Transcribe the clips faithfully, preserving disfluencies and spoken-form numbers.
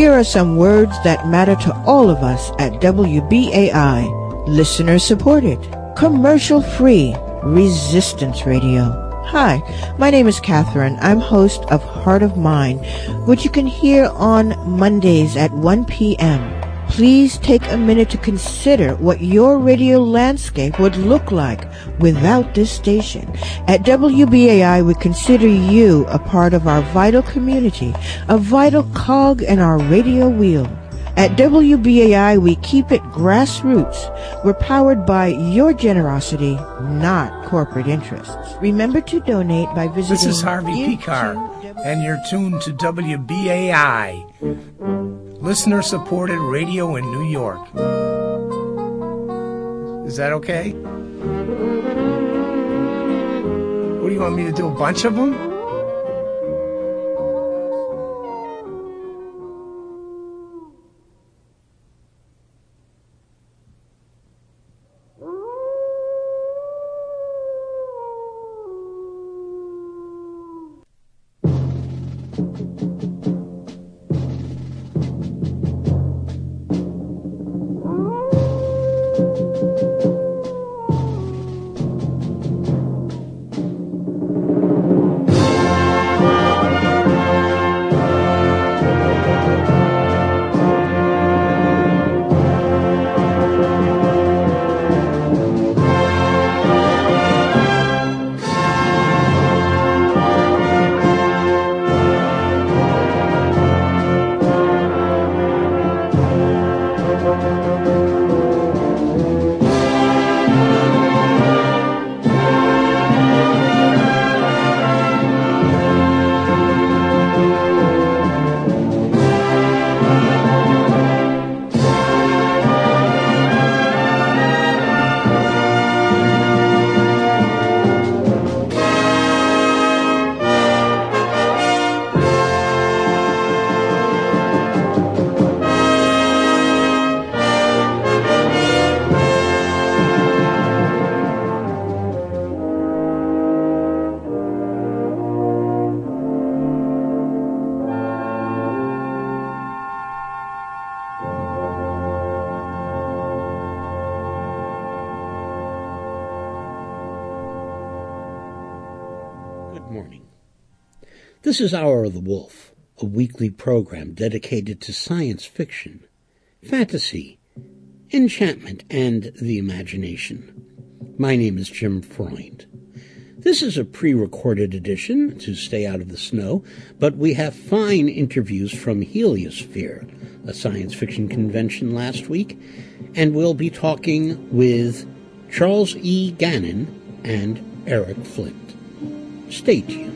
Here are some words that matter to all of us at W B A I. Listener supported, commercial free, resistance radio. Hi, my name is Catherine. I'm host of Heart of Mine, which you can hear on Mondays at one p.m. Please take a minute to consider what your radio landscape would look like without this station. At W B A I, we consider you a part of our vital community, a vital cog in our radio wheel. At W B A I, we keep it grassroots. We're powered by your generosity, not corporate interests. Remember to donate by visiting... This is Harvey Pekar, and you're tuned to W B A I, listener-supported radio in New York. Is that okay? What do you want me to do, a bunch of them? This is Hour of the Wolf, a weekly program dedicated to science fiction, fantasy, enchantment, and the imagination. My name is Jim Freund. This is a pre-recorded edition to stay out of the snow, but we have fine interviews from Heliosphere, a science fiction convention last week, and we'll be talking with Charles E. Gannon and Eric Flint. Stay tuned.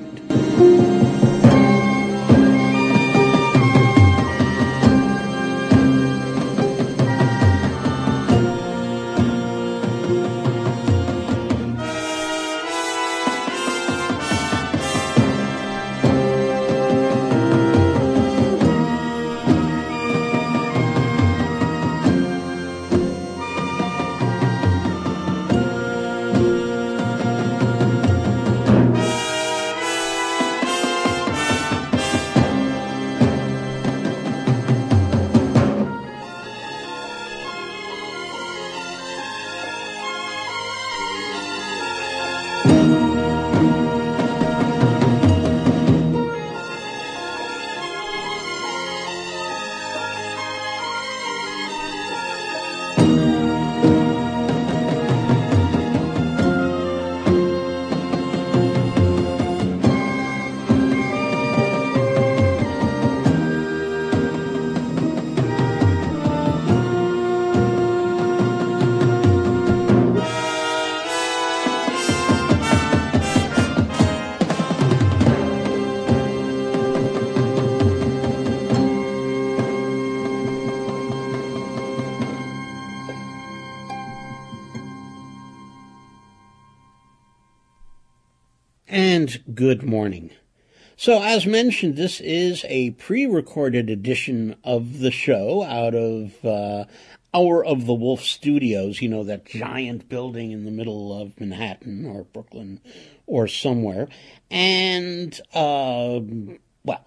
And good morning. So as mentioned, this is a pre-recorded edition of the show out of uh, Hour of the Wolf Studios, you know, that giant building in the middle of Manhattan or Brooklyn or somewhere. And, uh, well,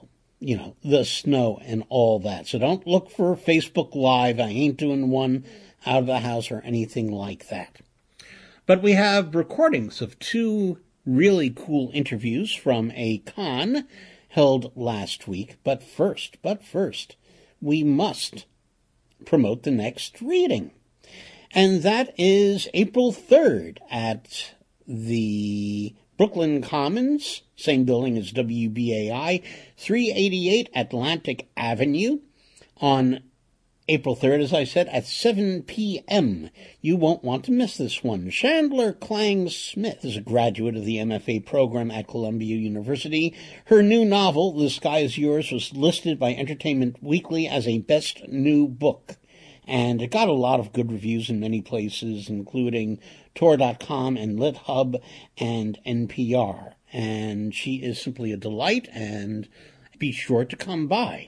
you know, the snow and all that. So don't look for Facebook Live. I ain't doing one out of the house or anything like that. But we have recordings of two really cool interviews from a con held last week. But first, but first, we must promote the next reading. And that is April third at the Brooklyn Commons, same building as W B A I, three eighty-eight Atlantic Avenue, on April third, as I said, at seven p.m. You won't want to miss this one. Chandler Klang Smith is a graduate of the M F A program at Columbia University. Her new novel, The Sky Is Yours, was listed by Entertainment Weekly as a best new book. And it got a lot of good reviews in many places, including Tor dot com and LitHub and N P R. And she is simply a delight, and be sure to come by.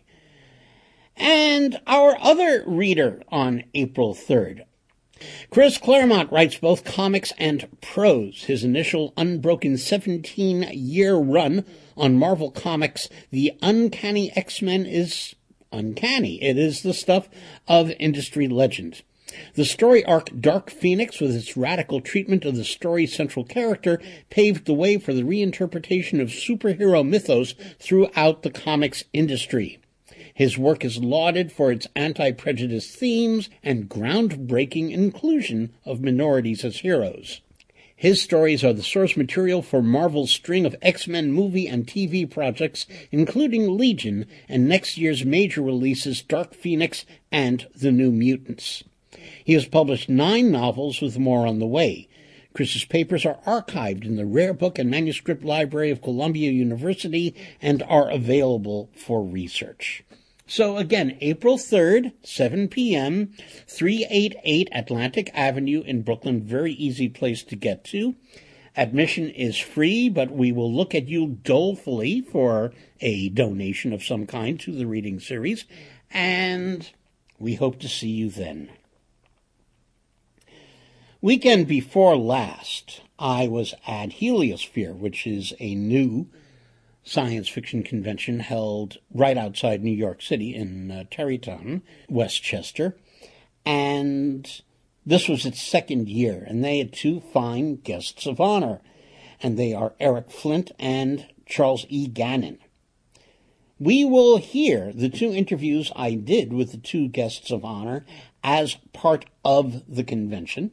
And our other reader on April third, Chris Claremont, writes both comics and prose. His initial unbroken seventeen-year run on Marvel Comics, The Uncanny X-Men, is uncanny. It is the stuff of industry legend. The story arc Dark Phoenix, with its radical treatment of the story's central character, paved the way for the reinterpretation of superhero mythos throughout the comics industry. His work is lauded for its anti-prejudice themes and groundbreaking inclusion of minorities as heroes. His stories are the source material for Marvel's string of X-Men movie and T V projects, including Legion and next year's major releases Dark Phoenix and The New Mutants. He has published nine novels, with more on the way. Chris's papers are archived in the Rare Book and Manuscript Library of Columbia University and are available for research. So again, April third, seven p.m., three eighty-eight Atlantic Avenue in Brooklyn. Very easy place to get to. Admission is free, but we will look at you dolefully for a donation of some kind to the reading series, and we hope to see you then. Weekend before last, I was at Heliosphere, which is a new science fiction convention held right outside New York City in uh, Tarrytown, Westchester, and this was its second year, and they had two fine guests of honor, and they are Eric Flint and Charles E. Gannon. We will hear the two interviews I did with the two guests of honor as part of the convention.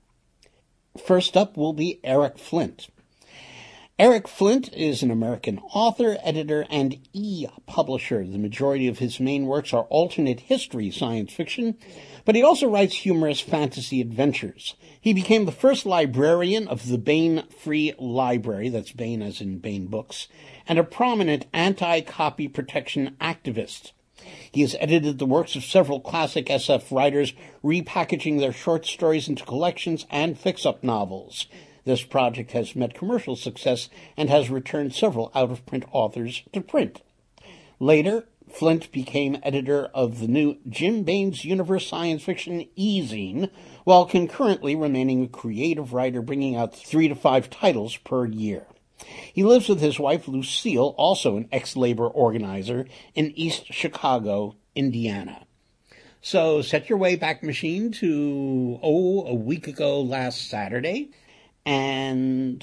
First up will be Eric Flint. Eric Flint is an American author, editor, and e-publisher. The majority of his main works are alternate history science fiction, but he also writes humorous fantasy adventures. He became the first librarian of the Baen Free Library, that's Baen as in Baen Books, and a prominent anti-copy protection activist. He has edited the works of several classic S F writers, repackaging their short stories into collections and fix-up novels. This project has met commercial success and has returned several out-of-print authors to print. Later, Flint became editor of the new Jim Baen's Universe Science Fiction e-zine, while concurrently remaining a creative writer, bringing out three to five titles per year. He lives with his wife, Lucille, also an ex-labor organizer, in East Chicago, Indiana. So set your Wayback Machine to, oh, a week ago last Saturday, and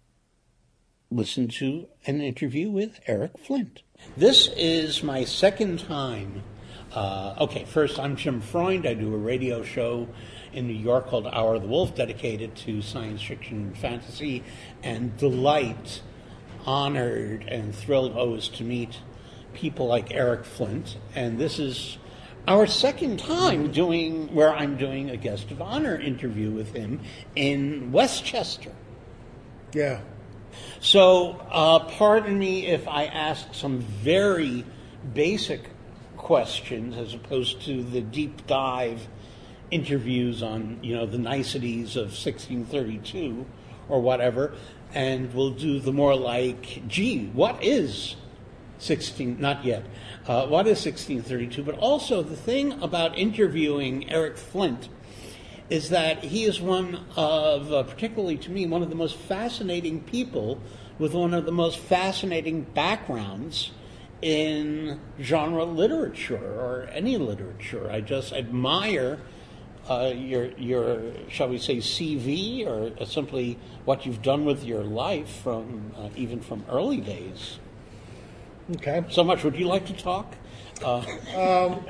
listen to an interview with Eric Flint. This is my second time. Uh, okay, first, I'm Jim Freund. I do a radio show in New York called Hour of the Wolf, dedicated to science fiction and fantasy, and delight, honored, and thrilled always to meet people like Eric Flint. And this is our second time doing where I'm doing a guest of honor interview with him in Westchester. Yeah. So, uh, pardon me if I ask some very basic questions as opposed to the deep dive interviews on, you know, the niceties of sixteen thirty-two or whatever, and we'll do the more like, gee, what is sixteen, not yet, uh, what is sixteen thirty-two? But also the thing about interviewing Eric Flint is that he is one of, uh, particularly to me, one of the most fascinating people with one of the most fascinating backgrounds in genre literature or any literature. I just admire uh, your, your, shall we say, C V, or simply what you've done with your life from uh, even from early days. Okay. So much. Would you like to talk? Uh, um,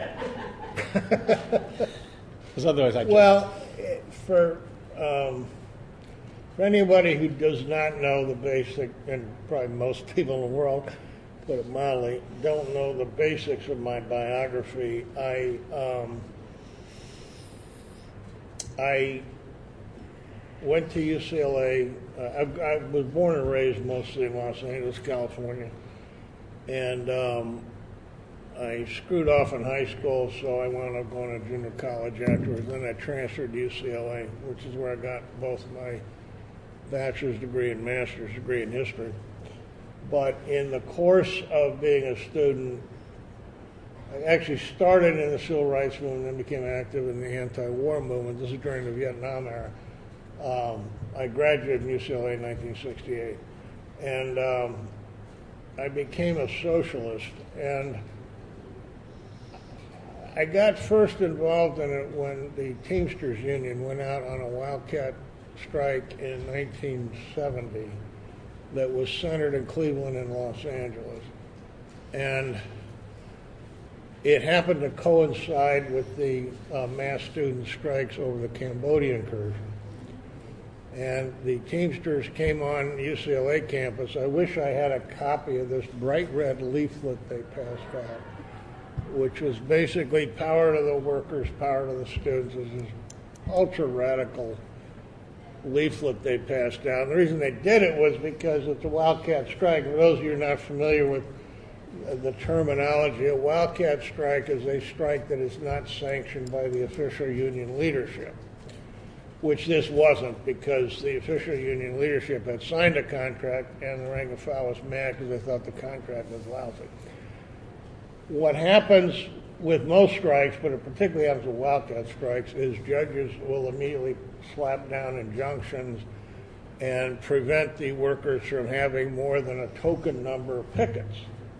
because otherwise I just... Well, for um, for anybody who does not know the basic, and probably most people in the world, put it mildly, don't know the basics of my biography, I um, I went to U C L A. Uh, I, I was born and raised mostly in Los Angeles, California, and um, I screwed off in high school, so I wound up going to junior college afterwards. Then I transferred to U C L A, which is where I got both my bachelor's degree and master's degree in history. But in the course of being a student, I actually started in the civil rights movement and became active in the anti-war movement. This is during the Vietnam era. Um, I graduated from U C L A in nineteen sixty-eight, and um, I became a socialist. And I got first involved in it when the Teamsters Union went out on a wildcat strike in nineteen seventy that was centered in Cleveland and Los Angeles. And it happened to coincide with the uh, mass student strikes over the Cambodia incursion. And the Teamsters came on U C L A campus. I wish I had a copy of this bright red leaflet they passed out, which was basically power to the workers, power to the students. It was this ultra-radical leaflet they passed out. And the reason they did it was because it's a wildcat strike. For those of you who are not familiar with the terminology, a wildcat strike is a strike that is not sanctioned by the official union leadership, which this wasn't, because the official union leadership had signed a contract and the rank and file was mad because they thought the contract was lousy. What happens with most strikes, but it particularly happens with wildcat strikes, is judges will immediately slap down injunctions and prevent the workers from having more than a token number of pickets.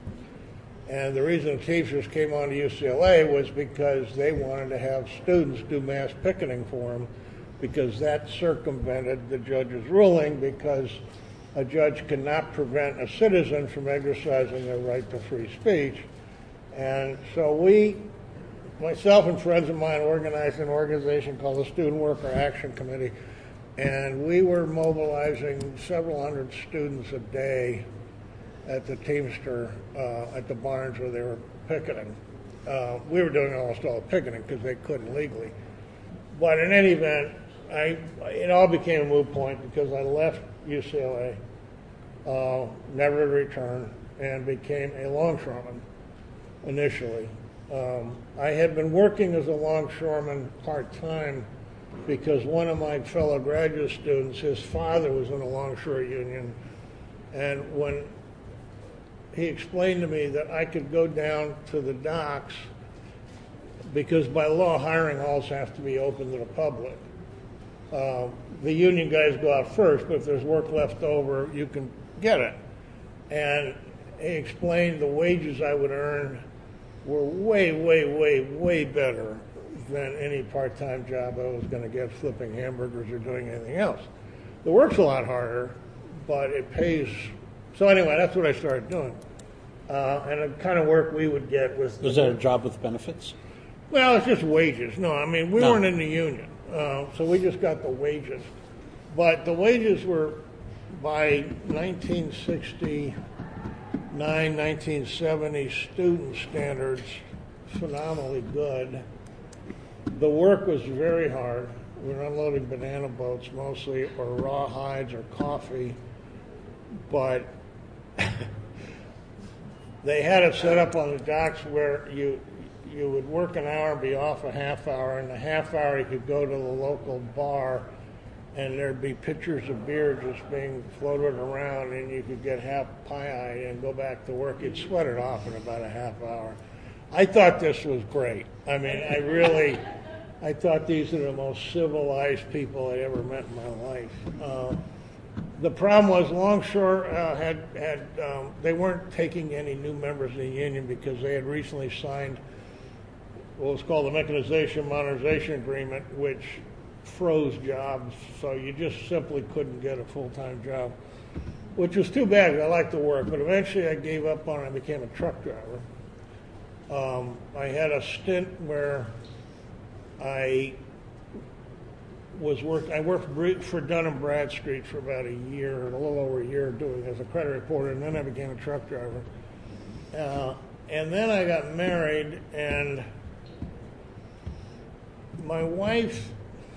And the reason the Teamsters came on to U C L A was because they wanted to have students do mass picketing for them, because that circumvented the judge's ruling, because a judge cannot prevent a citizen from exercising their right to free speech. And so we, myself and friends of mine, organized an organization called the Student Worker Action Committee, and we were mobilizing several hundred students a day at the Teamster, uh, at the barns where they were picketing. Uh, we were doing almost all the picketing because they couldn't legally. But in any event, I, it all became a moot point because I left U C L A, uh, never to return, and became a longshoreman initially. Um, I had been working as a longshoreman part-time because one of my fellow graduate students, his father was in a longshore union, and when he explained to me that I could go down to the docks, because by law hiring halls have to be open to the public. Uh, the union guys go out first, but if there's work left over, you can get it. And he explained the wages I would earn were way, way, way, way better than any part-time job I was going to get flipping hamburgers or doing anything else. The work's a lot harder, but it pays. So anyway, that's what I started doing. Uh, and the kind of work we would get was... Was that a job with benefits? Well, it's just wages. No, I mean, we no. weren't in the union, uh, so we just got the wages. But the wages were, by nineteen sixty-nine, nineteen seventy student standards, phenomenally good. The work was very hard. We were unloading banana boats mostly, or raw hides or coffee. But they had it set up on the docks where you you would work an hour and be off a half hour, and the half hour you could go to the local bar and there'd be pitchers of beer just being floated around, and you could get half pie-eyed and go back to work. You'd sweat it off in about a half hour. I thought this was great. I mean, I really, I thought these are the most civilized people I ever met in my life. Uh, the problem was Longshore uh, had had um, they weren't taking any new members of the union because they had recently signed what was called the Mechanization Modernization Agreement, which froze jobs, so you just simply couldn't get a full-time job, which was too bad. I liked the work, but eventually I gave up on it and became a truck driver. Um, I had a stint where I was work. I worked for Dun and Bradstreet for about a year, a little over a year, doing as a credit reporter, and then I became a truck driver. Uh, and then I got married, and my wife.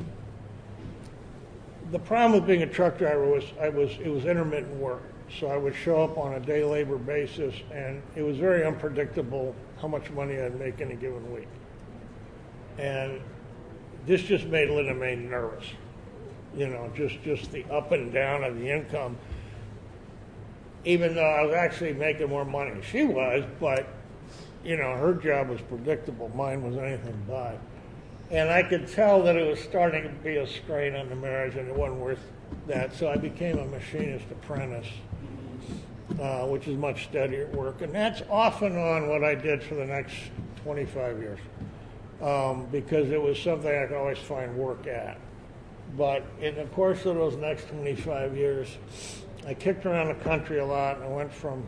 The problem with being a truck driver was I was it was intermittent work, so I would show up on a day labor basis, and it was very unpredictable how much money I'd make in a given week. And this just made Linda May nervous, you know, just, just the up and down of the income. Even though I was actually making more money than she was, but, you know, her job was predictable. Mine was anything but. And I could tell that it was starting to be a strain on the marriage, and it wasn't worth that. So I became a machinist apprentice, uh, which is much steadier work. And that's off and on what I did for the next twenty-five years. Um, because it was something I could always find work at. But in the course of those next twenty-five years, I kicked around the country a lot. I went from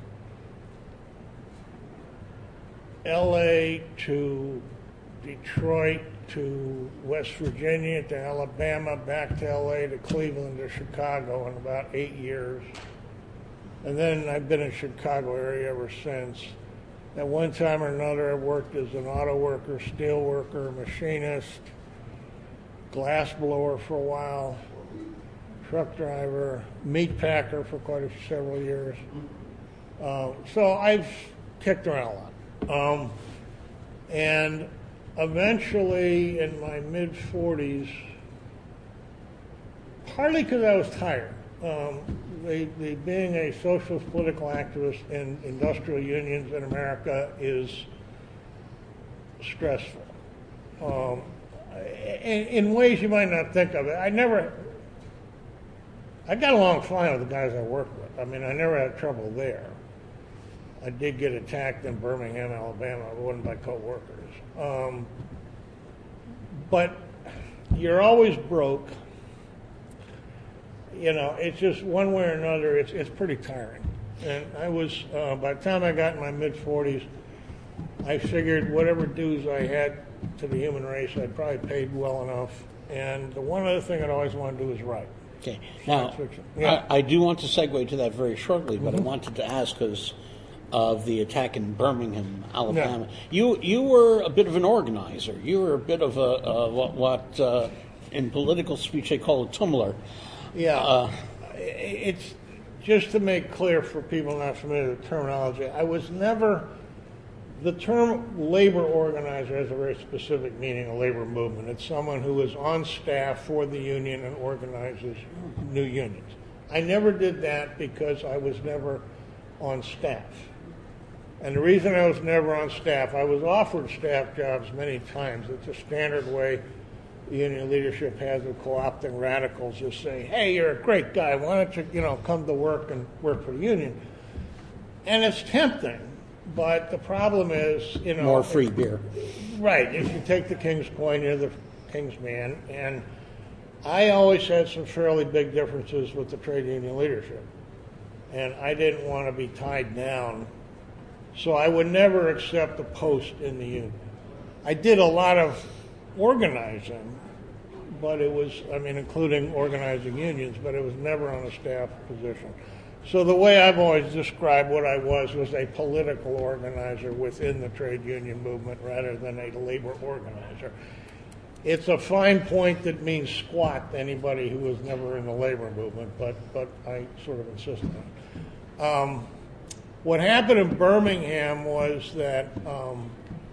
L A to Detroit to West Virginia to Alabama, back to L A to Cleveland to Chicago in about eight years. And then I've been in the Chicago area ever since. At one time or another, I worked as an auto worker, steel worker, machinist, glass blower for a while, truck driver, meat packer for quite a several years. Uh, so I've kicked around a lot. Um, and eventually, in my mid forties, partly because I was tired, um, the, the, being a socialist political activist in industrial unions in America is stressful. Um, in, in ways you might not think of it. I never, I got along fine with the guys I worked with. I mean, I never had trouble there. I did get attacked in Birmingham, Alabama. It wasn't by co-workers. Um, but you're always broke. You know, it's just one way or another, it's it's pretty tiring. And I was, uh, by the time I got in my mid-forties, I figured whatever dues I had to the human race, I'd probably paid well enough. And the one other thing I'd always want to do is write. Okay. Now, yeah. I, I do want to segue to that very shortly, but mm-hmm. I wanted to ask because of the attack in Birmingham, Alabama. Yeah. You you were a bit of an organizer. You were a bit of a, a what, what uh, in political speech they call a tumbler. Yeah. Uh, it's just to make clear for people not familiar with the terminology. I was never the term labor organizer has a very specific meaning. A labor movement. It's someone who is on staff for the union and organizes new unions. I never did that because I was never on staff. And the reason I was never on staff, I was offered staff jobs many times. It's a standard way the union leadership has of co-opting radicals, is saying, hey, you're a great guy. Why don't you, you know, come to work and work for the union? And it's tempting, but the problem is, you know... More free beer. Right. If you take the king's coin, you're the king's man. And I always had some fairly big differences with the trade union leadership. And I didn't want to be tied down. So I would never accept a post in the union. I did a lot of organizing, but it was, I mean, including organizing unions, but it was never on a staff position. So the way I've always described what I was was a political organizer within the trade union movement rather than a labor organizer. It's a fine point that means squat to anybody who was never in the labor movement, but, but I sort of insist on it. Um, what happened in Birmingham was that um,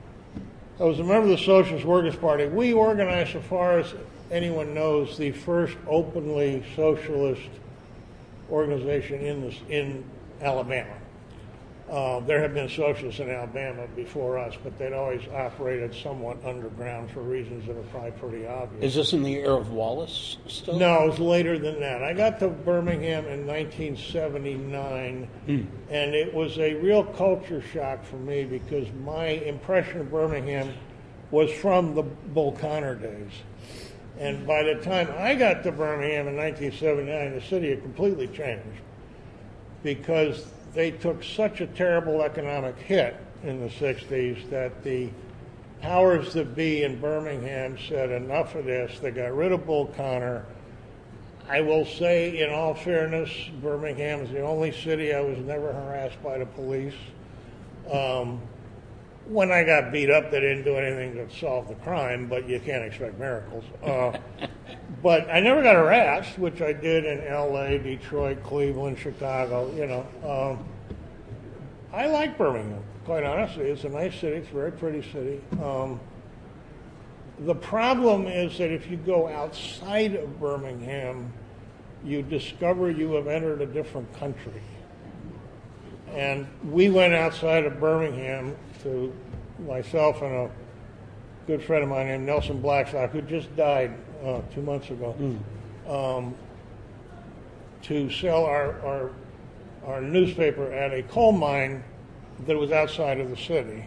I was a member of the Socialist Workers' Party. We organized, so far as anyone knows, the first openly socialist organization in this, in Alabama. Uh, there have been socialists in Alabama before us, but they'd always operated somewhat underground for reasons that are probably pretty obvious. Is this in the era of Wallace still? No, it was later than that. I got to Birmingham in nineteen seventy-nine, mm. and it was a real culture shock for me because my impression of Birmingham was from the Bull Connor days. And by the time I got to Birmingham in nineteen seventy-nine, the city had completely changed because they took such a terrible economic hit in the sixties that the powers that be in Birmingham said enough of this. They got rid of Bull Connor. I will say, in all fairness, Birmingham is the only city I was never harassed by the police. Um, when I got beat up, they didn't do anything to solve the crime, but you can't expect miracles. Uh, but I never got harassed, which I did in L A, Detroit, Cleveland, Chicago, you know. Um, I like Birmingham, quite honestly. It's a nice city. It's a very pretty city. Um, the problem is that if you go outside of Birmingham, you discover you have entered a different country. And we went outside of Birmingham to myself and a good friend of mine named Nelson Blackstock, who just died uh, two months ago, mm. um, to sell our, our our newspaper at a coal mine that was outside of the city.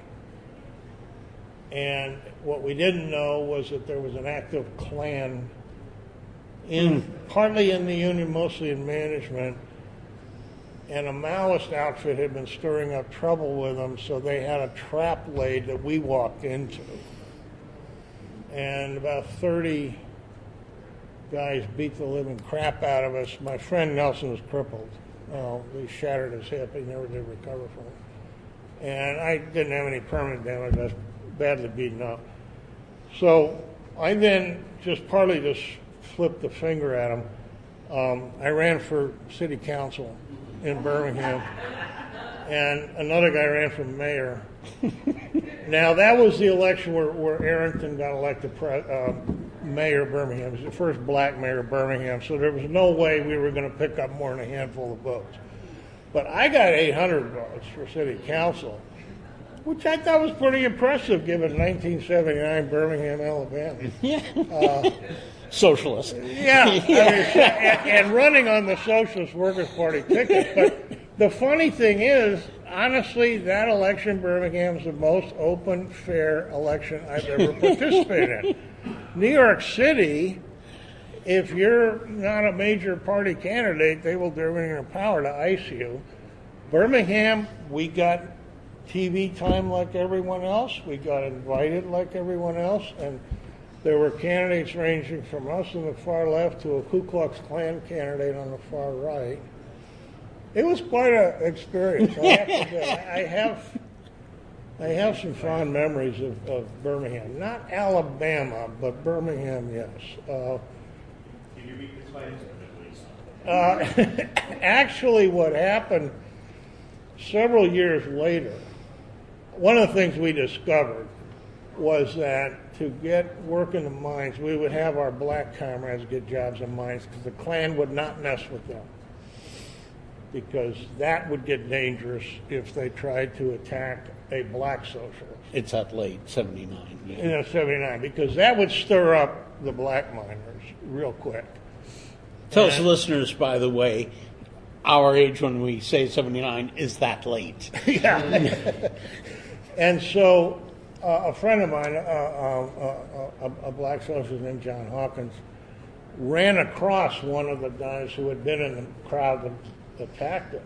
And what we didn't know was that there was an active Klan in mm. partly in the union, mostly in management. And a Maoist outfit had been stirring up trouble with them, so they had a trap laid that we walked into. And about thirty guys beat the living crap out of us. My friend Nelson was crippled. Uh, he shattered his hip. He never did recover from it. And I didn't have any permanent damage. I was badly beaten up. So I then just partly just flipped the finger at him. Um, I ran for city council in Birmingham, and another guy ran for mayor. Now, that was the election where, where Arrington got elected pre- uh, mayor of Birmingham. He was the first black mayor of Birmingham, so there was no way we were going to pick up more than a handful of votes. But I got eight hundred votes for city council, which I thought was pretty impressive given nineteen seventy-nine Birmingham, Alabama. Yeah. Uh, Socialist. Yeah, I mean, and, and running on the Socialist Workers' Party ticket. But the funny thing is, honestly, that election in Birmingham is the most open, fair election I've ever participated in. New York City, if you're not a major party candidate, they will do everything in their power to ice you. Birmingham, we got T V time like everyone else. We got invited like everyone else. And there were candidates ranging from us on the far left to a Ku Klux Klan candidate on the far right. It was quite an experience. I have to say, I have, I have some fond memories of, of Birmingham. Not Alabama, but Birmingham, yes. Uh, Can you explain it, uh, actually, what happened several years later, one of the things we discovered was that to get work in the mines, we would have our black comrades get jobs in mines because the Klan would not mess with them, because that would get dangerous if they tried to attack a black socialist. It's that late, seventy-nine. Yeah. You know, seventy-nine, because that would stir up the black miners real quick. Tell us, listeners, by the way, our age when we say seventy-nine is that late. Yeah. And so uh, a friend of mine, uh, uh, uh, a, a black socialist named John Hawkins, ran across one of the guys who had been in the crowd that attacked us.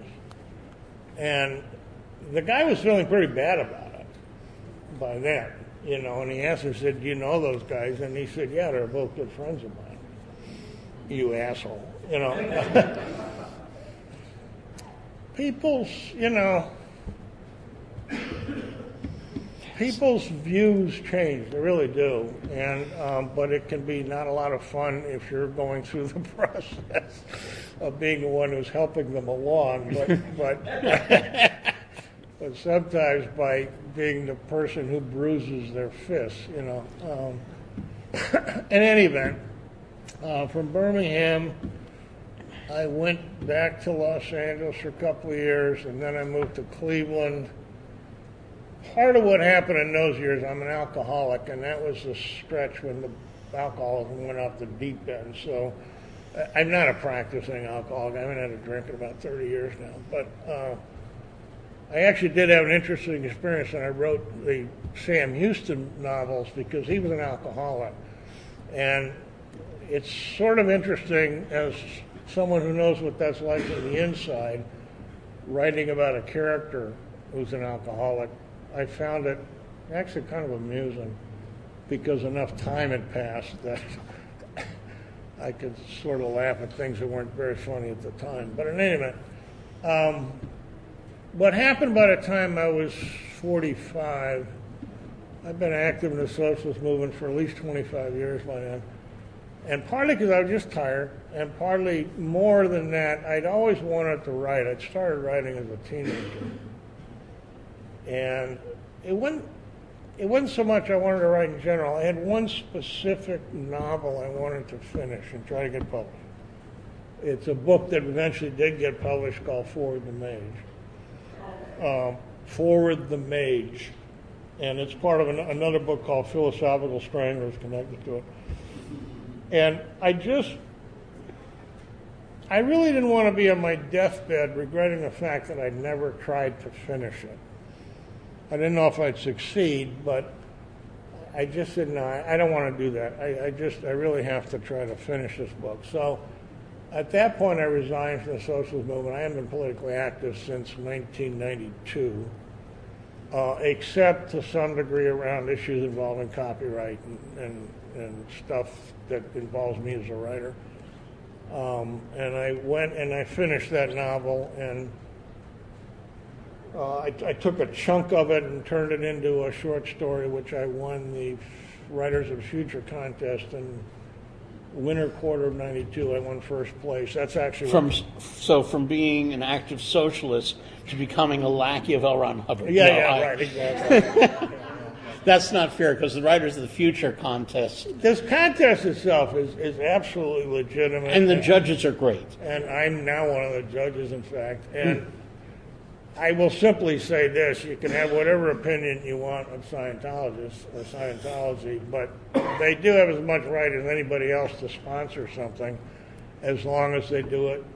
And the guy was feeling pretty bad about it by then, you know, and he asked him, said, do you know those guys? And he said, yeah, they're both good friends of mine. You asshole, you know. People's, you know, people's views change, they really do, and um, but it can be not a lot of fun if you're going through the process of being the one who's helping them along, but but, but sometimes by being the person who bruises their fists, you know. Um, in any event, uh, from Birmingham, I went back to Los Angeles for a couple of years, and then I moved to Cleveland. Part of what happened in those years, I'm an alcoholic, and that was the stretch when the alcoholism went off the deep end. So I'm not a practicing alcoholic. I haven't had a drink in about thirty years now. But uh, I actually did have an interesting experience, and I wrote the Sam Houston novels because he was an alcoholic. And it's sort of interesting as someone who knows what that's like on the inside, writing about a character who's an alcoholic. I found it actually kind of amusing because enough time had passed that I could sort of laugh at things that weren't very funny at the time. But in any event, um, what happened by the time I was forty-five, I've been active in the socialist movement for at least twenty-five years by then. And partly because I was just tired, and partly more than that, I'd always wanted to write. I'd started writing as a teenager. And it wasn't, it wasn't so much I wanted to write in general. I had one specific novel I wanted to finish and try to get published. It's a book that eventually did get published called Forward the Mage. Um, Forward the Mage. And it's part of an, another book called Philosophical Stranglers connected to it. And I just, I really didn't want to be on my deathbed regretting the fact that I'd never tried to finish it. I didn't know if I'd succeed, but I just said, no, I, I don't want to do that. I, I just, I really have to try to finish this book. So at that point, I resigned from the socialist movement. I haven't been politically active since nineteen ninety-two, uh, except to some degree around issues involving copyright and, and, and stuff that involves me as a writer. Um, and I went and I finished that novel, and uh, I, I took a chunk of it and turned it into a short story, which I won the Writers of the Future contest in winter quarter of ninety-two. I won first place. That's actually from so from being an active socialist to becoming a lackey of L. Ron Hubbard. Yeah, no, yeah, I, right, exactly. That's not fair, because the Writers of the Future contest... This contest itself is, is absolutely legitimate. And the and, judges are great. And I'm now one of the judges, in fact. And hmm. I will simply say this. You can have whatever opinion you want of Scientologists or Scientology, but they do have as much right as anybody else to sponsor something, as long as they do it,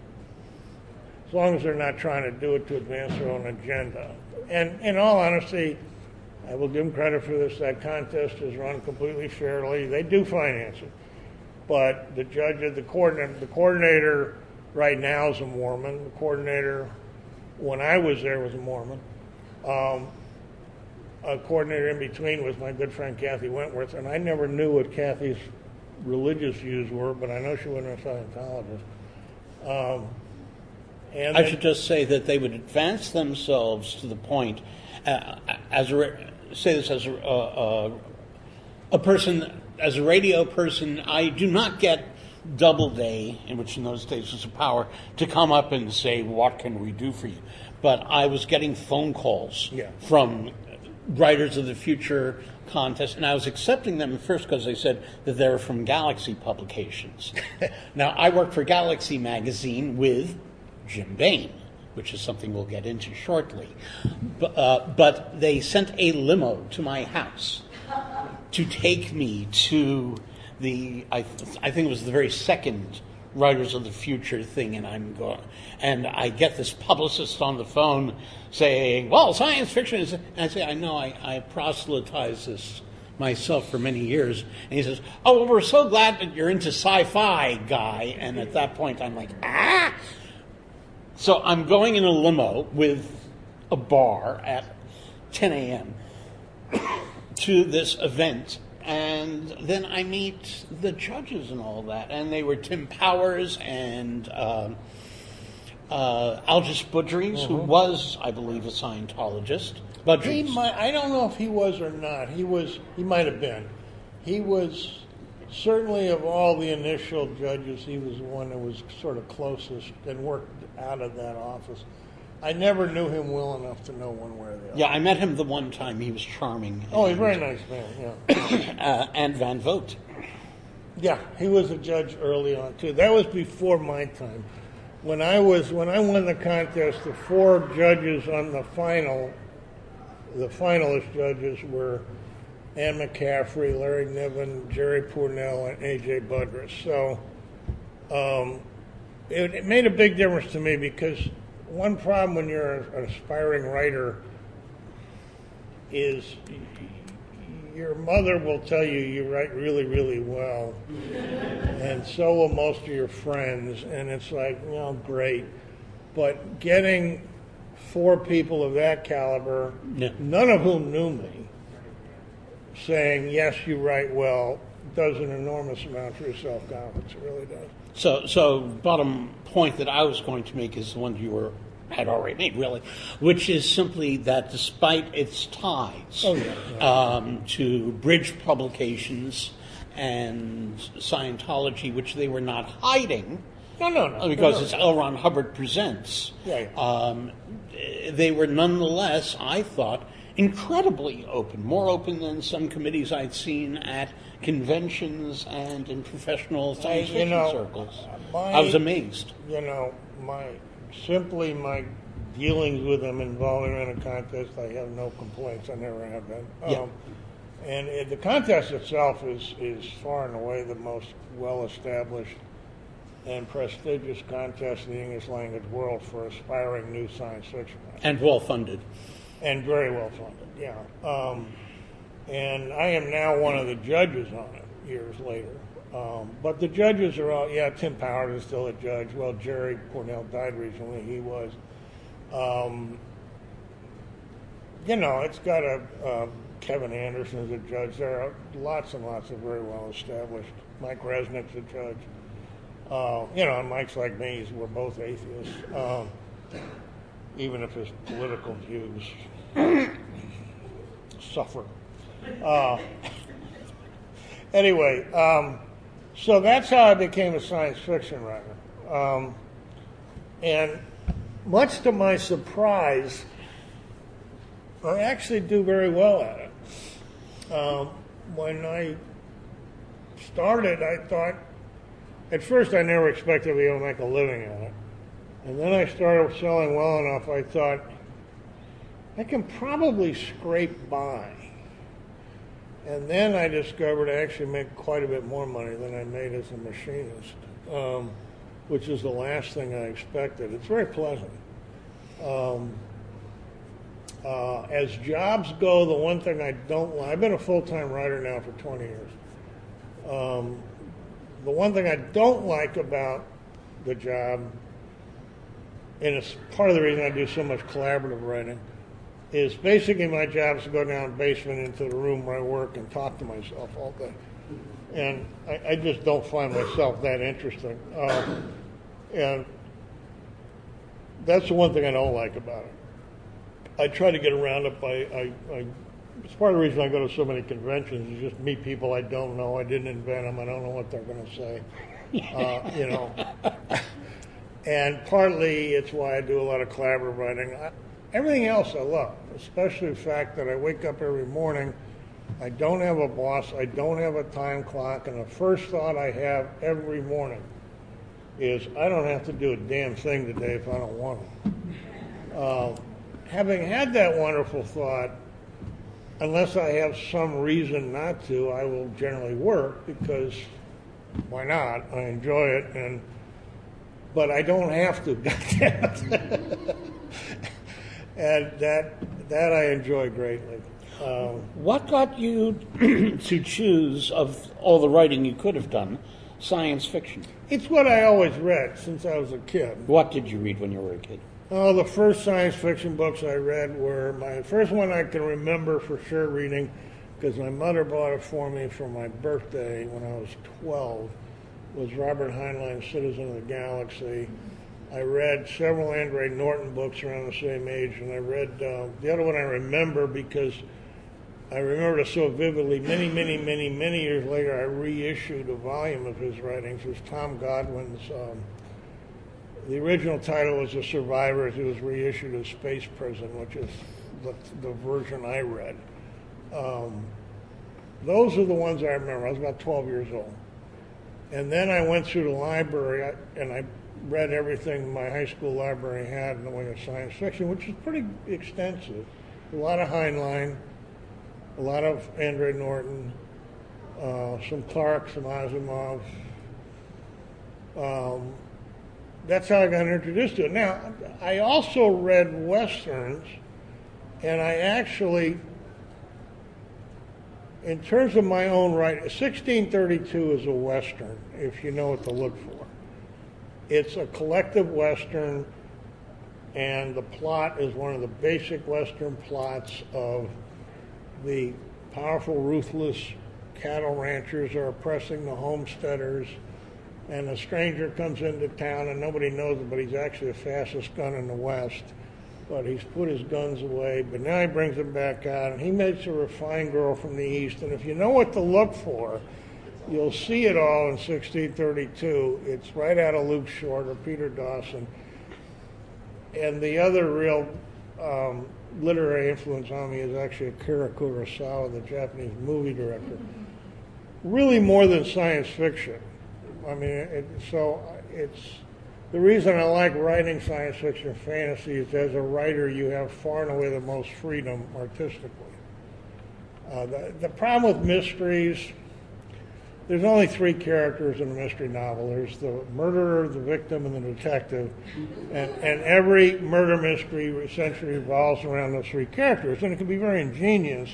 as long as they're not trying to do it to advance their own agenda. And in all honesty, I will give them credit for this. That contest is run completely fairly. They do finance it. But the judge, the coordinator, the coordinator right now is a Mormon. The coordinator, when I was there, was a Mormon. Um, a coordinator in between was my good friend Kathy Wentworth, and I never knew what Kathy's religious views were, but I know she wasn't a Scientologist. Um, and I they, should just say that they would advance themselves to the point, uh, as a, say this as a, uh, a person, as a radio person, I do not get Doubleday, in which in those days was a power, to come up and say, what can we do for you? But I was getting phone calls yeah. from Writers of the Future contest, and I was accepting them at first because they said that they were from Galaxy Publications. Now, I worked for Galaxy Magazine with Jim Bain, which is something we'll get into shortly. But, uh, but they sent a limo to my house to take me to the, I, th- I think it was the very second Writers of the Future thing, and I'm going, and I get this publicist on the phone saying, well, science fiction is, and I say, I know, I, I proselytize this myself for many years, and he says, oh, well, we're so glad that you're into sci-fi, guy, and at that point I'm like, ah! So I'm going in a limo with a bar at ten a.m. to this event, and then I meet the judges and all that, and they were Tim Powers and uh, uh, Algis Budrys, uh-huh. who was, I believe, a Scientologist. He might, I don't know if he was or not. He was. He might have been. He was certainly, of all the initial judges, he was the one that was sort of closest and worked out of that office. I never knew him well enough to know one way or the other. Yeah, I met him the one time. He was charming. Oh, he's a very nice man, yeah. uh, and Van Vogt. Yeah, he was a judge early on too. That was before my time. When I was when I won the contest, the four judges on the final, the finalist judges were Ann McCaffrey, Larry Niven, Jerry Pournelle, and A J Budrus. So um, it, it made a big difference to me because one problem when you're an aspiring writer is your mother will tell you you write really, really well, and so will most of your friends, and it's like, well, great. But getting four people of that caliber, Yeah. none of whom knew me, saying, yes, you write well, does an enormous amount for your self-confidence. It really does. So, so bottom point that I was going to make is the one you were had already made, really, which is simply that despite its ties Oh, yeah, yeah. um, to bridge publications and Scientology, which they were not hiding, No, no, no. because no, no. it's L. Ron Hubbard Presents, Yeah, yeah. Um, they were nonetheless, I thought, incredibly open, more open than some committees I'd seen at conventions and in professional science you fiction know, circles. my- I was amazed. You know, my simply my dealings with them involving in a contest, I have no complaints. I never have been. Yeah. Um, and it, the contest itself is, is far and away the most well-established and prestigious contest in the English language world for aspiring new science fiction writers. And well funded. And very well funded, yeah. Um, and I am now one of the judges on it years later. Um, but the judges are all, yeah, Tim Powers is still a judge. Well, Jerry Pournelle died recently. He was. Um, you know, it's got a, uh, Kevin Anderson is a judge. There are lots and lots of very well established. Mike Resnick's a judge. Uh, you know, and Mike's like me. He's, we're both atheists. Um, even if his political views suffer. Uh, anyway, um, so that's how I became a science fiction writer. Um, and much to my surprise, I actually do very well at it. Um, when I started, I thought, at first I never expected to be able to make a living at it. And then I started selling well enough, I thought, I can probably scrape by. And then I discovered I actually make quite a bit more money than I made as a machinist, um, which is the last thing I expected. It's very pleasant. Um, uh, as jobs go, the one thing I don't like, I've been a full-time writer now for twenty years. Um, the one thing I don't like about the job, and it's part of the reason I do so much collaborative writing, is basically my job is to go down the basement into the room where I work and talk to myself all day. And I, I just don't find myself that interesting. Uh, and that's the one thing I don't like about it. I try to get around it by, I, I, it's part of the reason I go to so many conventions, is just meet people I don't know. I didn't invent them. I don't know what they're going to say. Uh, you know. And partly it's why I do a lot of collaborative writing. I, everything else I love, especially the fact that I wake up every morning, I don't have a boss, I don't have a time clock, and the first thought I have every morning is I don't have to do a damn thing today if I don't want to. Uh, having had that wonderful thought, unless I have some reason not to, I will generally work because why not? I enjoy it, and but I don't have to. And that that I enjoy greatly. Um, What got you to choose, of all the writing you could have done, science fiction? it's what I always read since I was a kid. What did you read when you were a kid? Oh, the first science fiction books I read were my first one I can remember for sure reading, because my mother bought it for me for my birthday when I was twelve, was Robert Heinlein's Citizen of the Galaxy. I read several Andre Norton books around the same age, and I read uh, the other one I remember because I remember it so vividly. Many, many, many, many years later, I reissued a volume of his writings. It was Tom Godwin's. Um, the original title was The Survivors. It was reissued as Space Prison, which is the, the version I read. Um, those are the ones I remember. I was about twelve years old. And then I went through the library and I read everything my high school library had in the way of science fiction, which is pretty extensive. A lot of Heinlein, a lot of Andre Norton, uh, some Clark, some Asimov. Um, that's how I got introduced to it. Now, I also read Westerns, and I actually, in terms of my own writing, sixteen thirty-two is a Western, if you know what to look for. It's a collective Western, and the plot is one of the basic Western plots of the powerful, ruthless cattle ranchers are oppressing the homesteaders, and a stranger comes into town, and nobody knows it, but he's actually the fastest gun in the West. But he's put his guns away, but now he brings them back out, and he makes a refined girl from the East. And if you know what to look for, you'll see it all in sixteen thirty-two. It's right out of Luke Short or Peter Dawson. And the other real um, literary influence on me is actually Akira Kurosawa, the Japanese movie director. Really more than science fiction. I mean, it, so it's... The reason I like writing science fiction and fantasy is as a writer you have far and away the most freedom artistically. Uh, the, the problem with mysteries, there's only three characters in a mystery novel. There's the murderer, the victim, and the detective. And, and every murder mystery essentially revolves around those three characters. And it can be very ingenious.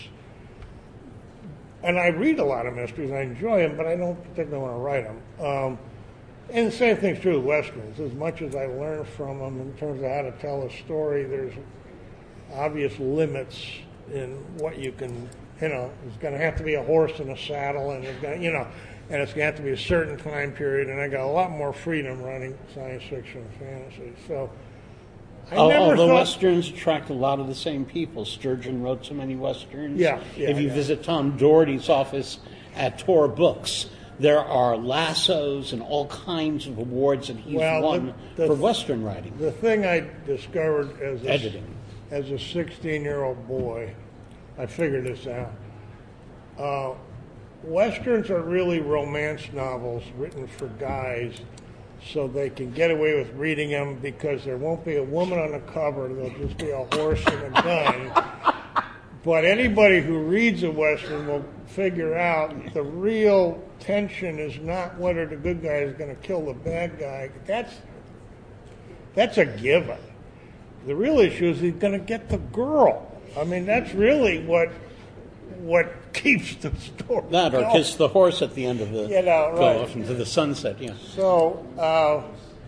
And I read a lot of mysteries. I enjoy them, but I don't particularly want to write them. Um, And the same thing's true with Westerns. As much as I learn from them in terms of how to tell a story, there's obvious limits in what you can, you know, it's going to have to be a horse in a saddle, and it's going to, you know, and it's going to have to be a certain time period, and I got a lot more freedom running science fiction and fantasy. So I oh, never although thought... Westerns attract a lot of the same people. Sturgeon wrote so many Westerns. Yeah, yeah, If you yeah. visit Tom Doherty's office at Tor Books, there are lassos and all kinds of awards that he's Well, won the- the- for Western writing. The thing I discovered as a, Editing. as a sixteen-year-old boy, I figured this out. Uh, Westerns are really romance novels written for guys so they can get away with reading them because there won't be a woman on the cover. There'll just be a horse and a gun. But anybody who reads a Western will figure out the real tension is not whether the good guy is going to kill the bad guy. That's that's a given. The real issue is he's going to get the girl. I mean, that's really what what keeps the story That or going. kiss the horse at the end of the You know, go right. off into the sunset. Yeah. So uh,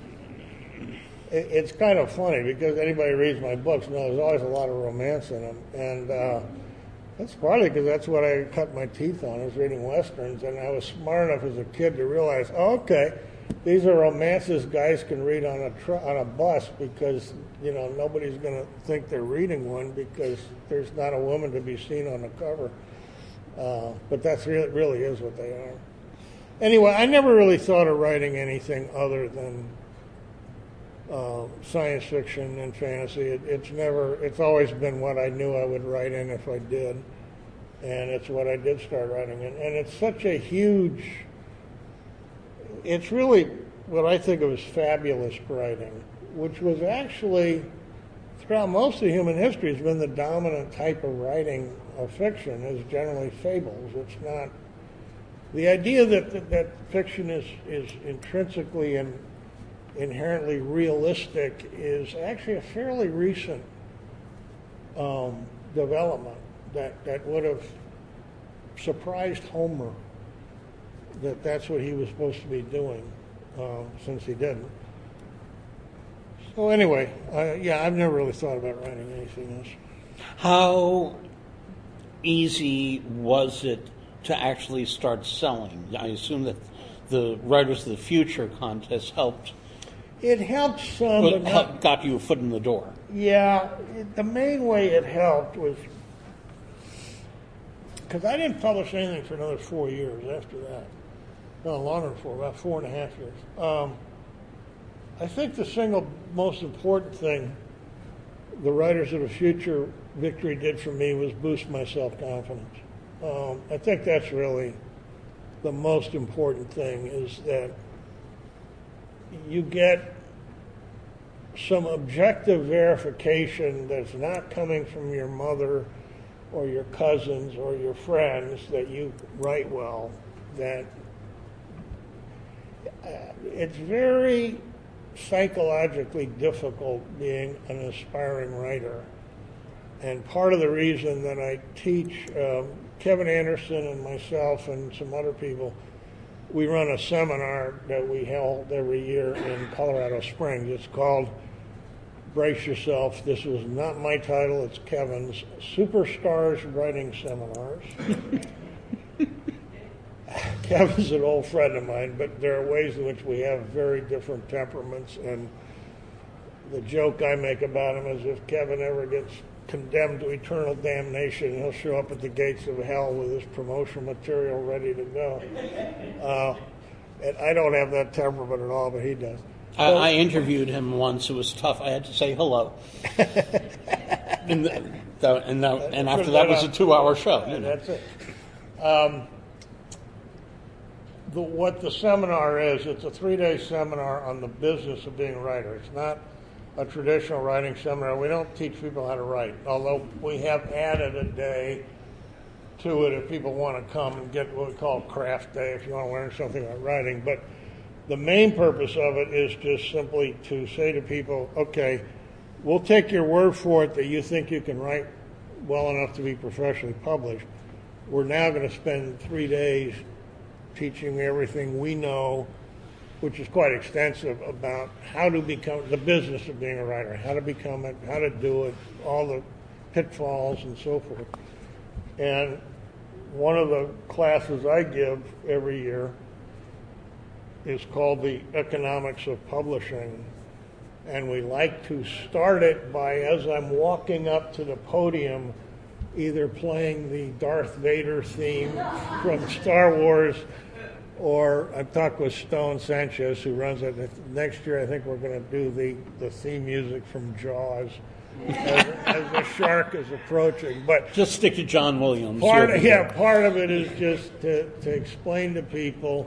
it, it's kind of funny because anybody who reads my books knows there's always a lot of romance in them, and uh, that's partly because that's what I cut my teeth on, is reading Westerns, and I was smart enough as a kid to realize, oh, okay, these are romances guys can read on a tr- on a bus because, you know, nobody's going to think they're reading one because there's not a woman to be seen on the cover. Uh, but that's really, really is what they are. Anyway, I never really thought of writing anything other than uh, science fiction and fantasy. It, it's never, it's always been what I knew I would write in if I did, and it's what I did start writing in. And it's such a huge, it's really what I think of as fabulous writing, which was actually, throughout most of human history, has been the dominant type of writing of fiction, is generally fables. It's not, the idea that, that, that fiction is, is intrinsically and inherently realistic is actually a fairly recent um, development that, that would have surprised Homer that that's what he was supposed to be doing, uh, since he didn't. So anyway, uh, yeah, I've never really thought about writing anything else. How easy was it to actually start selling? I assume that the Writers of the Future contest helped. It helped some, Well, but not, helped, got you a foot in the door. yeah, it, the main way it helped was because I didn't publish anything for another four years after that. No, longer than four, about four and a half years. Um, I think the single most important thing the Writers of the Future victory did for me was boost my self-confidence. Um, I think that's really the most important thing is that you get some objective verification that's not coming from your mother or your cousins or your friends that you write well, that uh, it's very psychologically difficult being an aspiring writer. And part of the reason that I teach, um, Kevin Anderson and myself and some other people, we run a seminar that we held every year in Colorado Springs. It's called, brace yourself, this was not my title, it's Kevin's, Superstars Writing Seminars. Kevin's an old friend of mine, but there are ways in which we have very different temperaments, and the joke I make about him is if Kevin ever gets condemned to eternal damnation, he'll show up at the gates of hell with his promotional material ready to go. Uh, and I don't have that temperament at all, but he does. I, so, I interviewed him once. It was tough. I had to say hello. and, the, the, and, the, and after that was a two-hour show. You know. That's it. Um, the, what the seminar is, it's a three-day seminar on the business of being a writer. It's not a traditional writing seminar. We don't teach people how to write, although we have added a day to it if people want to come and get what we call craft day, if you want to learn something about writing. But the main purpose of it is just simply to say to people, okay, we'll take your word for it that you think you can write well enough to be professionally published. We're now going to spend three days teaching everything we know, which is quite extensive, about how to become the business of being a writer, how to become it, how to do it, all the pitfalls and so forth. And one of the classes I give every year is called the Economics of Publishing. And we like to start it by, as I'm walking up to the podium, either playing the Darth Vader theme from Star Wars, or I've talked with Stone Sanchez, who runs it. Next year, I think we're going to do the, the theme music from Jaws as, as the shark is approaching. But just stick to John Williams. Part of, yeah, part of it is just to, to explain to people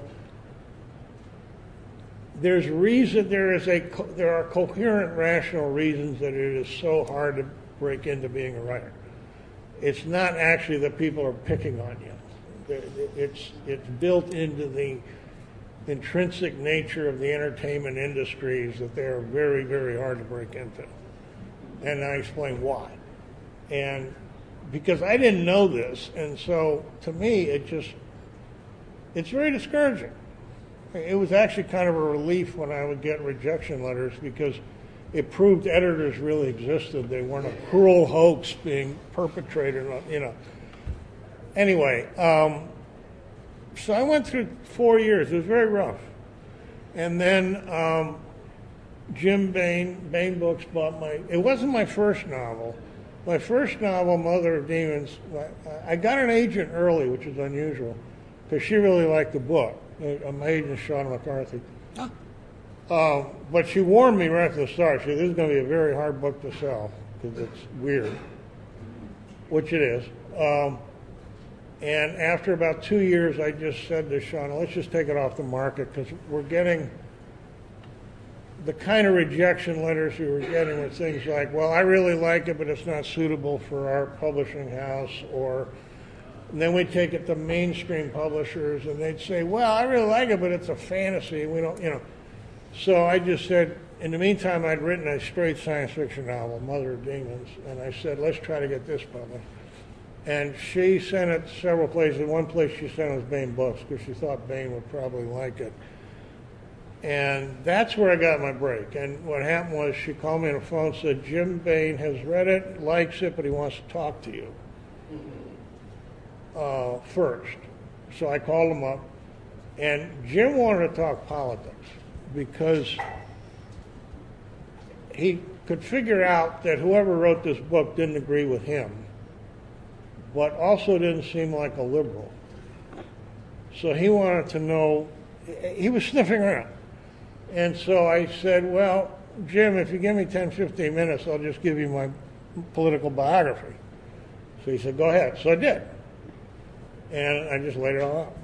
there's reason there is a there are coherent, rational reasons that it is so hard to break into being a writer. It's not actually that people are picking on you. It's it's built into the intrinsic nature of the entertainment industries that they are very, very hard to break into. And I explain why. And because I didn't know this, and so to me it just it's very discouraging. It was actually kind of a relief when I would get rejection letters, because it proved editors really existed. They weren't a cruel hoax being perpetrated on, you know. Anyway, um, so I went through four years. It was very rough. And then um, Jim Bain, Bain Books bought my, it wasn't my first novel. My first novel, Mother of Demons, I got an agent early, which is unusual, because she really liked the book. My agent is Sean McCarthy. Huh. Uh, but she warned me right from the start. She said, this is going to be a very hard book to sell, because it's weird, which it is. Um, and after about two years, I just said to Sean, let's just take it off the market, because we're getting the kind of rejection letters we were getting were things like, well, I really like it, but it's not suitable for our publishing house, or and then we'd take it to mainstream publishers, and they'd say, well, I really like it, but it's a fantasy. We don't, you know. So I just said, in the meantime, I'd written a straight science fiction novel, Mother of Demons, and I said, let's try to get this published. And she sent it several places. One place she sent it was Bain Books, because she thought Bain would probably like it. And that's where I got my break. And what happened was she called me on the phone and said, Jim Bain has read it, likes it, but he wants to talk to you. Uh, first. So I called him up, and Jim wanted to talk politics because he could figure out that whoever wrote this book didn't agree with him, but also didn't seem like a liberal. So he wanted to know, he was sniffing around. And so I said, well, Jim, if you give me ten, fifteen minutes, I'll just give you my political biography. So he said, go ahead. So I did. And I just laid it all out.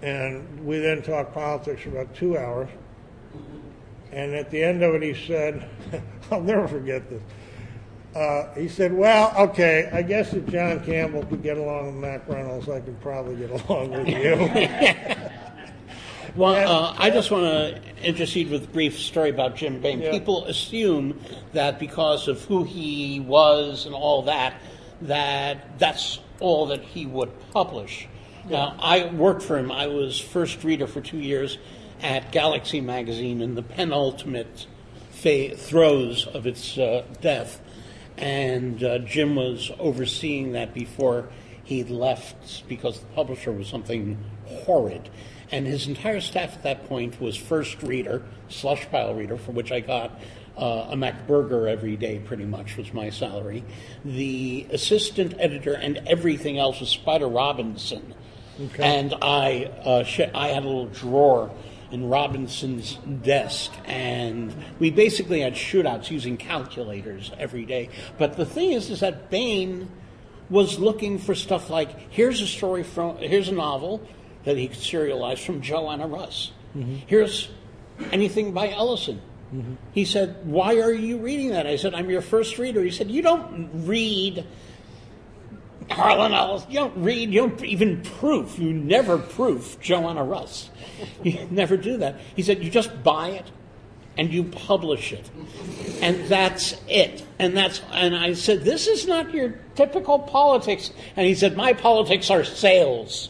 And we then talked politics for about two hours. And at the end of it, he said, I'll never forget this. Uh, he said, well, okay, I guess if John Campbell could get along with Mac Reynolds, I could probably get along with you. Well, uh, I just want to intercede with a brief story about Jim Baen. Yeah. People assume that because of who he was and all that, that that's all that he would publish. Yeah. Now, I worked for him. I was first reader for two years at Galaxy magazine in the penultimate fa- throes of its uh, death. And uh, Jim was overseeing that before he left because the publisher was something horrid. And his entire staff at that point was first reader, slush pile reader, for which I got uh, a MacBurger every day pretty much was my salary. The assistant editor and everything else was Spider Robinson. Okay. And I, uh, sh- I had a little drawer in Robinson's desk, and we basically had shootouts using calculators every day. But the thing is, is that Baen was looking for stuff like, here's a story from, here's a novel that he could serialize from Joanna Russ. Mm-hmm. Here's anything by Ellison. Mm-hmm. He said, why are you reading that? I said, I'm your first reader. He said, you don't read Harlan Ellison. You don't read, you don't even proof. You never proof Joanna Russ. You never do that. He said, you just buy it and you publish it. And that's it. And that's and I said, this is not your typical politics. And he said, my politics are sales.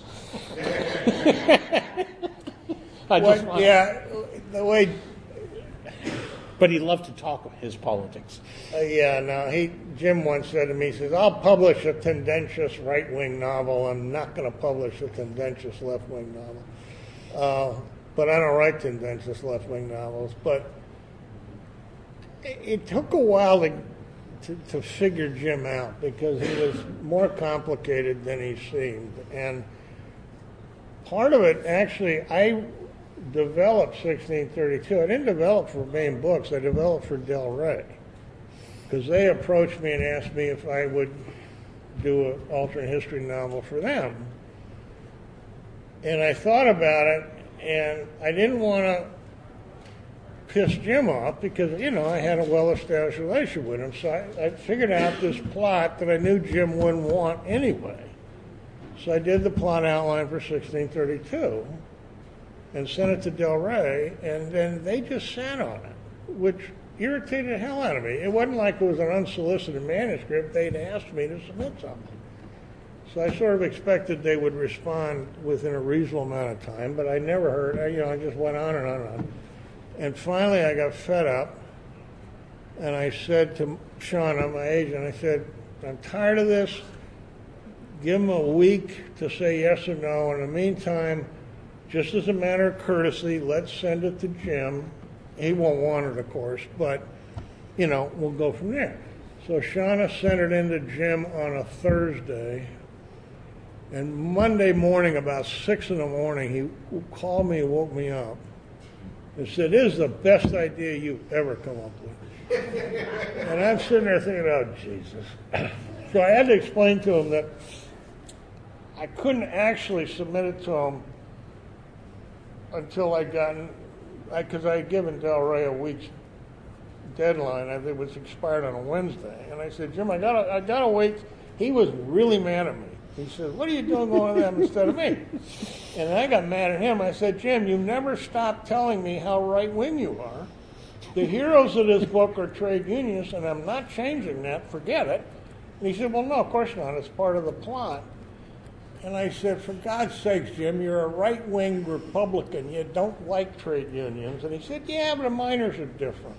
I just well, yeah, the way. But he loved to talk about his politics. Uh, yeah, no, he Jim once said to me, he says, I'll publish a tendentious right-wing novel. I'm not going to publish a tendentious left-wing novel. Uh, but I don't write tendentious left-wing novels. But it, it took a while to, to to figure Jim out because he was more complicated than he seemed. And part of it, actually, I developed sixteen thirty-two. I didn't develop for Baen Books. I developed for Del Rey because they approached me and asked me if I would do an alternate history novel for them. And I thought about it, and I didn't want to piss Jim off because, you know, I had a well-established relationship with him. So I, I figured out this plot that I knew Jim wouldn't want anyway. So I did the plot outline for sixteen thirty-two and sent it to Del Rey, and then they just sat on it, which irritated the hell out of me. It wasn't like it was an unsolicited manuscript. They'd asked me to submit something. So I sort of expected they would respond within a reasonable amount of time, but I never heard. I, you know, I just went on and on and on. And finally I got fed up, and I said to Shauna, my agent, I said, I'm tired of this. Give them a week to say yes or no. In the meantime, just as a matter of courtesy, let's send it to Jim. He won't want it, of course, but, you know, we'll go from there. So Shauna sent it in to Jim on a Thursday. And Monday morning, about six in the morning, he called me and woke me up and said, this is the best idea you've ever come up with. And I'm sitting there thinking, oh, Jesus. So I had to explain to him that I couldn't actually submit it to him until I gotten, because I, I had given Del Rey a week's deadline. I think it was expired on a Wednesday. And I said, Jim, I gotta, I gotta wait. He was really mad at me. He said, what are you doing going to them instead of me? And I got mad at him. I said, Jim, you never stop telling me how right-wing you are. The heroes of this book are trade unionists, and I'm not changing that. Forget it. And he said, well, no, of course not. It's part of the plot. And I said, for God's sakes, Jim, you're a right-wing Republican. You don't like trade unions. And he said, yeah, but the miners are different.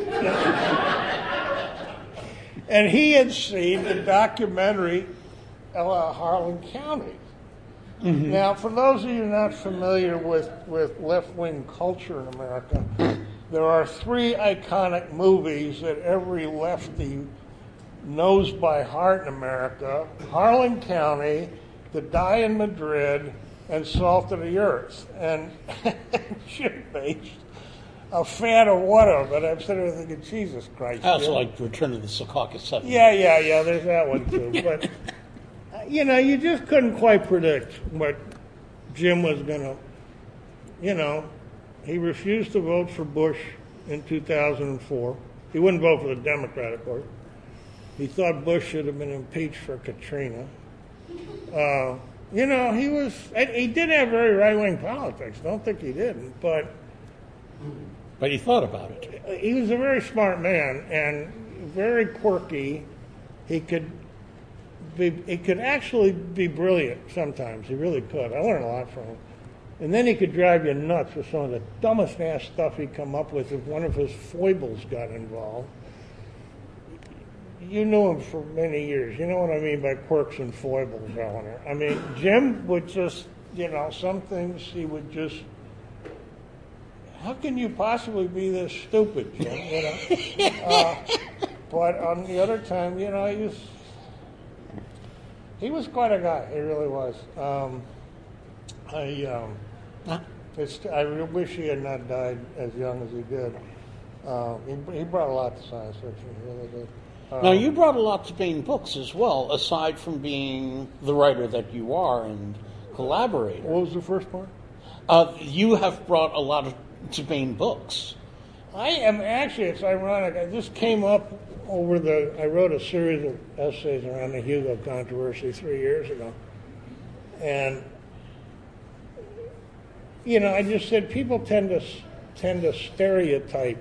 And he had seen the documentary uh, Harlan County. Mm-hmm. Now, for those of you not familiar with, with left-wing culture in America, there are three iconic movies that every lefty knows by heart in America: Harlan County, The Die in Madrid, and Salt of the Earth. And Jim Bates, a fan of one of them, and I'm sitting there thinking, Jesus Christ. I also Jim. like Return of the Secaucus Seven. Yeah, yeah, yeah, there's that one too. But, you know, you just couldn't quite predict what Jim was going to, you know, he refused to vote for Bush in two thousand four. He wouldn't vote for the Democrat, of course. He thought Bush should have been impeached for Katrina. Uh, you know, he was, he did have very right-wing politics. Don't think he didn't, but... But he thought about it. He was a very smart man and very quirky. He could be, he could actually be brilliant sometimes. He really could. I learned a lot from him. And then he could drive you nuts with some of the dumbest ass stuff he'd come up with if one of his foibles got involved. You knew him for many years. You know what I mean by quirks and foibles, Eleanor. I mean, Jim would just, you know, some things he would just, how can you possibly be this stupid, Jim? You know? uh, but on the other time, you know, he was, he was quite a guy. He really was. Um, I, um, huh? it's, I wish he had not died as young as he did. Uh, he, he brought a lot to science fiction. He really did. Um, now, you brought a lot to Baen Books as well, aside from being the writer that you are and collaborator. What was the first part? Uh, you have brought a lot of, to Baen Books. I am actually, it's ironic, I just came up over the, I wrote a series of essays around the Hugo controversy three years ago. And, you know, I just said people tend to, tend to stereotype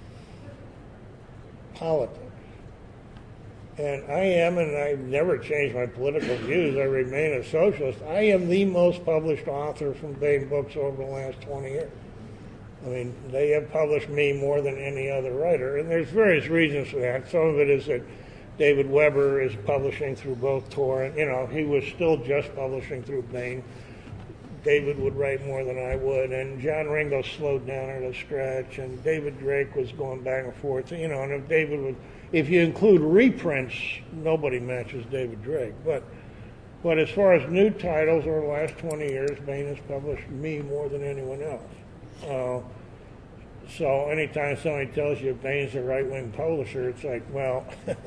politics. And I am, and I've never changed my political views, I remain a socialist. I am the most published author from Baen Books over the last twenty years. I mean, they have published me more than any other writer, and there's various reasons for that. Some of it is that David Weber is publishing through both Tor, and, you know, he was still just publishing through Baen. David would write more than I would, and John Ringo slowed down at a stretch, and David Drake was going back and forth, you know, and if David would... If you include reprints, nobody matches David Drake. But but as far as new titles over the last twenty years, Baen has published me more than anyone else. Uh, so anytime somebody tells you Baen's a right-wing publisher, it's like, well,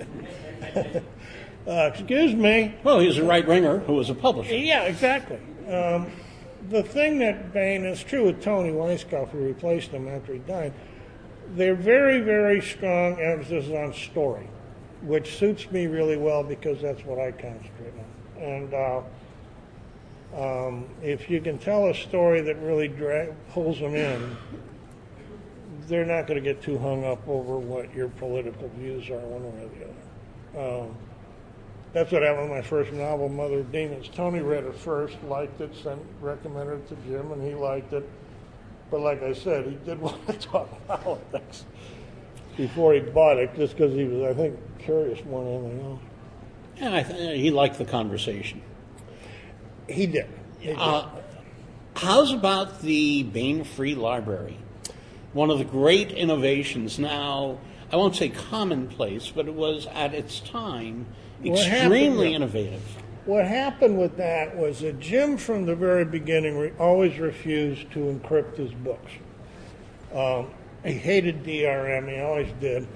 uh, excuse me. Well, he's a right-winger who was a publisher. Yeah, exactly. Um, the thing that Baen is true with Tony Weisskopf, who replaced him after he died, they're very, very strong emphasis on story, which suits me really well because that's what I concentrate on. And uh, um, if you can tell a story that really dra- pulls them in, they're not going to get too hung up over what your political views are one way or the other. Um, that's what happened with my first novel, Mother of Demons. Tony read it first, liked it, sent, recommended it to Jim, and he liked it. But like I said, he did want to talk politics before he bought it, just because he was, I think, curious more than anything else. Yeah, I th- he liked the conversation. He did. He did. Uh, how's about the Baen Free Library? One of the great innovations now, I won't say commonplace, but it was at its time extremely happened, innovative. What happened with that was that Jim, from the very beginning, re- always refused to encrypt his books. Um, he hated D R M, he always did.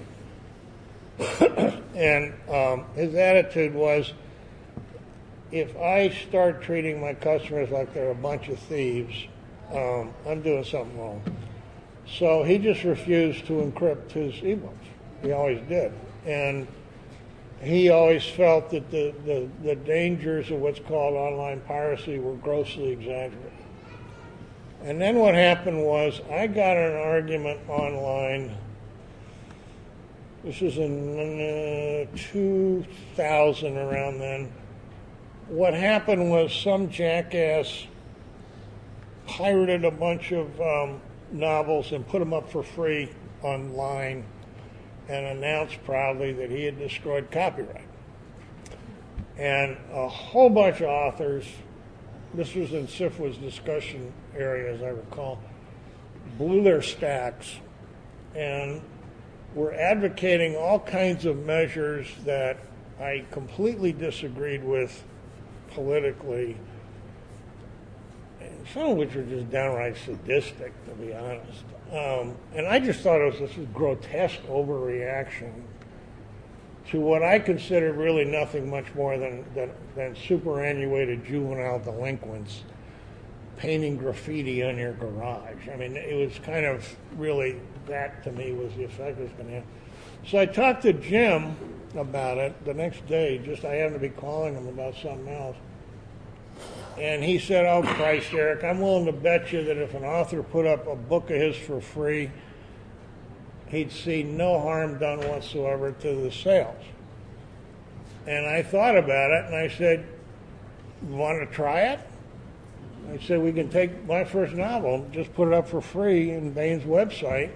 And um, his attitude was, if I start treating my customers like they're a bunch of thieves, um, I'm doing something wrong. So he just refused to encrypt his ebooks. He always did. And he always felt that the, the, the dangers of what's called online piracy were grossly exaggerated. And then what happened was I got in an argument online. This was in uh, two thousand, around then. What happened was some jackass pirated a bunch of um, novels and put them up for free online and announced proudly that he had destroyed copyright. And a whole bunch of authors, this was in S I F Wa's discussion area, as I recall, blew their stacks and were advocating all kinds of measures that I completely disagreed with politically, and some of which were just downright sadistic, to be honest. Um, and I just thought it was this grotesque overreaction to what I considered really nothing much more than, than, than superannuated juvenile delinquents painting graffiti on your garage. I mean, it was kind of really, that to me was the effect it was going to have. So I talked to Jim about it the next day. Just I happened to be calling him about something else. And he said, oh, Christ, Eric, I'm willing to bet you that if an author put up a book of his for free, he'd see no harm done whatsoever to the sales. And I thought about it, and I said, you want to try it? I said, we can take my first novel, just put it up for free in Baen's website,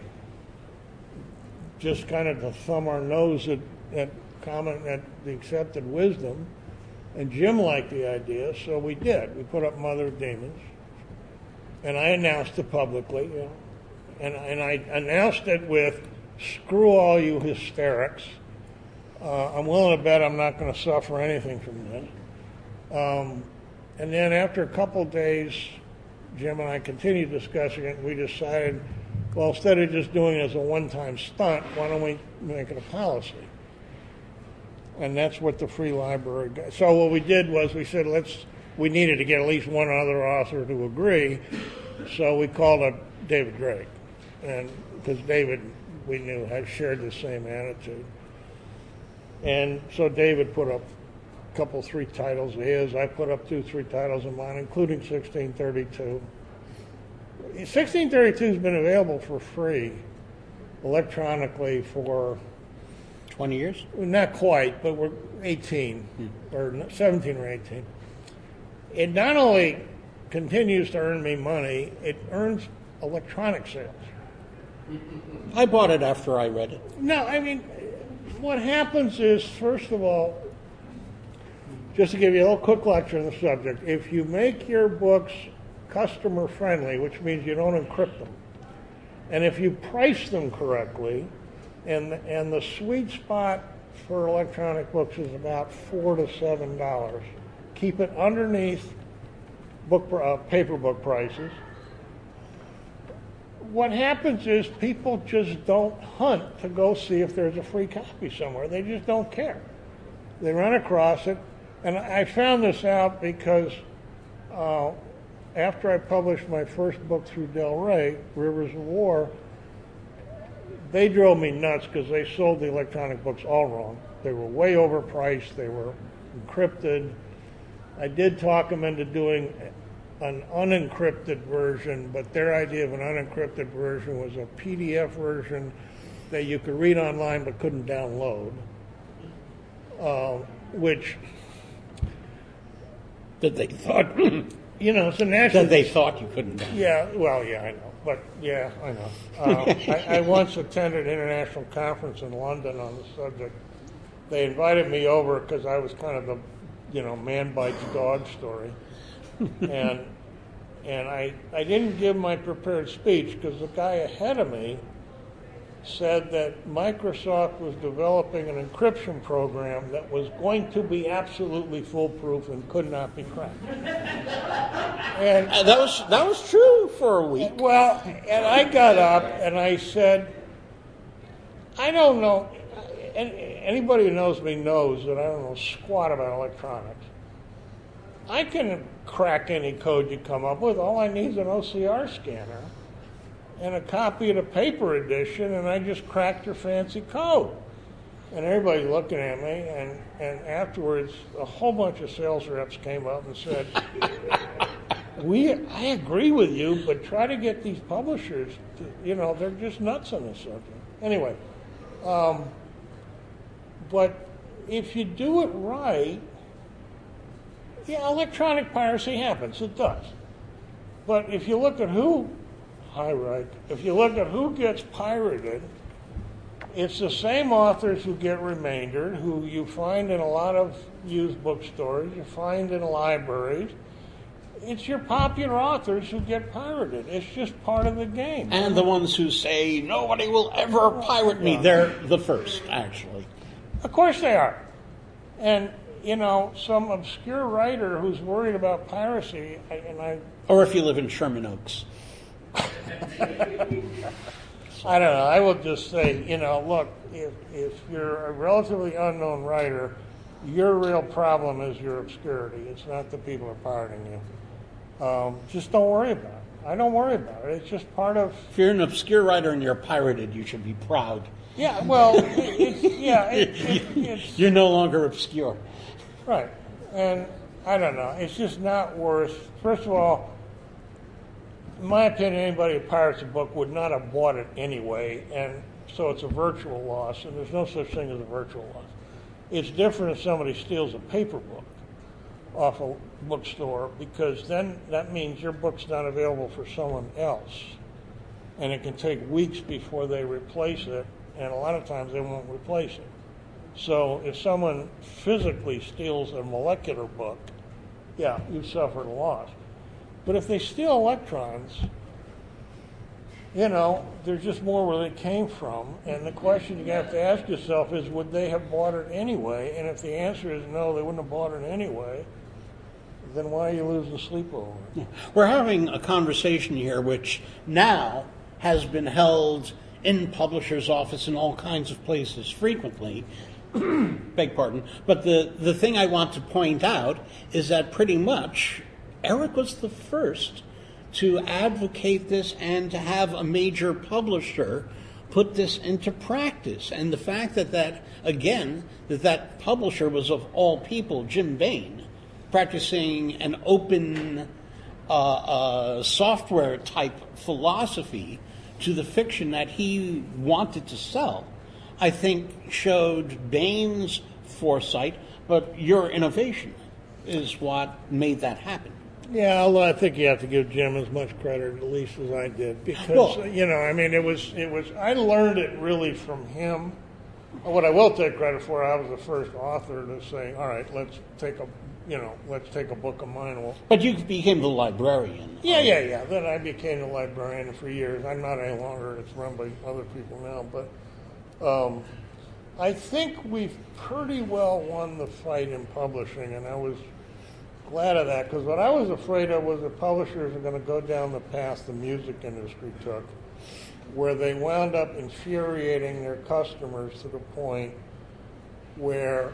just kind of to thumb our nose at, at, common, at the accepted wisdom. And Jim liked the idea, so we did. We put up Mother of Demons, and I announced it publicly, you know, and, and I announced it with, screw all you hysterics. Uh, I'm willing to bet I'm not going to suffer anything from this. Um, and then after a couple of days, Jim and I continued discussing it, and we decided, well, instead of just doing it as a one-time stunt, why don't we make it a policy? And that's what the free library got. So what we did was we said, let's, we needed to get at least one other author to agree, so we called up David Drake. And because David, we knew, had shared the same attitude. And so David put up a couple, three titles of his. I put up two, three titles of mine, including sixteen thirty-two. sixteen thirty-two has been available for free electronically for twenty years? Not quite, but we're eighteen, hmm. or seventeen or eighteen. It not only continues to earn me money, it earns electronic sales. I bought it after I read it. No, I mean, what happens is, first of all, just to give you a little quick lecture on the subject, if you make your books customer friendly, which means you don't encrypt them, and if you price them correctly, and and the sweet spot for electronic books is about four to seven dollars. Keep it underneath book uh, paper book prices. What happens is people just don't hunt to go see if there's a free copy somewhere. They just don't care. They run across it, and I found this out because uh, after I published my first book through Del Rey, Rivers of War, they drove me nuts because they sold the electronic books all wrong. They were way overpriced. They were encrypted. I did talk them into doing an unencrypted version, but their idea of an unencrypted version was a P D F version that you could read online but couldn't download, uh, which that they thought, you know, it's a national... That they thought you couldn't download. Yeah, well, yeah, I know. But, yeah, I know. Uh, I, I once attended an international conference in London on the subject. They invited me over because I was kind of the, you know, man bites dog story. and and I, I didn't give my prepared speech because the guy ahead of me said that Microsoft was developing an encryption program that was going to be absolutely foolproof and could not be cracked. And uh, that was that was true for a week. Well, and I got up and I said, I don't know. And anybody who knows me knows that I don't know squat about electronics. I can crack any code you come up with. All I need is an O C R scanner and a copy of the paper edition, and I just cracked your fancy code. And everybody's looking at me, and, and afterwards, a whole bunch of sales reps came up and said, "We, I agree with you, but try to get these publishers, to, you know, they're just nuts on this subject." Anyway, um, but if you do it right, yeah, electronic piracy happens. It does. But if you look at who, hi, right, if you look at who gets pirated, it's the same authors who get remaindered, who you find in a lot of used bookstores, you find in libraries. It's your popular authors who get pirated. It's just part of the game. And the ones who say, nobody will ever pirate me, they're the first, actually. Of course they are. And, you know, some obscure writer who's worried about piracy, and I... Or if you live in Sherman Oaks. I don't know. I will just say, you know, look, if, if you're a relatively unknown writer, your real problem is your obscurity. It's not the people who are pirating you. Um, just don't worry about it. I don't worry about it. It's just part of... If you're an obscure writer and you're pirated, you should be proud. Yeah, well, it, it's, yeah, it, it, it's... You're no longer obscure. Right. And I don't know. It's just not worth... First of all, in my opinion, anybody who pirates a book would not have bought it anyway, and so it's a virtual loss, and there's no such thing as a virtual loss. It's different if somebody steals a paper book off a bookstore, because then that means your book's not available for someone else, and it can take weeks before they replace it, and a lot of times they won't replace it. So if someone physically steals a molecular book, yeah, you've suffered a loss. But if they steal electrons, you know, there's just more where they came from. And the question you have to ask yourself is, would they have bought it anyway? And if the answer is no, they wouldn't have bought it anyway, then why are you losing sleep over it? Yeah. We're having a conversation here which now has been held in publishers' office in all kinds of places frequently. Beg pardon. But the, the thing I want to point out is that pretty much Eric was the first to advocate this and to have a major publisher put this into practice. And the fact that that, again, that that publisher was of all people, Jim Bain, practicing an open uh, uh, software type philosophy to the fiction that he wanted to sell, I think showed Bain's foresight, but your innovation is what made that happen. Yeah, although I think you have to give Jim as much credit, at least as I did, because well, you know, I mean, it was, it was. I learned it really from him. What I will take credit for, I was the first author to say, "All right, let's take a, you know, let's take a book of mine." Well, but you became the librarian. Yeah, yeah, yeah. Then I became the librarian for years. I'm not any longer. It's run by other people now, but um, I think we've pretty well won the fight in publishing, and I was glad of that, because what I was afraid of was that publishers are going to go down the path the music industry took, where they wound up infuriating their customers to the point where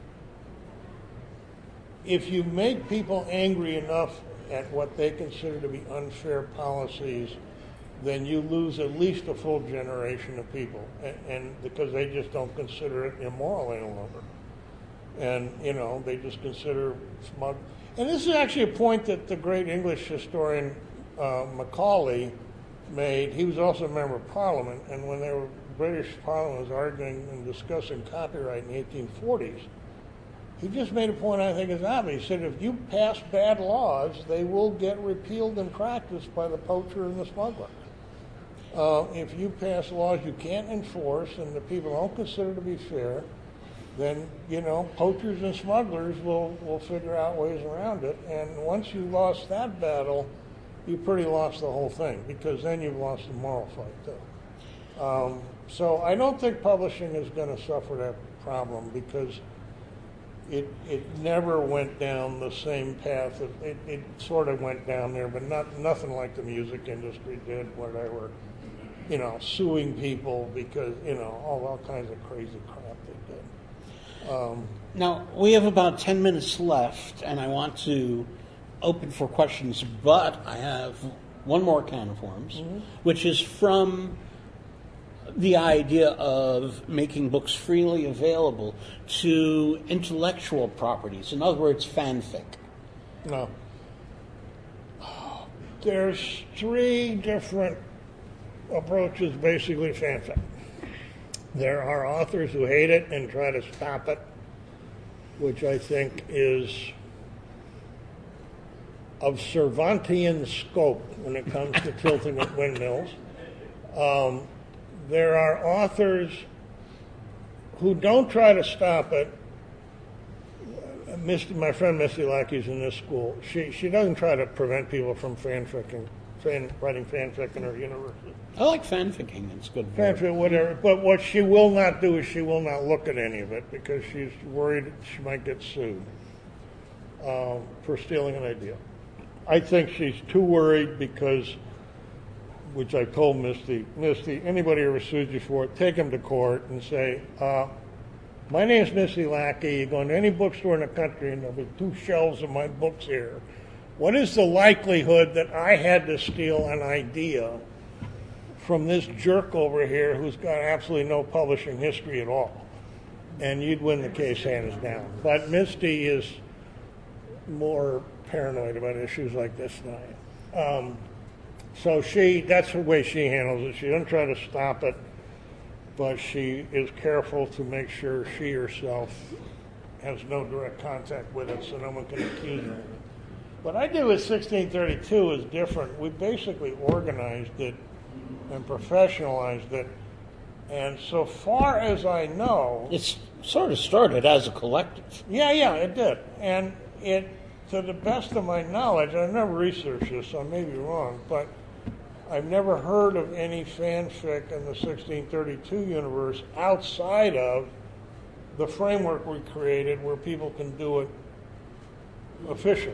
if you make people angry enough at what they consider to be unfair policies, then you lose at least a full generation of people, and, and because they just don't consider it immoral any longer. And, you know, they just consider smug. And this is actually a point that the great English historian uh, Macaulay made. He was also a member of Parliament, and when they were British Parliament was arguing and discussing copyright in the eighteen forties, he just made a point I think is obvious. He said, if you pass bad laws, they will get repealed in practice by the poacher and the smuggler. Uh, if you pass laws you can't enforce and the people don't consider to be fair, then, you know, poachers and smugglers will, will figure out ways around it. And once you lost that battle, you pretty lost the whole thing, because then you've lost the moral fight, too. Um, so I don't think publishing is going to suffer that problem, because it it never went down the same path. It, it, it sort of went down there, but not nothing like the music industry did, where they were, you know, suing people because, you know, all, all kinds of crazy crap they did. Um, now, we have about ten minutes left, and I want to open for questions, but I have one more can of worms, mm-hmm. which is from the idea of making books freely available to intellectual properties. In other words, fanfic. No. There's three different approaches, basically, fanfic. There are authors who hate it and try to stop it, which I think is of Cervantean scope when it comes to tilting at windmills. Um, there are authors who don't try to stop it. Misty, my friend Misty Lackey's in this school. She she doesn't try to prevent people from fanficking, fan, writing fanfic in her university. I like fanficking. It's good. Fanfic, whatever. But what she will not do is she will not look at any of it, because she's worried she might get sued uh, for stealing an idea. I think she's too worried because, which I told Misty, Misty, anybody ever sues you for it, take them to court and say, uh, my name's Misty Lackey. You go into any bookstore in the country and there'll be two shelves of my books here. what is the likelihood that I had to steal an idea from this jerk over here who's got absolutely no publishing history at all? And you'd win the case hands down. But Misty is more paranoid about issues like this than I am. Um, so she, that's the way she handles it. She doesn't try to stop it, but she is careful to make sure she herself has no direct contact with it so no one can accuse her of it. What I did with sixteen thirty-two is different. We basically organized it and professionalized it. And so far as I know... It's sort of started as a collective. Yeah, yeah, it did. And it, to the best of my knowledge, I've never researched this, so I may be wrong, but I've never heard of any fanfic in the sixteen thirty-two universe outside of the framework we created where people can do it officially.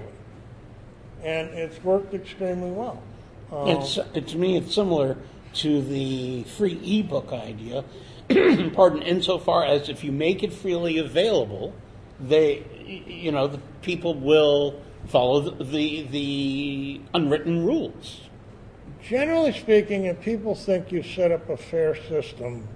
And it's worked extremely well. Um, it's, it, to me, it's similar to the free ebook idea, pardon, insofar as if you make it freely available, they, you know, the people will follow the, the, the unwritten rules. Generally speaking, if people think you set up a fair system,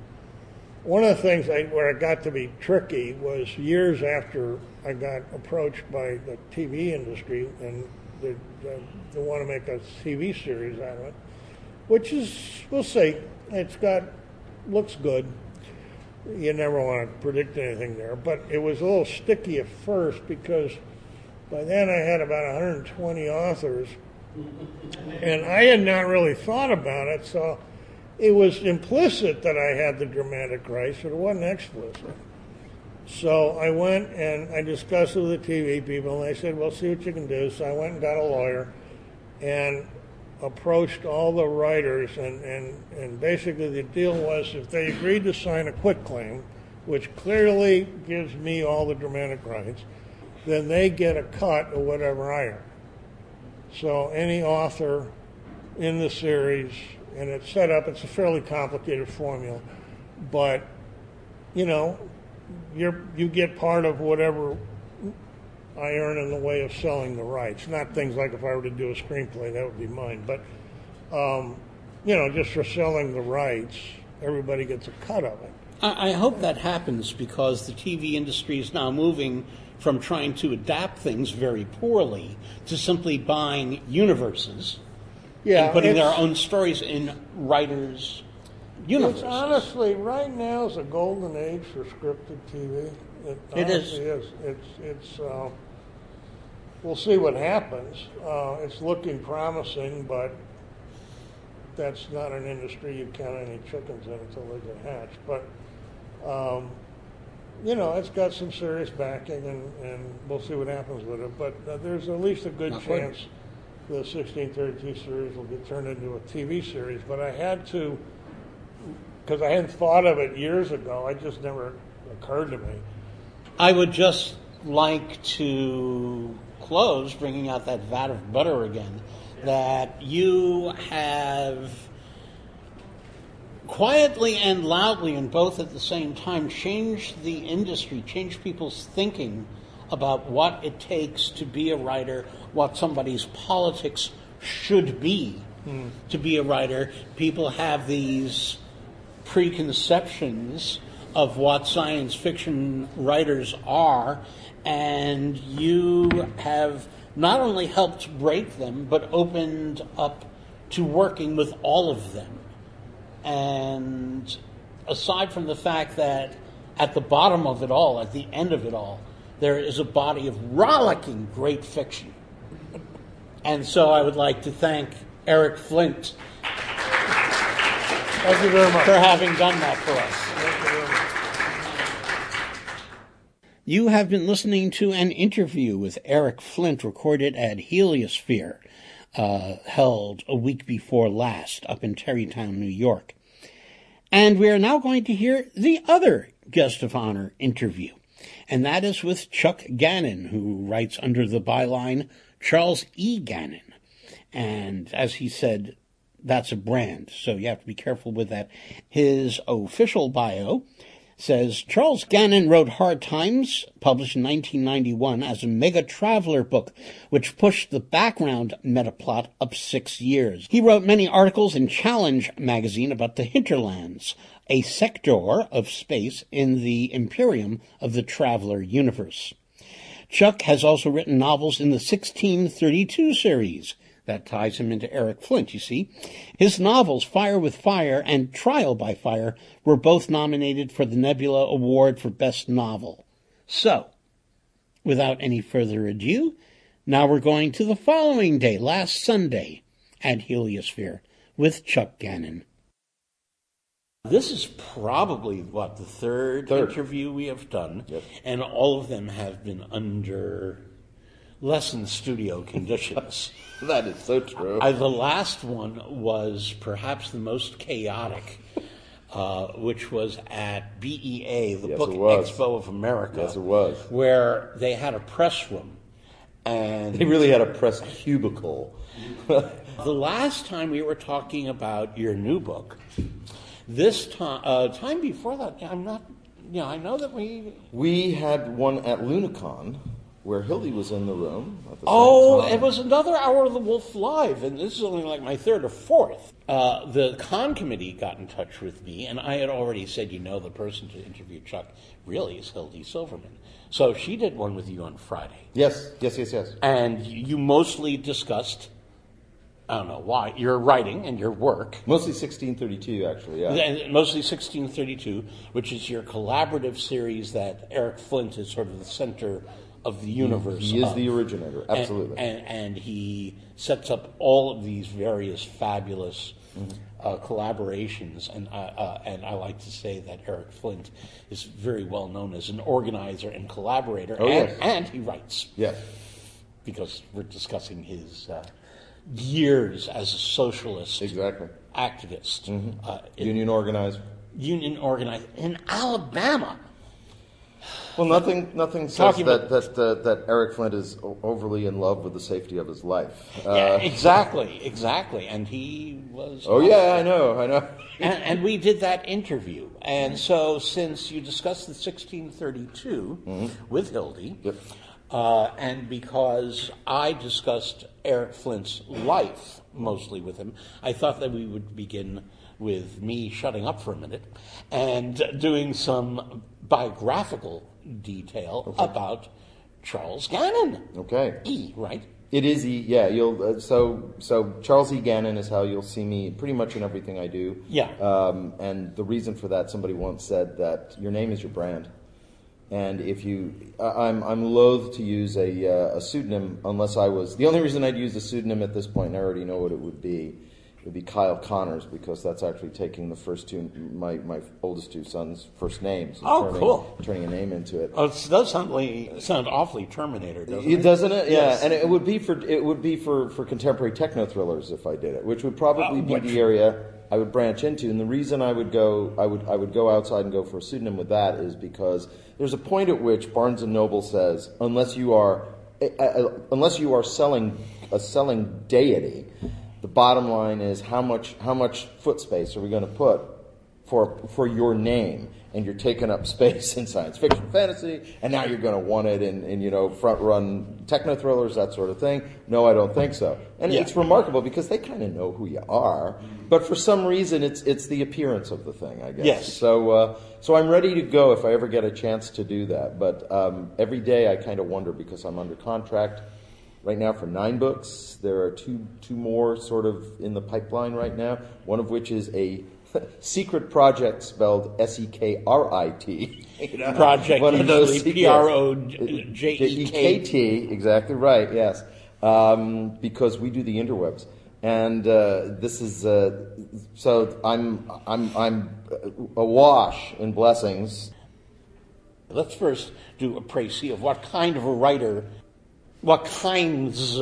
one of the things I, where it got to be tricky was years after I got approached by the T V industry and they, they, they want to make a T V series out of it, which is, we'll see, it's got, looks good. You never want to predict anything there, but it was a little sticky at first because by then I had about one hundred twenty authors, and I had not really thought about it, so it was implicit that I had the dramatic rights, but it wasn't explicit. So I went and I discussed it with the T V people, and they said, well, see what you can do. So I went and got a lawyer and approached all the writers, and, and, and basically the deal was if they agreed to sign a quitclaim, which clearly gives me all the dramatic rights, then they get a cut of whatever I earn. So any author in the series, and it's set up, it's a fairly complicated formula, but, you know, you're, you get part of whatever I earn in the way of selling the rights. Not things like if I were to do a screenplay, that would be mine. But, um, you know, just for selling the rights, everybody gets a cut of it. I, I hope that happens because the T V industry is now moving from trying to adapt things very poorly to simply buying universes yeah, and putting their own stories in writers' universes. It's honestly, right now is a golden age for scripted T V. It, it is. is. It's, it's, uh, we'll see what happens. Uh, it's looking promising, but that's not an industry you count any chickens in until they get hatched. But, um, you know, it's got some serious backing, and, and we'll see what happens with it. But uh, there's at least a good Not chance the sixteen thirty-two series will get turned into a T V series. But I had to, because I hadn't thought of it years ago, it just never occurred to me. I would just like to close bringing out that vat of butter again, that you have quietly and loudly and both at the same time changed the industry, changed people's thinking about what it takes to be a writer, what somebody's politics should be mm. to be a writer. People have these preconceptions of what science fiction writers are, and you have not only helped break them, but opened up to working with all of them. And aside from the fact that at the bottom of it all, at the end of it all, there is a body of rollicking great fiction. And so I would like to thank Eric Flint Thank you very much. for having done that for us. Thank you very much. You have been listening to an interview with Eric Flint recorded at Heliosphere, uh, held a week before last up in Terrytown, New York. And we are now going to hear the other guest of honor interview, and that is with Chuck Gannon, who writes under the byline Charles E. Gannon. And as he said, that's a brand, so you have to be careful with that. His official bio says, Charles Gannon wrote Hard Times, published in nineteen ninety-one, as a mega traveler book, which pushed the background metaplot up six years. He wrote many articles in Challenge magazine about the hinterlands, a sector of space in the imperium of the Traveler universe. Chuck has also written novels in the sixteen thirty-two series. That ties him into Eric Flint, you see. His novels, Fire with Fire and Trial by Fire, were both nominated for the Nebula Award for Best Novel. So, without any further ado, now we're going to the following day, last Sunday, at Heliosphere, with Chuck Gannon. This is probably, what, the third, third. interview we have done, yep. And all of them have been under less than studio conditions. That is so true. Uh, the last one was perhaps the most chaotic, uh, which was at B E A, the yes, Book Expo of America. Yes, it was. Where they had a press room. And they really had a press cubicle. The last time we were talking about your new book, this time, uh, time before that, I'm not, you know, I know that we... We had one at Lunicon, where Hildy was in the room at the oh, same time. It was another Hour of the Wolf Live, and this is only like my third or fourth. Uh, the con committee got in touch with me, and I had already said, you know, the person to interview Chuck really is Hildy Silverman. So she did one with you on Friday. Yes, yes, yes, yes. And you mostly discussed, I don't know why, your writing and your work. Mostly sixteen thirty-two, actually, yeah. Mostly sixteen thirty-two, which is your collaborative series that Eric Flint is sort of the center of the universe. He is of. the originator, absolutely. And, and, and he sets up all of these various fabulous mm-hmm. uh, collaborations. And, uh, uh, and I like to say that Eric Flint is very well known as an organizer and collaborator. Oh, and, yes. and he writes. Yes. Because we're discussing his uh, years as a socialist exactly. activist. Mm-hmm. Uh, union organizer. Union organizer in Alabama. Well, nothing nothing says that that, uh, that Eric Flint is overly in love with the safety of his life. Uh, yeah, exactly, exactly. And he was... Oh, awesome. yeah, I know, I know. and, and we did that interview. And so since you discussed the sixteen thirty-two mm-hmm. with Hildy, yep. uh, and because I discussed Eric Flint's life mostly with him, I thought that we would begin with me shutting up for a minute and doing some biographical detail okay. about Charles Gannon. Okay. E, right? It is E, yeah. You'll uh, so so Charles E. Gannon is how you'll see me pretty much in everything I do. Yeah. Um, and the reason for that, somebody once said that your name is your brand, and if you, I, I'm I'm loath to use a uh, a pseudonym unless I was. The only reason I'd use a pseudonym at this point, and I already know what it would be. Would be Kyle Connors, because that's actually taking the first two, my, my oldest two sons' first names. Oh, turning, cool. Turning a name into it. Oh, it does sound, like, sound awfully Terminator, doesn't it? Doesn't it? Yeah, yes. And it would be for it would be for, for contemporary techno thrillers if I did it, which would probably uh, be which? the area I would branch into. And the reason I would go, I would I would go outside and go for a pseudonym with that is because there's a point at which Barnes and Noble says, unless you are uh, uh, unless you are selling a selling deity. The bottom line is how much how much foot space are we going to put for for your name? And you're taking up space in science fiction, fantasy, and now you're going to want it in, in you know front run techno thrillers, that sort of thing. No, I don't think so. And yeah. It's remarkable because they kind of know who you are, but for some reason it's it's the appearance of the thing, I guess. Yes. So uh, so I'm ready to go if I ever get a chance to do that. But um, every day I kind of wonder because I'm under contract. Right now for nine books. There are two two more sort of in the pipeline right now, one of which is a secret project spelled S E K R I T. You know, project one of those P R O J E K T. Exactly right, yes. Um, because we do the interwebs. And uh, this is, uh, so I'm, I'm, I'm awash in blessings. Let's first do a précis of what kind of a writer What kinds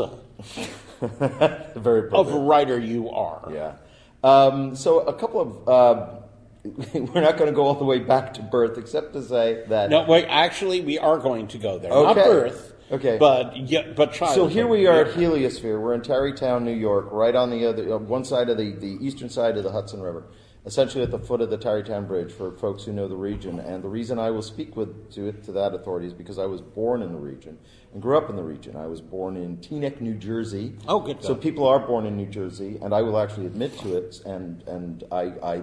Very of a writer you are. Yeah. Um, so a couple of, uh, we're not going to go all the way back to birth, except to say that... No, wait, actually, we are going to go there. Okay. Not birth, okay. but yeah, but childhood. So here we are at Heliosphere. We're in Tarrytown, New York, right on the other, uh, one side of the, the eastern side of the Hudson River. essentially at the foot of the Tarrytown Bridge for folks who know the region. And the reason I will speak with to it to that authority is because I was born in the region and grew up in the region. I was born in Teaneck, New Jersey. Oh, good. So people are born in New Jersey, and I will actually admit to it. And and I I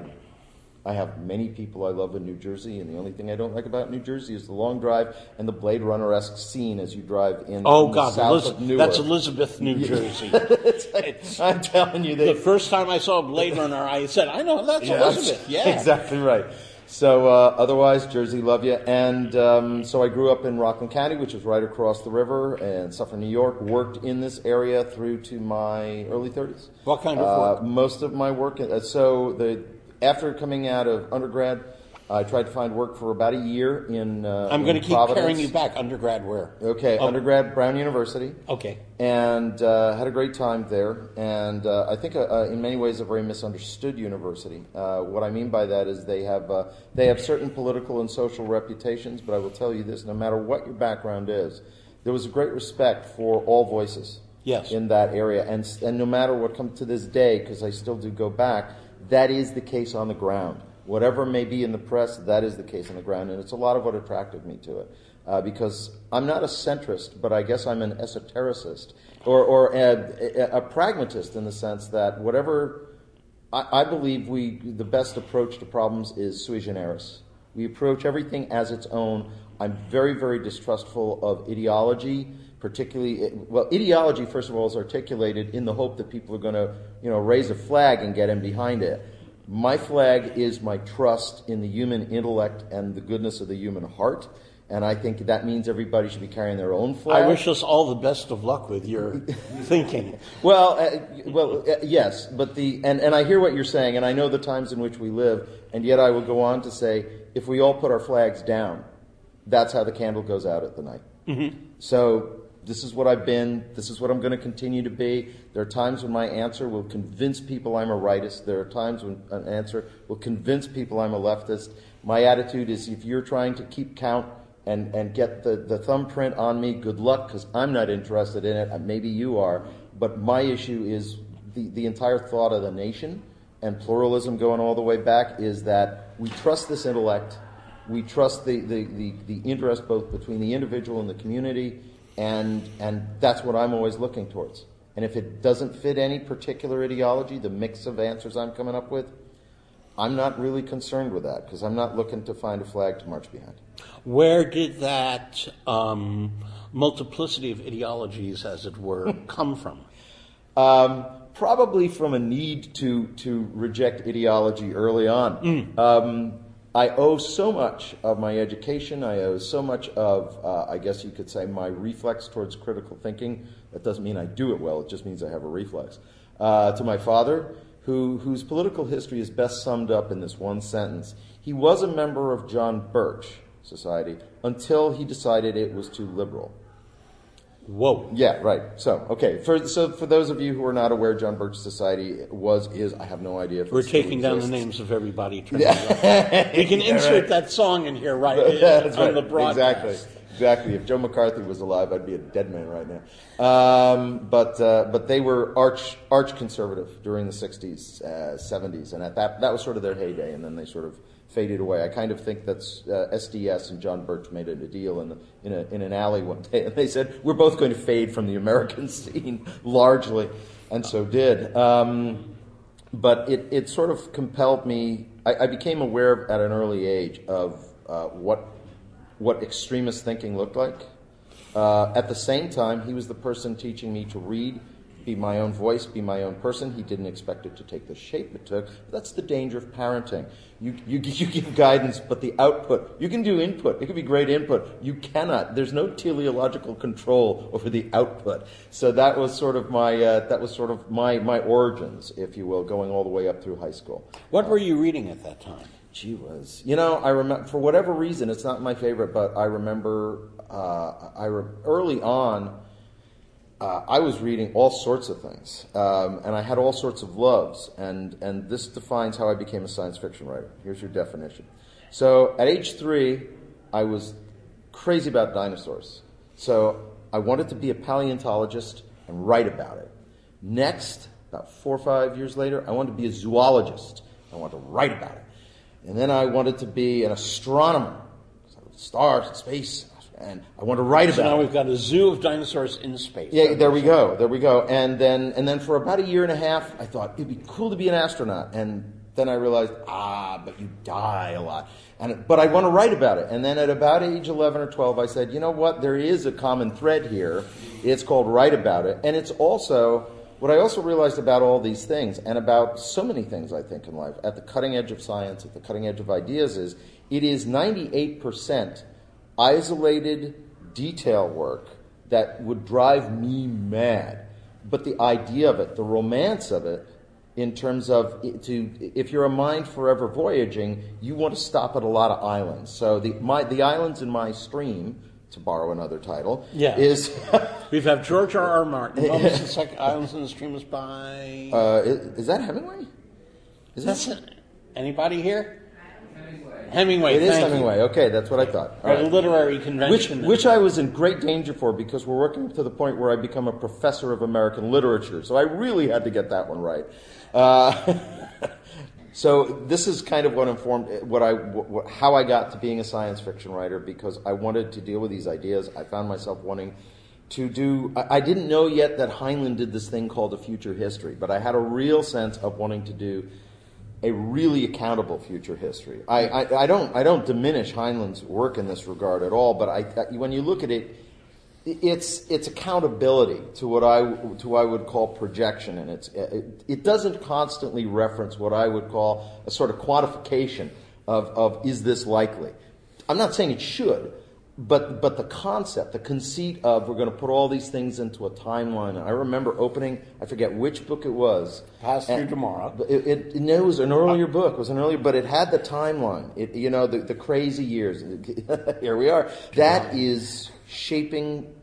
I have many people I love in New Jersey, and the only thing I don't like about New Jersey is the long drive and the Blade Runner-esque scene as you drive in. Oh, in God, the south Eliz- of Newark. that's Elizabeth, New Jersey. it's, I'm telling you, they, the first time I saw Blade Runner, I said, I know, that's yeah, Elizabeth. Yeah, exactly right. So uh, otherwise, Jersey, love you. And um, so I grew up in Rockland County, which is right across the river, in Suffolk, New York. Worked in this area through to my early thirties. What kind of uh, work? Most of my work. Uh, so the after coming out of undergrad, I tried to find work for about a year in uh, I'm going to keep Providence. carrying you back. Undergrad where? Okay, oh. undergrad, Brown University. Okay. And uh, had a great time there. And uh, I think, uh, uh, in many ways, a very misunderstood university. Uh, what I mean by that is they have uh, they have certain political and social reputations. But I will tell you this: no matter what your background is, there was a great respect for all voices. Yes. In that area, and and no matter what comes to this day, because I still do go back, that is the case on the ground. Whatever may be in the press, that is the case on the ground, and it's a lot of what attracted me to it. Uh, because I'm not a centrist, but I guess I'm an esotericist, or, or a, a, a pragmatist in the sense that whatever, I, I believe we the best approach to problems is sui generis. We approach everything as its own. I'm very, very distrustful of ideology, particularly, well, ideology, first of all, is articulated in the hope that people are going to, you know, raise a flag and get in behind it. My flag is my trust in the human intellect and the goodness of the human heart, and I think that means everybody should be carrying their own flag. I wish us all the best of luck with your thinking. Well, uh, well, uh, yes, but the and, and I hear what you're saying, and I know the times in which we live, and yet I will go on to say, if we all put our flags down, that's how the candle goes out at the night. Mm-hmm. So this is what I've been. This is what I'm going to continue to be. There are times when my answer will convince people I'm a rightist. There are times when an answer will convince people I'm a leftist. My attitude is, if you're trying to keep count and, and get the, the thumbprint on me, good luck, because I'm not interested in it. Maybe you are. But my issue is the, the entire thought of the nation and pluralism going all the way back is that we trust this intellect. We trust the, the, the, the interest both between the individual and the community. And and that's what I'm always looking towards. And if it doesn't fit any particular ideology, the mix of answers I'm coming up with, I'm not really concerned with that because I'm not looking to find a flag to march behind. Where did that um, multiplicity of ideologies, as it were, come from? Um, probably from a need to to reject ideology early on. Mm. Um, I owe so much of my education, I owe so much of, uh, I guess you could say, my reflex towards critical thinking. That doesn't mean I do it well, it just means I have a reflex. Uh, to my father, who whose political history is best summed up in this one sentence. He was a member of John Birch Society until he decided it was too liberal. Whoa. Yeah, right. So, okay. For so for those of you who are not aware, John Birch Society was, is, I have no idea if We're it still taking down the exists. names of everybody. Yeah. We can Yeah, insert right. that song in here right Yeah, on that's right. the broadcast. Exactly. Exactly. If Joe McCarthy was alive, I'd be a dead man right now. Um, but uh, but they were arch arch conservative during the sixties, uh, seventies, and at that that was sort of their heyday, and then they sort of faded away. I kind of think that's uh, S D S and John Birch made a deal in the, in, a, in an alley one day, and they said we're both going to fade from the American scene largely, and so did. Um, but it it sort of compelled me. I, I became aware at an early age of uh, what. what extremist thinking looked like. Uh, at the same time, he was the person teaching me to read, be my own voice, be my own person. He didn't expect it to take the shape it took. That's the danger of parenting. You, you, you give guidance, but the output, you can do input. It could be great input. You cannot. There's no teleological control over the output. So that was sort of my, uh, that was sort of my, my origins, if you will, going all the way up through high school. What were you reading at that time? Gee whiz. You know, I remember, for whatever reason, it's not my favorite, but I remember uh, I re- early on, uh, I was reading all sorts of things, um, and I had all sorts of loves, and, and this defines how I became a science fiction writer. Here's your definition. So at age three, I was crazy about dinosaurs. So I wanted to be a paleontologist and write about it. Next, about four or five years later, I wanted to be a zoologist. I wanted to write about it. And then I wanted to be an astronomer. Stars and space. And I wanted to write about so now it. we've got a zoo of dinosaurs in space. Yeah, there we go. There we go. And then and then for about a year and a half, I thought it'd be cool to be an astronaut. And then I realized, ah, but you die a lot. And but I want to write about it. And then at about age eleven or twelve, I said, you know what? There is a common thread here. It's called write about it. And it's also what I also realized about all these things and about so many things I think in life, at the cutting edge of science, at the cutting edge of ideas, is it is ninety-eight percent isolated detail work that would drive me mad. But the idea of it, the romance of it, in terms of it to, if you're a mind forever voyaging, you want to stop at a lot of islands. So the my the islands in my stream, to borrow another title, yeah. is we've had George R. R. Martin. What was the second Islands in the Stream was by? Uh, is, is that Hemingway? Is That's that it. Anybody here? Hemingway. It is thank Hemingway. You. Okay, that's what I thought. All At a right. literary Which, convention. which I was in great danger for because we're working to the point where I become a professor of American literature. So I really had to get that one right. Uh, so this is kind of what informed what I, what, how I got to being a science fiction writer, because I wanted to deal with these ideas. I found myself wanting to do. I, I didn't know yet that Heinlein did this thing called a future history, but I had a real sense of wanting to do a really accountable future history. I, I, I don't I don't diminish Heinlein's work in this regard at all, but I, when you look at it, it's it's accountability to what I to what I would call projection, and it's it, it doesn't constantly reference what I would call a sort of quantification of of is this likely. I'm not saying it should, but but the concept, the conceit of we're going to put all these things into a timeline. I remember opening, I forget which book it was. Pass Through Tomorrow. It, it, it, it was an earlier book. It was an earlier, but it had the timeline. It, you know, the, the crazy years. Here we are. That is shaping.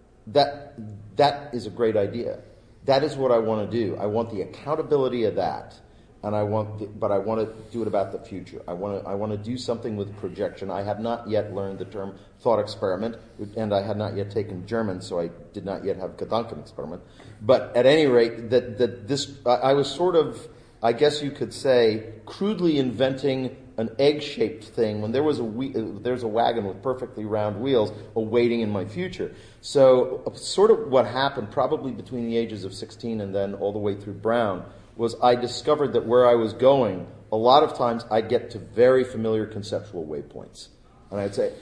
That that is a great idea. That is what I want to do. I want the accountability of that. And I want, the, but I want to do it about the future. I want to, I want to do something with projection. I have not yet learned the term thought experiment, and I had not yet taken German, so I did not yet have Gedankenexperiment. But at any rate, that that this, I, I was sort of, I guess you could say, crudely inventing an egg-shaped thing when there was a we, uh, there's a wagon with perfectly round wheels awaiting in my future. So, uh, sort of what happened, probably between the ages of sixteen and then all the way through Brown, was I discovered that where I was going, a lot of times I'd get to very familiar conceptual waypoints. And I'd say,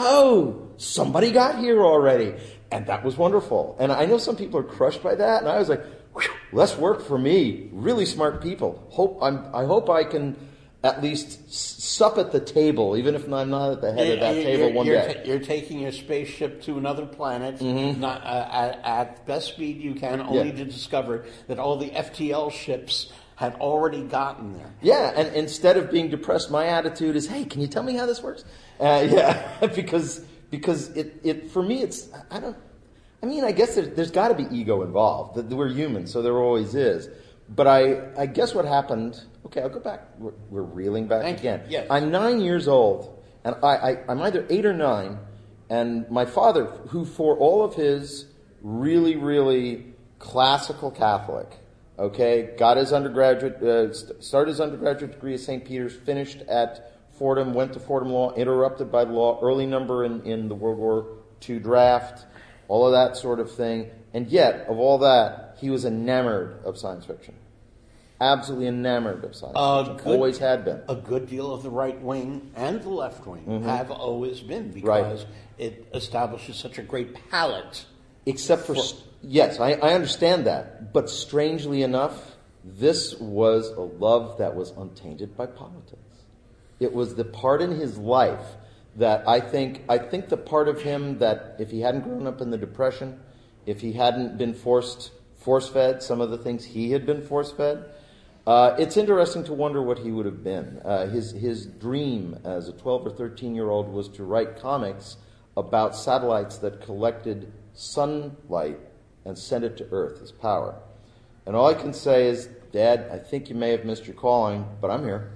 oh, somebody got here already. And that was wonderful. And I know some people are crushed by that. And I was like, less work for me. Really smart people. Hope I'm, I hope I can at least sup at the table, even if I'm not at the head of that you're, table you're, one you're day. Ta- you're taking your spaceship to another planet, Mm-hmm. not uh, at, at best speed you can, only Yeah. to discover that all the F T L ships had already gotten there. Yeah, and instead of being depressed, my attitude is, hey, can you tell me how this works? Uh, yeah, because because it, it for me, it's, I don't, I mean, I guess there's, there's got to be ego involved. We're human, so there always is. But I, I guess what happened, okay, I'll go back. We're, we're reeling back Thank you. again. Yes. I'm nine years old, and I, I, I'm either eight or nine, and my father, who for all of his really, really classical Catholic, okay, got his undergraduate, uh, st- started his undergraduate degree at Saint Peter's, finished at Fordham, went to Fordham Law, interrupted by the law, early number in, in the World War Two draft, all of that sort of thing. And yet, of all that, he was enamored of science fiction. Absolutely enamored of science Uh, fiction. good- Always had been. A good deal of the right wing and the left wing Mm-hmm. have always been, because Right. it establishes such a great palette. Except for, st- yes, I, I understand that. But strangely enough, this was a love that was untainted by politics. It was the part in his life that I think, I think the part of him that if he hadn't grown up in the Depression, if he hadn't been forced, force-fed some of the things he had been force-fed, uh, it's interesting to wonder what he would have been. Uh, his, his dream as a twelve or thirteen-year-old was to write comics about satellites that collected sunlight and sent it to Earth as power. And all I can say is, Dad, I think you may have missed your calling, but I'm here.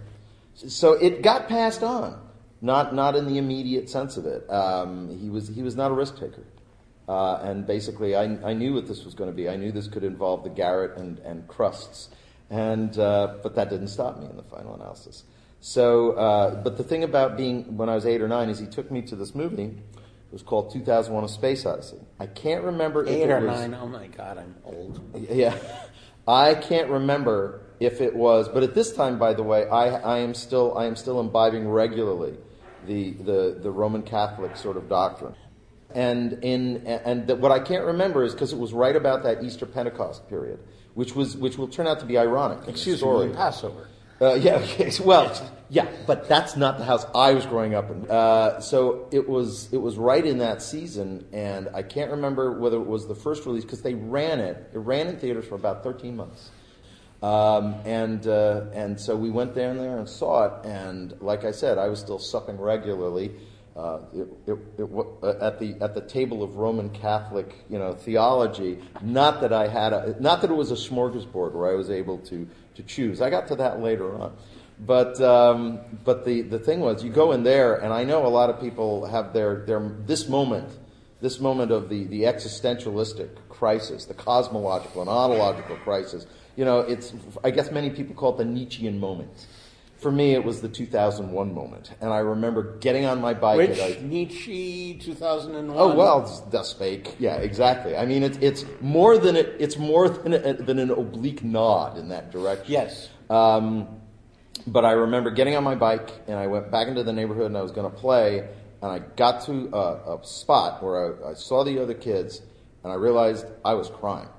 So it got passed on, not not in the immediate sense of it. Um, he was he was not a risk taker, uh, and basically I I knew what this was going to be. I knew this could involve the garret and and crusts, And uh, but that didn't stop me in the final analysis. So, uh, but the thing about being when I was eight or nine is he took me to this movie. It was called two thousand one: A Space Odyssey. I can't remember Eight if it or was, nine. Oh my God, I'm old. Yeah, I can't remember if it was. But at this time, by the way, I, I am still I am still imbibing regularly the the, the Roman Catholic sort of doctrine. And in and the, what I can't remember is because it was right about that Easter Pentecost period, which was which will turn out to be ironic. Excuse story. me, Passover. Uh, yeah, okay. Well, yeah, but that's not the house I was growing up in. Uh, so it was it was right in that season, and I can't remember whether it was the first release because they ran it. It ran in theaters for about thirteen months, um, and uh, and so we went down there and saw it. And like I said, I was still supping regularly. Uh, it, it, it, uh, at the at the table of Roman Catholic, you know, theology. Not that I had a, not that it was a smorgasbord where I was able to, to choose. I got to that later on, but um, but the, the thing was, you go in there, and I know a lot of people have their their this moment, this moment of the, the existentialistic crisis, the cosmological and ontological crisis. You know, it's I guess many people call it the Nietzschean moment. For me, it was the two thousand one moment, and I remember getting on my bike. Which I, Nietzsche two thousand one? Oh well, it's Das Fake. Yeah, exactly. I mean, it's it's more than it, it's more than a, than an oblique nod in that direction. Yes. Um, but I remember getting on my bike, and I went back into the neighborhood, and I was going to play, and I got to a, a spot where I, I saw the other kids, and I realized I was crying,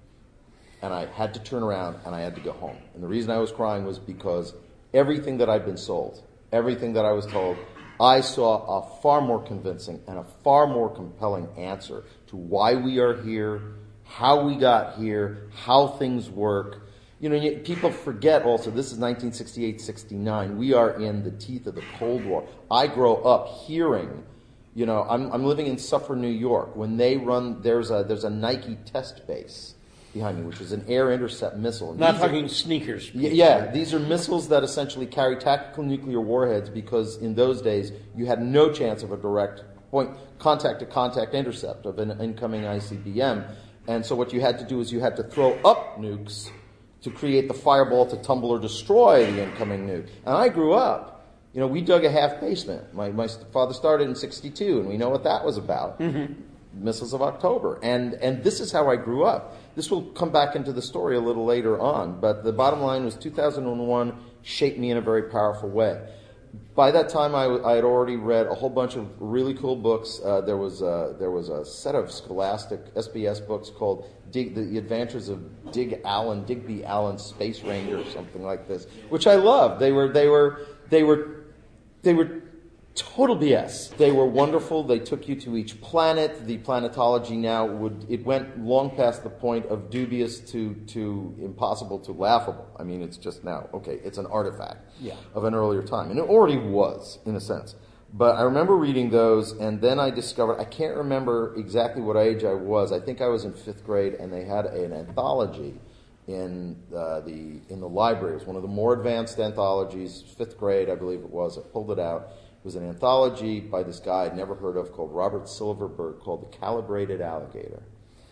and I had to turn around, and I had to go home. And the reason I was crying was because everything that I'd been sold, everything that I was told, I saw a far more convincing and a far more compelling answer to why we are here, how we got here, how things work. You know, people forget also, this is nineteen sixty-eight sixty-nine. We are in the teeth of the Cold War. I grow up hearing, you know, I'm, I'm living in Suffern, New York. When they run, there's a there's a Nike test base behind me, which is an air intercept missile. And Not these talking are, sneakers. y- yeah, these are missiles that essentially carry tactical nuclear warheads because in those days you had no chance of a direct point contact-to-contact intercept of an incoming I C B M. And so what you had to do is you had to throw up nukes to create the fireball to tumble or destroy the incoming nuke. And I grew up, you know, we dug a half basement. My, my father started in sixty-two, and we know what that was about. Mm-hmm. Missiles of October. And and this is how I grew up. This will come back into the story a little later on, but the bottom line was two thousand one shaped me in a very powerful way. By that time, I, I had already read a whole bunch of really cool books. Uh, there was a, there was a set of scholastic S B S books called Dig, The Adventures of Dig Allen, Digby Allen's Space Ranger, or something like this, which I loved. They were they were they were they were. Total B S. They were wonderful. They took you to each planet. The planetology now would, it went long past the point of dubious to, to impossible to laughable. I mean, it's just now, okay, it's an artifact yeah. of an earlier time. And it already was, in a sense. But I remember reading those, and then I discovered, I can't remember exactly what age I was. I think I was in fifth grade, and they had an anthology in uh, the in the library. It was one of the more advanced anthologies, fifth grade, I believe it was. I pulled it out. It was an anthology by this guy I'd never heard of called Robert Silverberg called The Calibrated Alligator.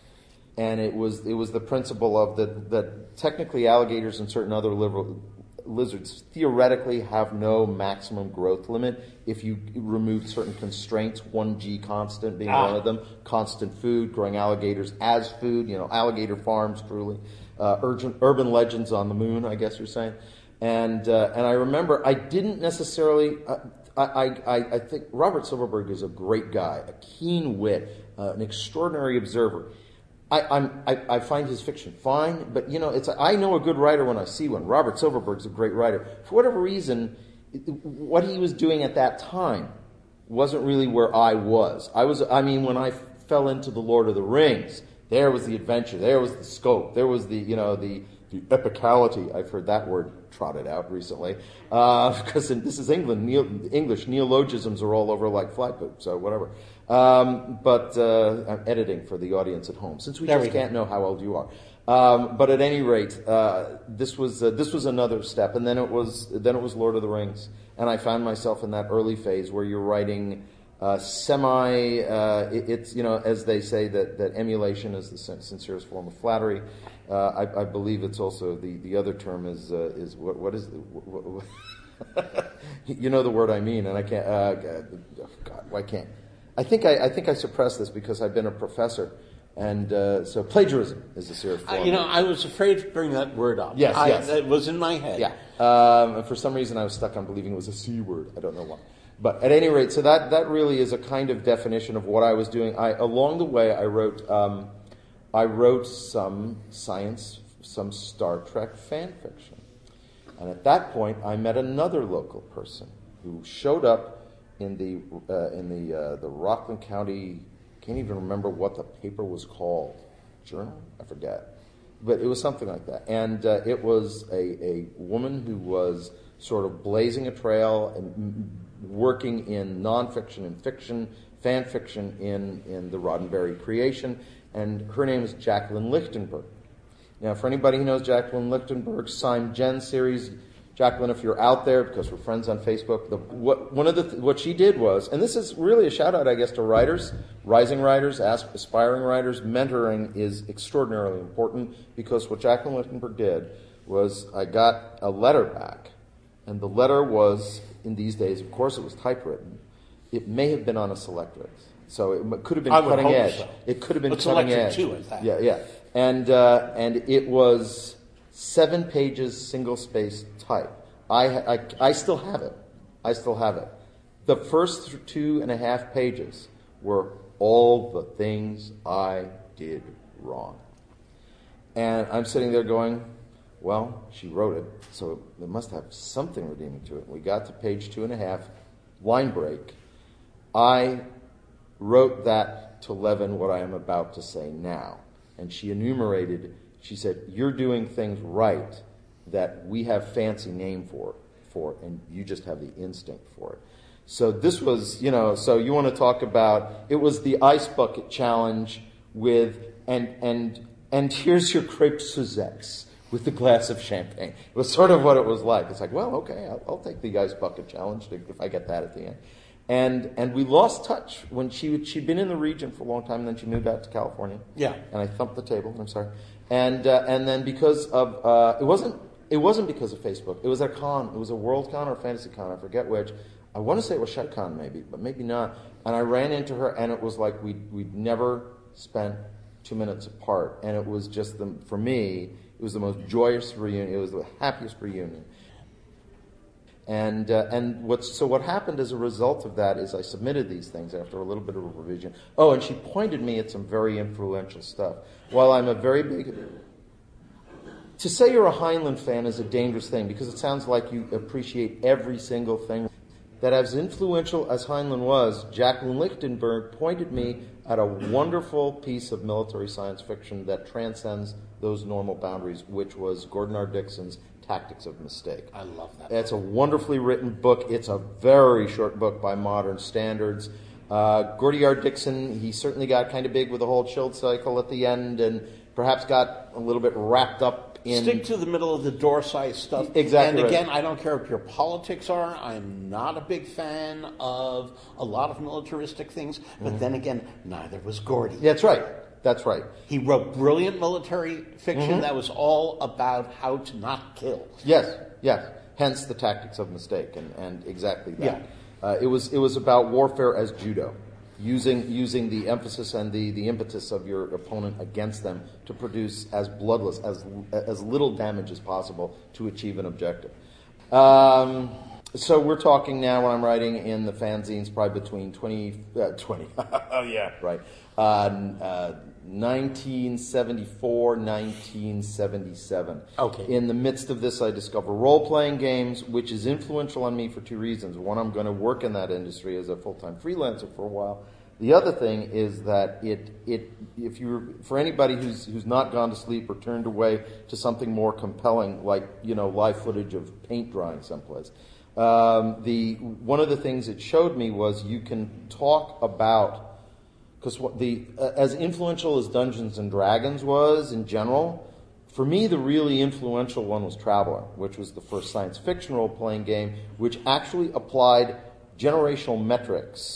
And it was it was the principle of that, that technically alligators and certain other liberal, lizards theoretically have no maximum growth limit if you remove certain constraints, one G constant being ah. one of them, constant food, growing alligators as food, you know, alligator farms truly, uh, urban, urban legends on the moon, I guess you're saying. And uh, and I remember I didn't necessarily... Uh, I, I, I think Robert Silverberg is a great guy, a keen wit, uh, an extraordinary observer. I, I'm, I, I find his fiction fine, but you know, it's I know a good writer when I see one. Robert Silverberg's a great writer. For whatever reason, what he was doing at that time wasn't really where I was. I was, I mean, when I fell into the Lord of the Rings, there was the adventure, there was the scope, there was the, you know, the, the epicality. I've heard that word trotted out recently, because uh, this is England. Neo, English neologisms are all over like fly poop, so whatever. Um, but uh, I'm editing for the audience at home, since we there just we can't know how old you are. Um, but at any rate, uh, this was uh, this was another step, and then it was then it was Lord of the Rings, and I found myself in that early phase where you're writing uh, semi. Uh, it, it's you know, as they say that, that emulation is the sin- sincerest form of flattery. Uh, I, I believe it's also the, the other term is uh, is what what is the, what, what, you know the word I mean, and I can't. Uh, God, why can't? I think I, I think I suppressed this because I've been a professor, and uh, so plagiarism is the serious form. Uh, you know, I was afraid to bring that word up. Yes, I, yes, it was in my head. Yeah, um, and for some reason I was stuck on believing it was a C word. I don't know why. But at any rate, so that, that really is a kind of definition of what I was doing. I along the way I wrote um, I wrote some science, some Star Trek fan fiction. And at that point, I met another local person who showed up in the uh, in the uh, the Rockland County. Can't even remember what the paper was called. Journal? I forget, but it was something like that. And uh, it was a, a woman who was sort of blazing a trail and working in nonfiction and fiction, fan fiction in in the Roddenberry creation. And her name is Jacqueline Lichtenberg. Now, for anybody who knows Jacqueline Lichtenberg's Sime Gen series, Jacqueline, if you're out there, because we're friends on Facebook, the, what, one of the th- what she did was, and this is really a shout out, I guess, to writers, rising writers, asp- aspiring writers. Mentoring is extraordinarily important because what Jacqueline Lichtenberg did was, I got a letter back, and the letter was, in these days, of course, it was typewritten. It may have been on a Selectrix, so it could have been I would cutting hope edge. so. It could have been It's cutting electric edge. too, at that. Yeah, yeah. And uh, and it was seven pages, single space type. I, I I still have it. I still have it. The first two and a half pages were all the things I did wrong. And I'm sitting there going, well, she wrote it, so it must have something redeeming to it. We got to page two and a half, line break. I wrote that to Levin what I am about to say now. And she enumerated, she said, you're doing things right that we have fancy name for, for and you just have the instinct for it. So this was, you know, so you want to talk about, it was the ice bucket challenge with, and and and here's your crepe Suzette with the glass of champagne. It was sort of what it was like. It's like, well, okay, I'll, I'll take the ice bucket challenge if I get that at the end. And and we lost touch when she she'd been in the region for a long time, and then she moved out to California. Yeah. And I thumped the table. I'm sorry. And uh, and then because of uh, it wasn't it wasn't because of Facebook. It was a con. It was a World Con or a Fantasy Con. I forget which. I want to say it was ShutCon maybe, but maybe not. And I ran into her, and it was like we we'd never spent two minutes apart. And it was just the for me, it was the most joyous reunion. It was the happiest reunion. And uh, and what's so what happened as a result of that is I submitted these things after a little bit of a revision. Oh, and she pointed me at some very influential stuff. While I'm a very big... To say you're a Heinlein fan is a dangerous thing because it sounds like you appreciate every single thing. That as influential as Heinlein was, Jacqueline Lichtenberg pointed me at a wonderful piece of military science fiction that transcends those normal boundaries, which was Gordon R. Dixon's Tactics of Mistake. I love that. It's a wonderfully written book. It's a very short book by modern standards. Uh, Gordy R. Dixon, he certainly got kind of big with the whole Chilled cycle at the end and perhaps got a little bit wrapped up in... Stick to the middle of the door size stuff. Exactly. And again, right. I don't care what your politics are. I'm not a big fan of a lot of militaristic things. But mm-hmm. then again, neither was Gordy. That's right. That's right. He wrote brilliant military fiction Mm-hmm. that was all about how to not kill. Yes, yes. Hence the Tactics of Mistake, and, and exactly that. Yeah. Uh, it was it was about warfare as judo, using using the emphasis and the, the impetus of your opponent against them to produce as bloodless, as as little damage as possible to achieve an objective. Um, so we're talking now when I'm writing in the fanzines probably between twenty, uh, twenty oh yeah, right, uh, uh, nineteen seventy-four, nineteen seventy-seven. Okay. In the midst of this, I discover role-playing games, which is influential on me for two reasons. One, I'm going to work in that industry as a full-time freelancer for a while. The other thing is that it it if you for anybody who's who's not gone to sleep or turned away to something more compelling, like you know live footage of paint drying someplace. Um, the one of the things it showed me was you can talk about, because the uh, as influential as Dungeons and Dragons was in general, for me the really influential one was Traveller, which was the first science fiction role-playing game which actually applied generational metrics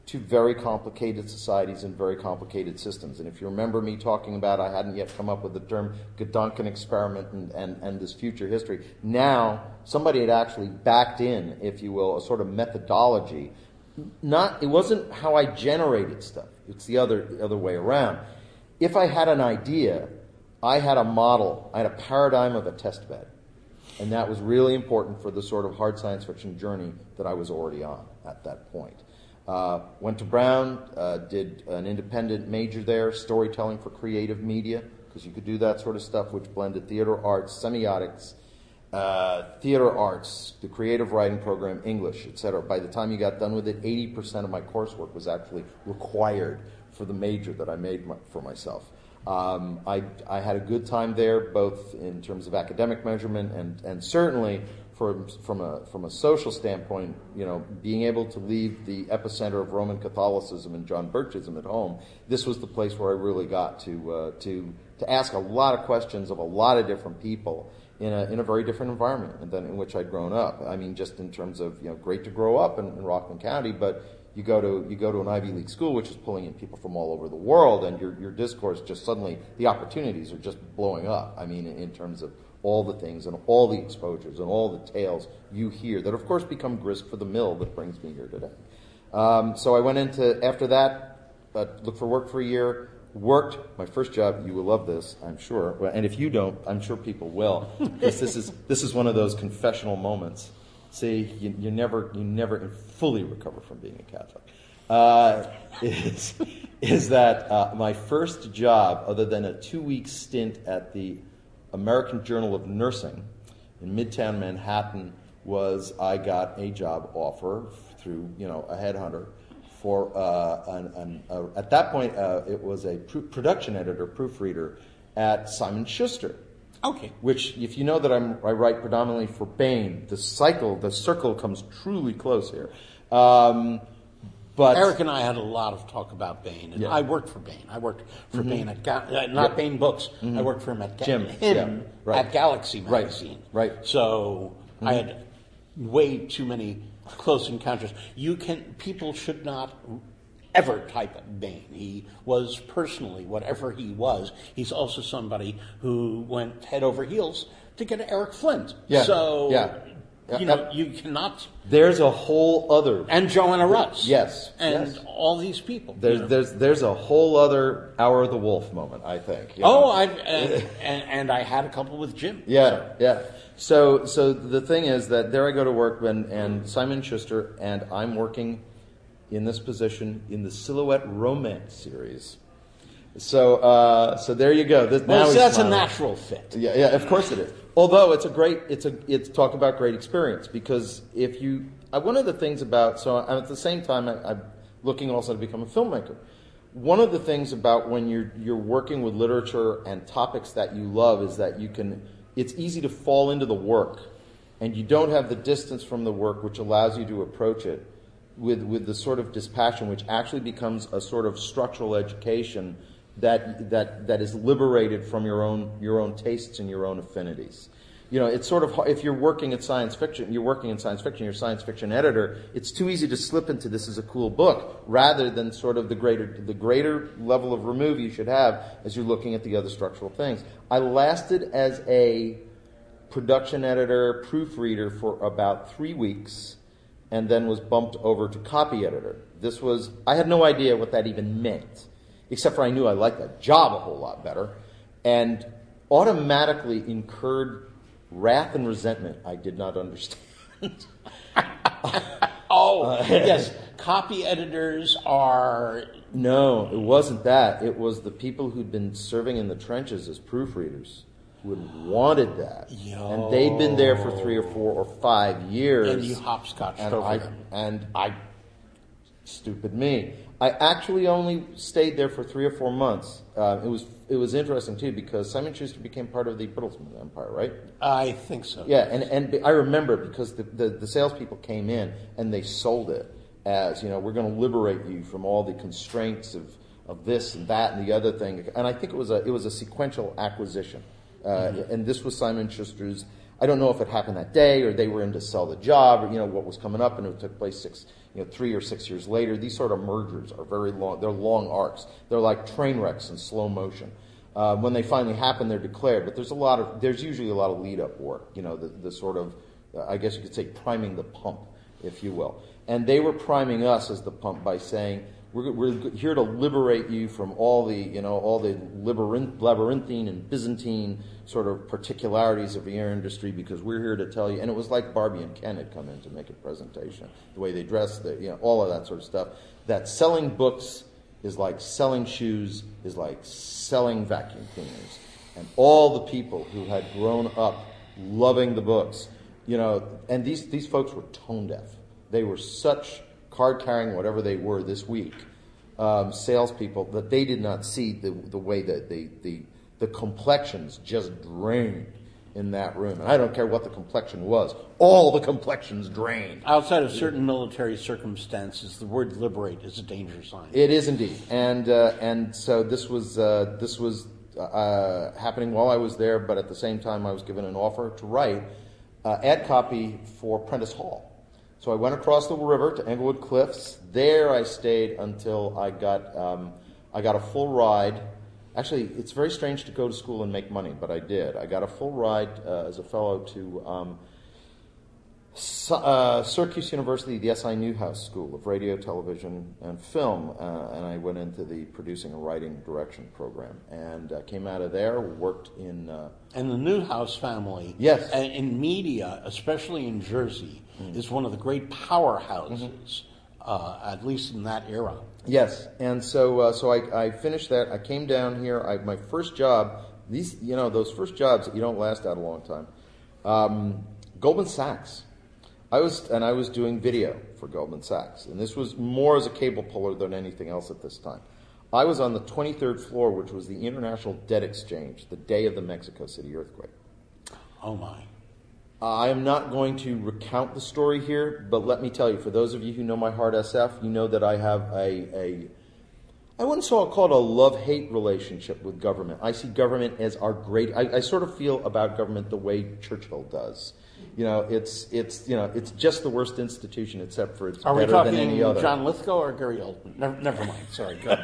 to very complicated societies and very complicated systems. And if you remember me talking about, I hadn't yet come up with the term Gedanken experiment and, and, and this future history. Now, somebody had actually backed in, if you will, a sort of methodology. Not, it wasn't how I generated stuff. It's the other, the other way around. If I had an idea, I had a model, I had a paradigm of a test bed. And that was really important for the sort of hard science fiction journey that I was already on at that point. Uh, went to Brown, uh, did an independent major there, storytelling for creative media, because you could do that sort of stuff, which blended theater arts, semiotics, uh, theater arts, the creative writing program, English, et cetera. By the time you got done with it, eighty percent of my coursework was actually required for the major that I made my, for myself. Um, I, I had a good time there, both in terms of academic measurement and, and certainly from, from a from a social standpoint, you know, being able to leave the epicenter of Roman Catholicism and John Birchism at home. This was the place where I really got to uh, to to ask a lot of questions of a lot of different people in a in a very different environment than in which I'd grown up. I mean, just in terms of, you know, great to grow up in, in Rockland County, but you go to you go to an Ivy League school, which is pulling in people from all over the world, and your your discourse just suddenly, the opportunities are just blowing up. I mean, in, in terms of all the things and all the exposures and all the tales you hear that, of course, become grist for the mill that brings me here today. Um, so I went into, after that, uh, looked for work for a year, worked, my first job, you will love this, I'm sure, and if you don't, I'm sure people will, because this is this is one of those confessional moments. See, you, you never you never fully recover from being a Catholic. Uh, is, is that uh, my first job, other than a two-week stint at the American Journal of Nursing in Midtown Manhattan, was I got a job offer through, you know, a headhunter for uh, an, an, uh, at that point uh, it was a pr- production editor, proofreader at Simon Schuster. Okay. Which, if you know that I'm, I write predominantly for Bain, the cycle, the circle comes truly close here. Um, but Eric and I had a lot of talk about Bain, and yeah. I worked for Bain. I worked for mm-hmm. Bain at Ga- uh, not yep. Bain Books. Mm-hmm. I worked for him at Ga- Jim. him Yeah. Right. at Galaxy magazine. Right. Right. So mm-hmm. I had way too many close encounters. You can people should not ever type Bain. He was personally, whatever he was, he's also somebody who went head over heels to get Eric Flint. Yeah. So, yeah. Yeah. you know, you cannot... There's a whole other... And Joanna Russ. Yes. And yes. all these people. There's you know. there's there's a whole other Hour of the Wolf moment, I think. You Oh, know? I and, and, and I had a couple with Jim. Yeah, so. yeah. So so the thing is that there I go to work when, and Simon Schuster, and I'm working in this position in the Silhouette Romance series. So uh, so there you go. This, Well, now so he's that's smiling. a natural fit. Yeah, yeah, of course it is. Although it's a great, it's a, it's talk about great experience, because if you, uh, one of the things about, so I'm at the same time I, I'm looking also to become a filmmaker. One of the things about when you're you're working with literature and topics that you love is that you can, it's easy to fall into the work, and you don't have the distance from the work, which allows you to approach it with with the sort of dispassion, which actually becomes a sort of structural education that that that is liberated from your own your own tastes and your own affinities. You know, it's sort of, if you're working at science fiction, you're working in science fiction, you're a science fiction editor, it's too easy to slip into this is a cool book, rather than sort of the greater the greater level of remove you should have as you're looking at the other structural things. I lasted as a production editor, proofreader for about three weeks, and then was bumped over to copy editor. This was, I had no idea what that even meant, except for I knew I liked that job a whole lot better, and automatically incurred wrath and resentment I did not understand. oh, uh, yes. Copy editors are... No, it wasn't that. It was the people who'd been serving in the trenches as proofreaders who had wanted that. Yo. And they'd been there for three or four or five years. And you hopscotched and over I, them. And I... Stupid me. I actually only stayed there for three or four months. Uh, it was it was interesting, too, because Simon Schuster became part of the Bertelsmann Empire, right? I think so. Yeah, and, and I remember because the, the, the salespeople came in and they sold it as, you know, we're going to liberate you from all the constraints of, of this and that and the other thing. And I think it was a it was a sequential acquisition. Uh, mm-hmm. And this was Simon Schuster's. I don't know if it happened that day or they were in to sell the job or, you know, what was coming up, and it took place six, you know, three or six years later. These sort of mergers are very long. They're long arcs. They're like train wrecks in slow motion. Uh, when they finally happen, they're declared. But there's a lot of, there's usually a lot of lead-up work, you know, the, the sort of, uh, I guess you could say priming the pump, if you will. And they were priming us as the pump by saying, We're, we're here to liberate you from all the, you know, all the labyrinth, labyrinthine and Byzantine sort of particularities of the air industry, because we're here to tell you. And it was like Barbie and Ken had come in to make a presentation, the way they dressed, the, you know, all of that sort of stuff. That selling books is like selling shoes, is like selling vacuum cleaners, and all the people who had grown up loving the books, you know, and these these folks were tone deaf. They were such card-carrying, whatever they were this week, um, salespeople, that they did not see the the way that the, the the complexions just drained in that room. And I don't care what the complexion was. All the complexions drained. Outside of certain military circumstances, the word liberate is a danger sign. It is indeed. And uh, and so this was uh, this was uh, happening while I was there, but at the same time I was given an offer to write uh, ad copy for Prentice Hall. So I went across the river to Englewood Cliffs. There I stayed until I got um, I got a full ride. Actually, it's very strange to go to school and make money, but I did. I got a full ride uh, as a fellow to um, uh, Syracuse University, the S I Newhouse School of Radio, Television, and Film, uh, and I went into the producing and writing direction program, and uh, came out of there, worked in... Uh, and the Newhouse family, yes, uh, in media, especially in Jersey, mm-hmm. is one of the great powerhouses, mm-hmm. uh, at least in that era. Yes, and so uh, so I, I finished that. I came down here. I, my first job, these you know those first jobs that you don't last out a long time. Um, Goldman Sachs. I was and I was doing video for Goldman Sachs, and this was more as a cable puller than anything else at this time. I was on the twenty-third floor, which was the International Debt Exchange, the day of the Mexico City earthquake. Oh my. I am not going to recount the story here, but let me tell you, for those of you who know my hard S F, you know that I have a, a I wouldn't so call it a love-hate relationship with government. I see government as our great, I, I sort of feel about government the way Churchill does. You know, it's, it's, you know, it's just the worst institution except for it's Are better than any other. Are we talking John Lithgow or Gary Oldman? Never, never mind, sorry, go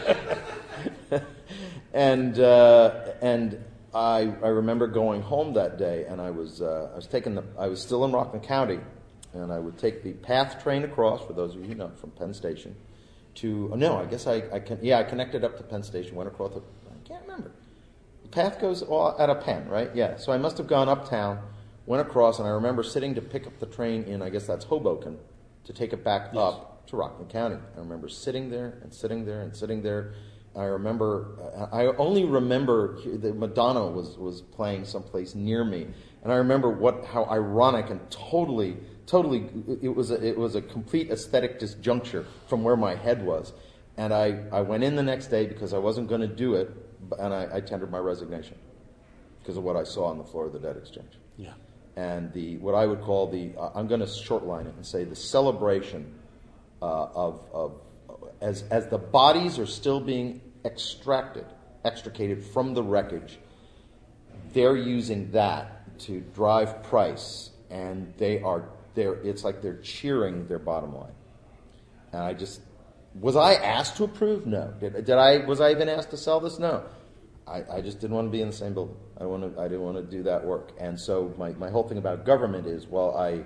ahead. and, uh, and, I, I remember going home that day, and I was uh, I was taking the I was still in Rockland County, and I would take the PATH train across. For those of you who know, from Penn Station to oh, no, I guess I, I can, yeah I connected up to Penn Station, went across. The, I can't remember. The PATH goes all, out of Penn, right? Yeah. So I must have gone uptown, went across, and I remember sitting to pick up the train in I guess that's Hoboken to take it back yes. up to Rockland County. I remember sitting there and sitting there and sitting there. I remember, I only remember that Madonna was, was playing someplace near me, and I remember what how ironic and totally, totally, it was a, it was a complete aesthetic disjuncture from where my head was, and I, I went in the next day because I wasn't going to do it, and I, I tendered my resignation because of what I saw on the floor of the debt exchange. Yeah, and the what I would call the uh, I'm going to shortline it and say the celebration uh, of of. As as the bodies are still being extracted, extricated from the wreckage, they're using that to drive price, and they are they're it's like they're cheering their bottom line. And I just was I asked to approve? No. Did did I was I even asked to sell this? No. I, I just didn't want to be in the same building. I don't want to I didn't want to do that work. And so my, my whole thing about government is well I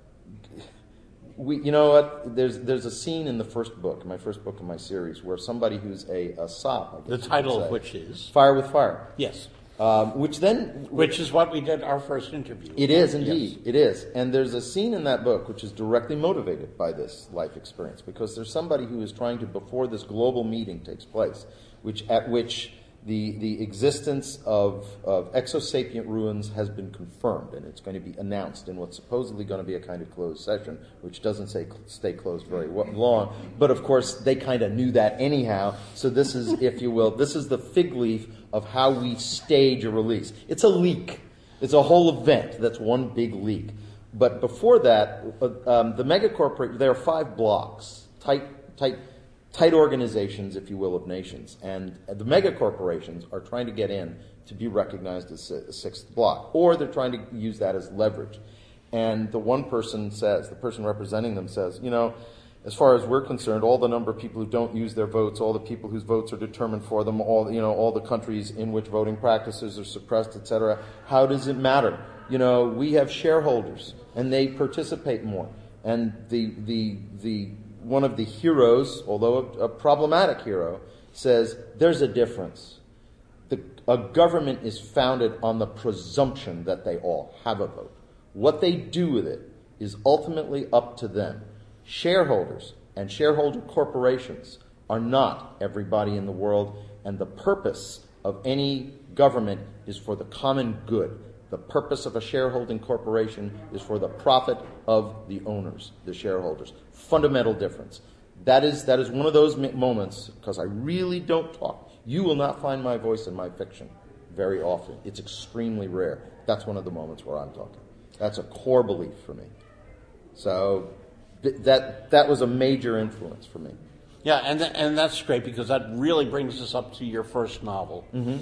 We, you know what? There's there's a scene in the first book, my first book in my series, where somebody who's a, a S O P, I guess the title of which is Fire with Fire. Yes. Um, which then, which is what we did our first interview. It is indeed, yes. It is, and there's a scene in that book which is directly motivated by this life experience, because there's somebody who is trying to, before this global meeting takes place, which at which the the existence of of exosapient ruins has been confirmed, and it's going to be announced in what's supposedly going to be a kind of closed session, which doesn't say stay closed very long. But of course, they kind of knew that anyhow. So this is, if you will, this is the fig leaf of how we stage a release. It's a leak. It's a whole event. That's one big leak. But before that, um, the megacorporate, there are five blocks, tight, tight. tight organizations, if you will, of nations. And the mega corporations are trying to get in to be recognized as a sixth block. Or they're trying to use that as leverage. And the one person says, the person representing them says, you know, as far as we're concerned, all the number of people who don't use their votes, all the people whose votes are determined for them, all you know, all the countries in which voting practices are suppressed, et cetera. How does it matter? You know, we have shareholders, and they participate more. And the the the one of the heroes, although a, a problematic hero, says there's a difference. The, a government is founded on the presumption that they all have a vote. What they do with it is ultimately up to them. Shareholders and shareholder corporations are not everybody in the world, and the purpose of any government is for the common good. The purpose of a shareholding corporation is for the profit of the owners, the shareholders. Fundamental difference. That is that is one of those moments, because I really don't talk. You will not find my voice in my fiction very often. It's extremely rare. That's one of the moments where I'm talking. That's a core belief for me. So th- that that was a major influence for me. Yeah, and th- and that's great because that really brings us up to your first novel. Mm-hmm.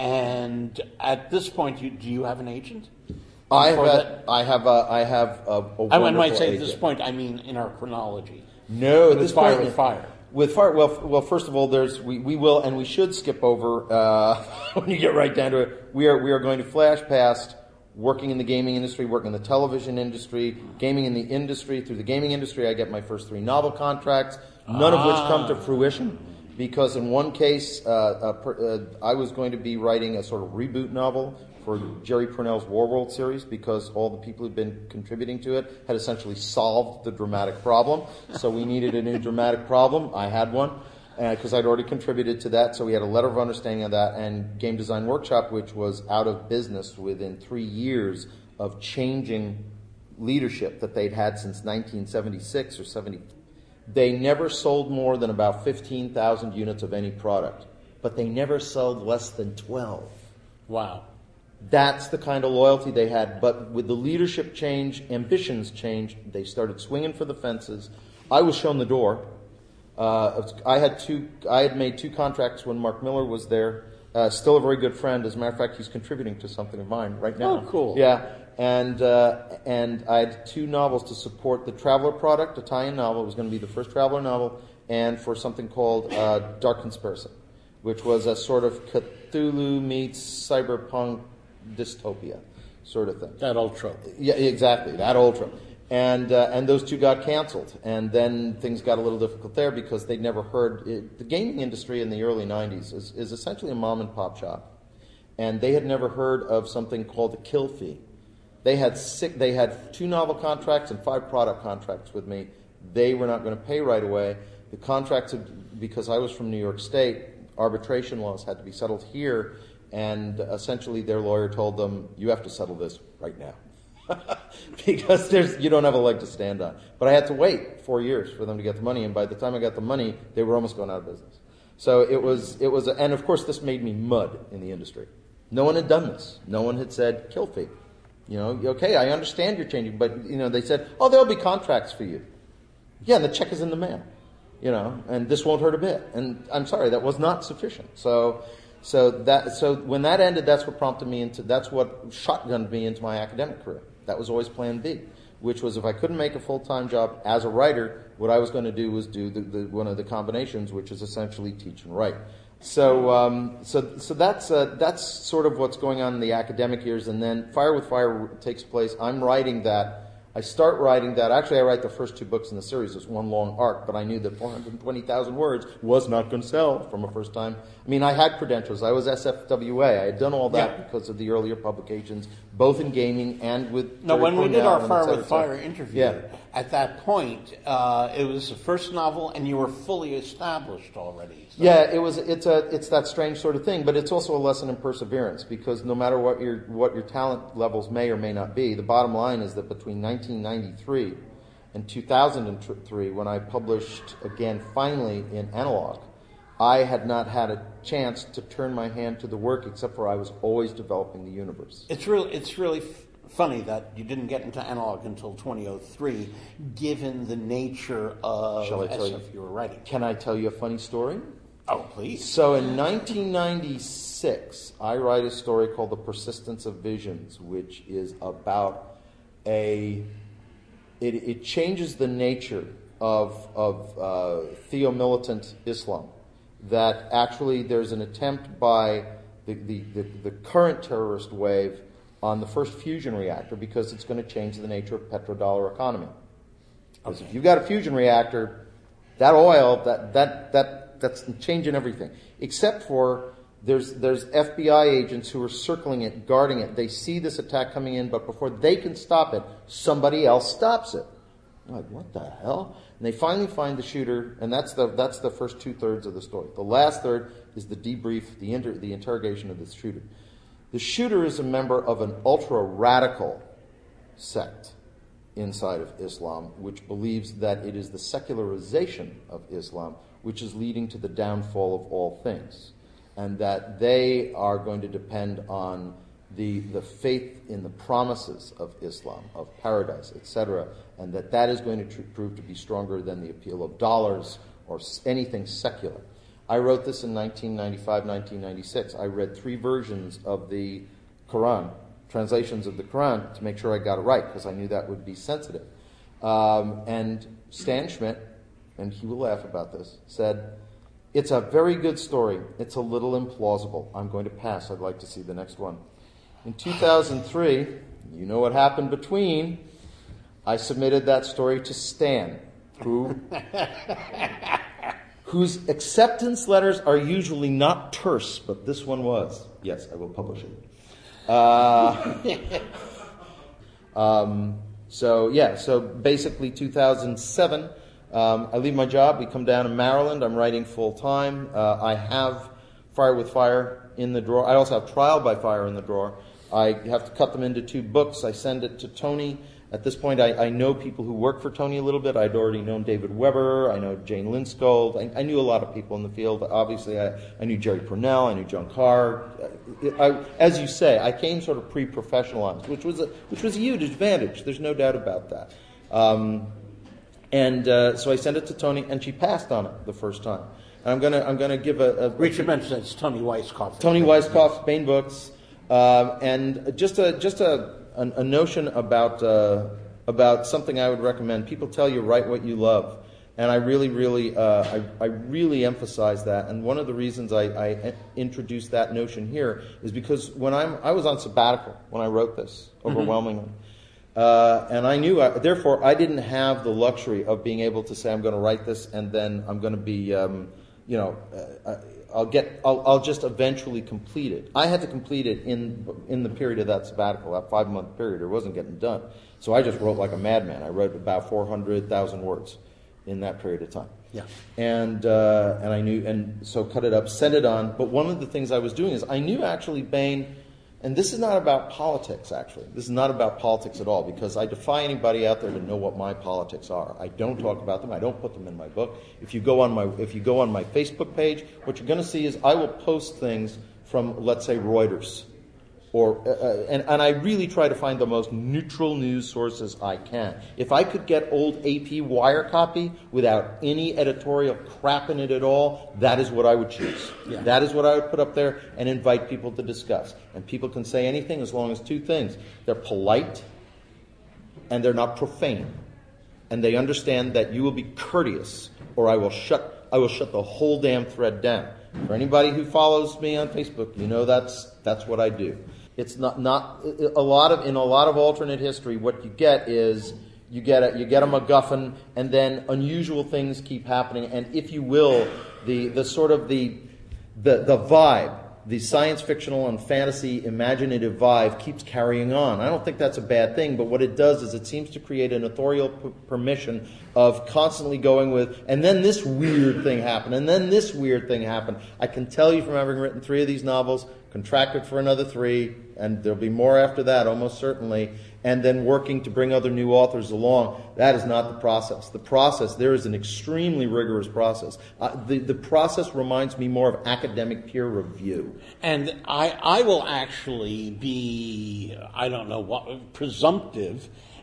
And at this point, you, do you have an agent? I have. That? A, I have. A, I have a, a I might say agent. at this point. I mean, in our chronology. No, at with this fire point, with fire. With fire. Well, well. First of all, there's we, we will and we should skip over uh, when you get right down to it. We are we are going to flash past working in the gaming industry, working in the television industry, gaming in the industry. Through the gaming industry, I get my first three novel contracts, none ah. of which come to fruition. Because in one case, uh, uh, uh, I was going to be writing a sort of reboot novel for Jerry Pournelle's Warworld series because all the people who'd been contributing to it had essentially solved the dramatic problem. So we needed a new dramatic problem. I had one because uh, I'd already contributed to that. So we had a letter of understanding of that. And Game Design Workshop, which was out of business within three years of changing leadership that they'd had since nineteen seventy-six or seventy. They never sold more than about fifteen thousand units of any product, but they never sold less than twelve. Wow. That's the kind of loyalty they had. But with the leadership change, ambitions changed. They started swinging for the fences. I was shown the door. Uh, I had two. I had made two contracts when Mark Miller was there. Uh, still a very good friend. As a matter of fact, he's contributing to something of mine right now. Oh, cool. Yeah. And uh, and I had two novels to support the Traveler product, a tie-in novel. It was going to be the first Traveler novel, and for something called uh, Dark Conspiracy, which was a sort of Cthulhu meets cyberpunk dystopia sort of thing. That old trope. Yeah, exactly, that old trope. And uh, and those two got canceled, and then things got a little difficult there because they'd never heard it. The gaming industry in the early nineties is, is essentially a mom and pop shop, and they had never heard of something called a kill fee. They had six, they had two novel contracts and five product contracts with me. They were not going to pay right away. The contracts, had, because I was from New York State, arbitration laws had to be settled here, and essentially their lawyer told them, "You have to settle this right now." Because there's you don't have a leg to stand on. But I had to wait four years for them to get the money, and by the time I got the money, they were almost going out of business. So it was it was, a, and of course this made me mud in the industry. No one had done this. No one had said kill fee. You know, okay, I understand you're changing, but you know they said, oh, there'll be contracts for you. Yeah, and the check is in the mail. You know, and this won't hurt a bit. And I'm sorry, that was not sufficient. So. So that so when that ended, that's what prompted me into that's what shotgunned me into my academic career. That was always Plan B, which was if I couldn't make a full-time job as a writer, what I was going to do was do the, the, one of the combinations, which is essentially teach and write. So um, so so that's uh, that's sort of what's going on in the academic years, and then Fire with Fire takes place. I'm writing that. I start writing that. Actually, I write the first two books in the series as one long arc, but I knew that four hundred twenty thousand words was not going to sell from a first time. I mean, I had credentials. I was S F W A. I had done all that yeah. because of the earlier publications, both in gaming and with... No, when we did our Fire with Fire cetera. interview, yeah. at that point, uh, it was the first novel, and you were fully established already. So. Yeah, it was. It's a. It's that strange sort of thing, but it's also a lesson in perseverance because no matter what your what your talent levels may or may not be, the bottom line is that between nineteen ninety-three and two thousand three, when I published again finally in analog, I had not had a chance to turn my hand to the work except for I was always developing the universe. It's really it's really f- funny that you didn't get into analog until two thousand three, given the nature of Shall I tell S F you? you were writing. Can I tell you a funny story? Oh, please. So in nineteen ninety-six, I write a story called The Persistence of Visions, which is about a, it, it changes the nature of, of uh, theo-militant Islam. That actually there's an attempt by the, the, the, the current terrorist wave on the first fusion reactor because it's going to change the nature of petrodollar economy. Because if you've got a fusion reactor, that oil, that that that that's changing everything. Except for there's there's F B I agents who are circling it, guarding it. They see this attack coming in, but before they can stop it, somebody else stops it. I'm like, what the hell? And they finally find the shooter, and that's the that's the first two thirds of the story. The last third is the debrief, the inter, the interrogation of the shooter. The shooter is a member of an ultra radical sect inside of Islam, which believes that it is the secularization of Islam which is leading to the downfall of all things, and that they are going to depend on the the faith in the promises of Islam, of paradise, et cetera, and that that is going to tr- prove to be stronger than the appeal of dollars or s- anything secular. I wrote this in nineteen ninety-five, nineteen ninety-six. I read three versions of the Quran, translations of the Quran, to make sure I got it right, because I knew that would be sensitive. Um, and Stan Schmidt, and he will laugh about this, said, "It's a very good story. It's a little implausible. I'm going to pass. I'd like to see the next one." In two thousand three, you know what happened between, I submitted that story to Stan, who... whose acceptance letters are usually not terse, but this one was. Yes, I will publish it. Uh, um, so, yeah, so basically two thousand seven, um, I leave my job. We come down to Maryland. I'm writing full-time. Uh, I have Fire with Fire in the drawer. I also have Trial by Fire in the drawer. I have to cut them into two books. I send it to Tony. At this point, I, I know people who work for Tony a little bit. I'd already known David Weber. I know Jane Linskold. I, I knew a lot of people in the field. Obviously, I, I knew Jerry Purnell. I knew John Carr. I, I, as you say, I came sort of pre-professionalized, which was a, which was a huge advantage. There's no doubt about that. Um, and uh, so I sent it to Tony, and she passed on it the first time. And I'm gonna I'm gonna give a, a Richard mentioned it's Tony Weisskopf. Tony Weisskopf, Baen Books, uh, and just a just a. A, a notion about uh, about something I would recommend. People tell you, write what you love, and I really, really, uh, I, I really emphasize that. And one of the reasons I, I introduced that notion here is because when I'm I was on sabbatical when I wrote this, overwhelmingly, mm-hmm. uh, and I knew, I, therefore, I didn't have the luxury of being able to say I'm going to write this and then I'm going to be, um, you know. Uh, I'll get. I'll, I'll just eventually complete it. I had to complete it in in the period of that sabbatical, that five month period. It wasn't getting done, so I just wrote like a madman. I wrote about four hundred thousand words in that period of time. Yeah. And uh, and I knew, and so cut it up, sent it on. But one of the things I was doing is I knew actually Baen, and this is not about politics. Actually, this is not about politics at all, because I defy anybody out there to know what my politics are. I don't talk about them. I don't put them in my book. If you go on my if you go on my Facebook page, what you're going to see is I will post things from, let's say, Reuters, or uh, and and I really try to find the most neutral news sources I can. If I could get old A P wire copy without any editorial crap in it at all, that is what I would choose. Yeah. That is what I would put up there and invite people to discuss. And people can say anything as long as two things: they're polite and they're not profane, and they understand that you will be courteous, or I will shut I will shut the whole damn thread down. For anybody who follows me on Facebook, you know that's that's what I do. It's not not a lot of in a lot of alternate history. What you get is you get a you get a MacGuffin, and then unusual things keep happening. And if you will, the the sort of the the the vibe, the science fictional and fantasy imaginative vibe keeps carrying on. I don't think that's a bad thing, but what it does is it seems to create an authorial p- permission of constantly going with, and then this weird thing happened, and then this weird thing happened. I can tell you from having written three of these novels, contracted for another three, and there'll be more after that, almost certainly, and then working to bring other new authors along. That is not the process. The process, there is an extremely rigorous process. Uh, the, the process reminds me more of academic peer review. And I, I will actually be, I don't know what, presumptive,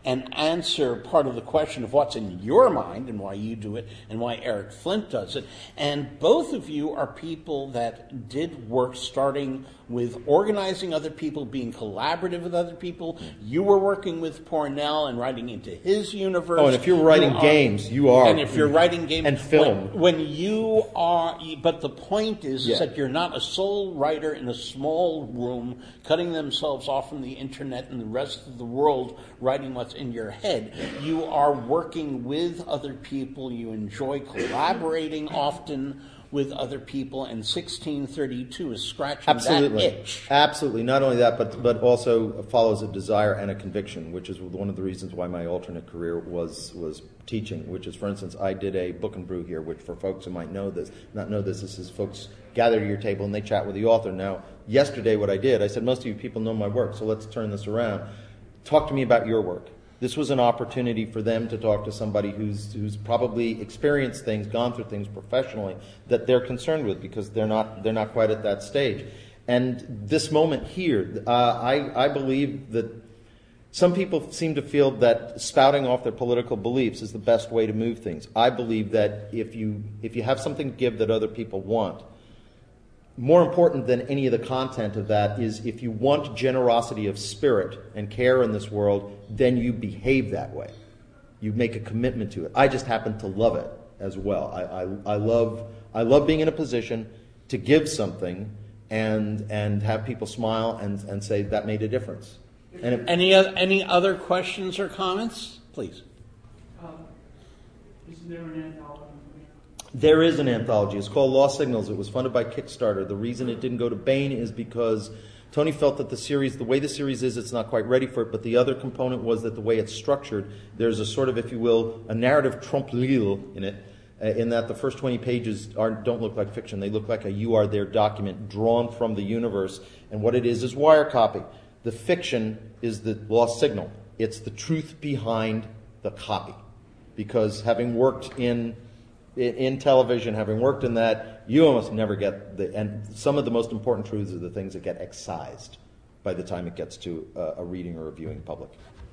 and answer part of the question of what's in your mind and why you do it and why Eric Flint does it. And both of you are people that did work starting with organizing other people, being collaborative with other people. You were working with Pornell and writing into his universe. Oh, and if you're writing you are, games, you are. And if you're writing games. And film. When, when you are, but the point is, yeah. is that you're not a sole writer in a small room cutting themselves off from the internet and the rest of the world writing what's in your head. You are working with other people. You enjoy collaborating often with other people, and sixteen thirty-two is scratching Absolutely. that itch. Absolutely. Not only that, but but also follows a desire and a conviction, which is one of the reasons why my alternate career was was teaching, which is, for instance, I did a book and brew here, which for folks who might know this, not know this, this is folks gather to your table and they chat with the author. Now, yesterday what I did, I said, most of you people know my work, so let's turn this around. Talk to me about your work. This was an opportunity for them to talk to somebody who's who's probably experienced things, gone through things professionally that they're concerned with, because they're not they're not quite at that stage. And this moment here, uh, I I believe that some people seem to feel that spouting off their political beliefs is the best way to move things. I believe that if you if you have something to give that other people want, more important than any of the content of that is if you want generosity of spirit and care in this world, then you behave that way. You make a commitment to it. I just happen to love it as well. I, I, I love I love being in a position to give something and and have people smile and, and say that made a difference. And it, any any other questions or comments, please? Um, is there an anthology? There is an anthology. It's called Lost Signals. It was funded by Kickstarter. The reason it didn't go to Baen is because Tony felt that the series, the way the series is, it's not quite ready for it, but the other component was that the way it's structured, there's a sort of, if you will, a narrative trompe-l'oeil in it, uh, in that the first twenty pages aren't, don't look like fiction. They look like a You Are There document drawn from the universe, and what it is is wire copy. The fiction is the lost signal. It's the truth behind the copy. Because having worked in in television, having worked in that, you almost never get the, and some of the most important truths are the things that get excised by the time it gets to a, a reading or a viewing public.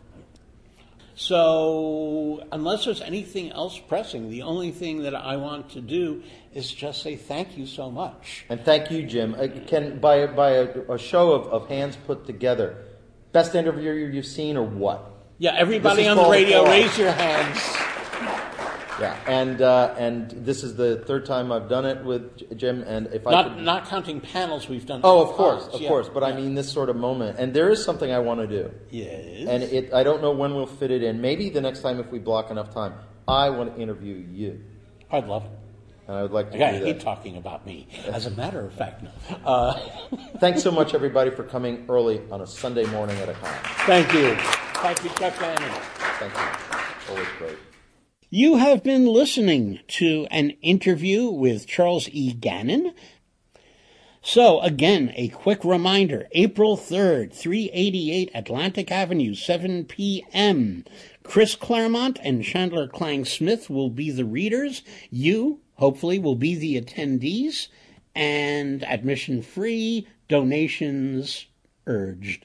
So, unless there's anything else pressing, the only thing that I want to do is just say thank you so much. And thank you, Jim. Uh, can by, by a, a show of, of hands put together, best interview you've seen or what? Yeah, everybody on the radio, raise your hands. Yeah, and uh, and this is the third time I've done it with Jim, and if I not could... not counting panels, we've done. Oh, of course, panels, of yeah. course. But yeah. I mean this sort of moment, and there is something I want to do. Yes. And it, I don't know when we'll fit it in. Maybe the next time, if we block enough time, I want to interview you. I'd love it. And I would like to okay, do that. I hate talking about me. As a matter of fact, no. Uh, Thanks so much, everybody, for coming early on a Sunday morning at a con. Thank you. Thank you, Chuck Bannon. Thank you. Always great. You have been listening to an interview with Charles E. Gannon. So, again, a quick reminder, April third, three eighty-eight Atlantic Avenue, seven p.m. Chris Claremont and Chandler Clang Smith will be the readers. You, hopefully, will be the attendees. And admission free, donations urged.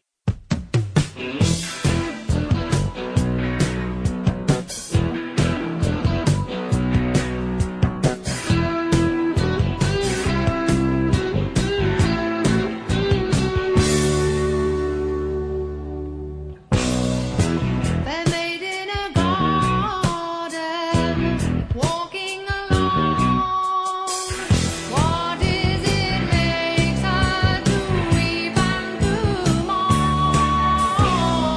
What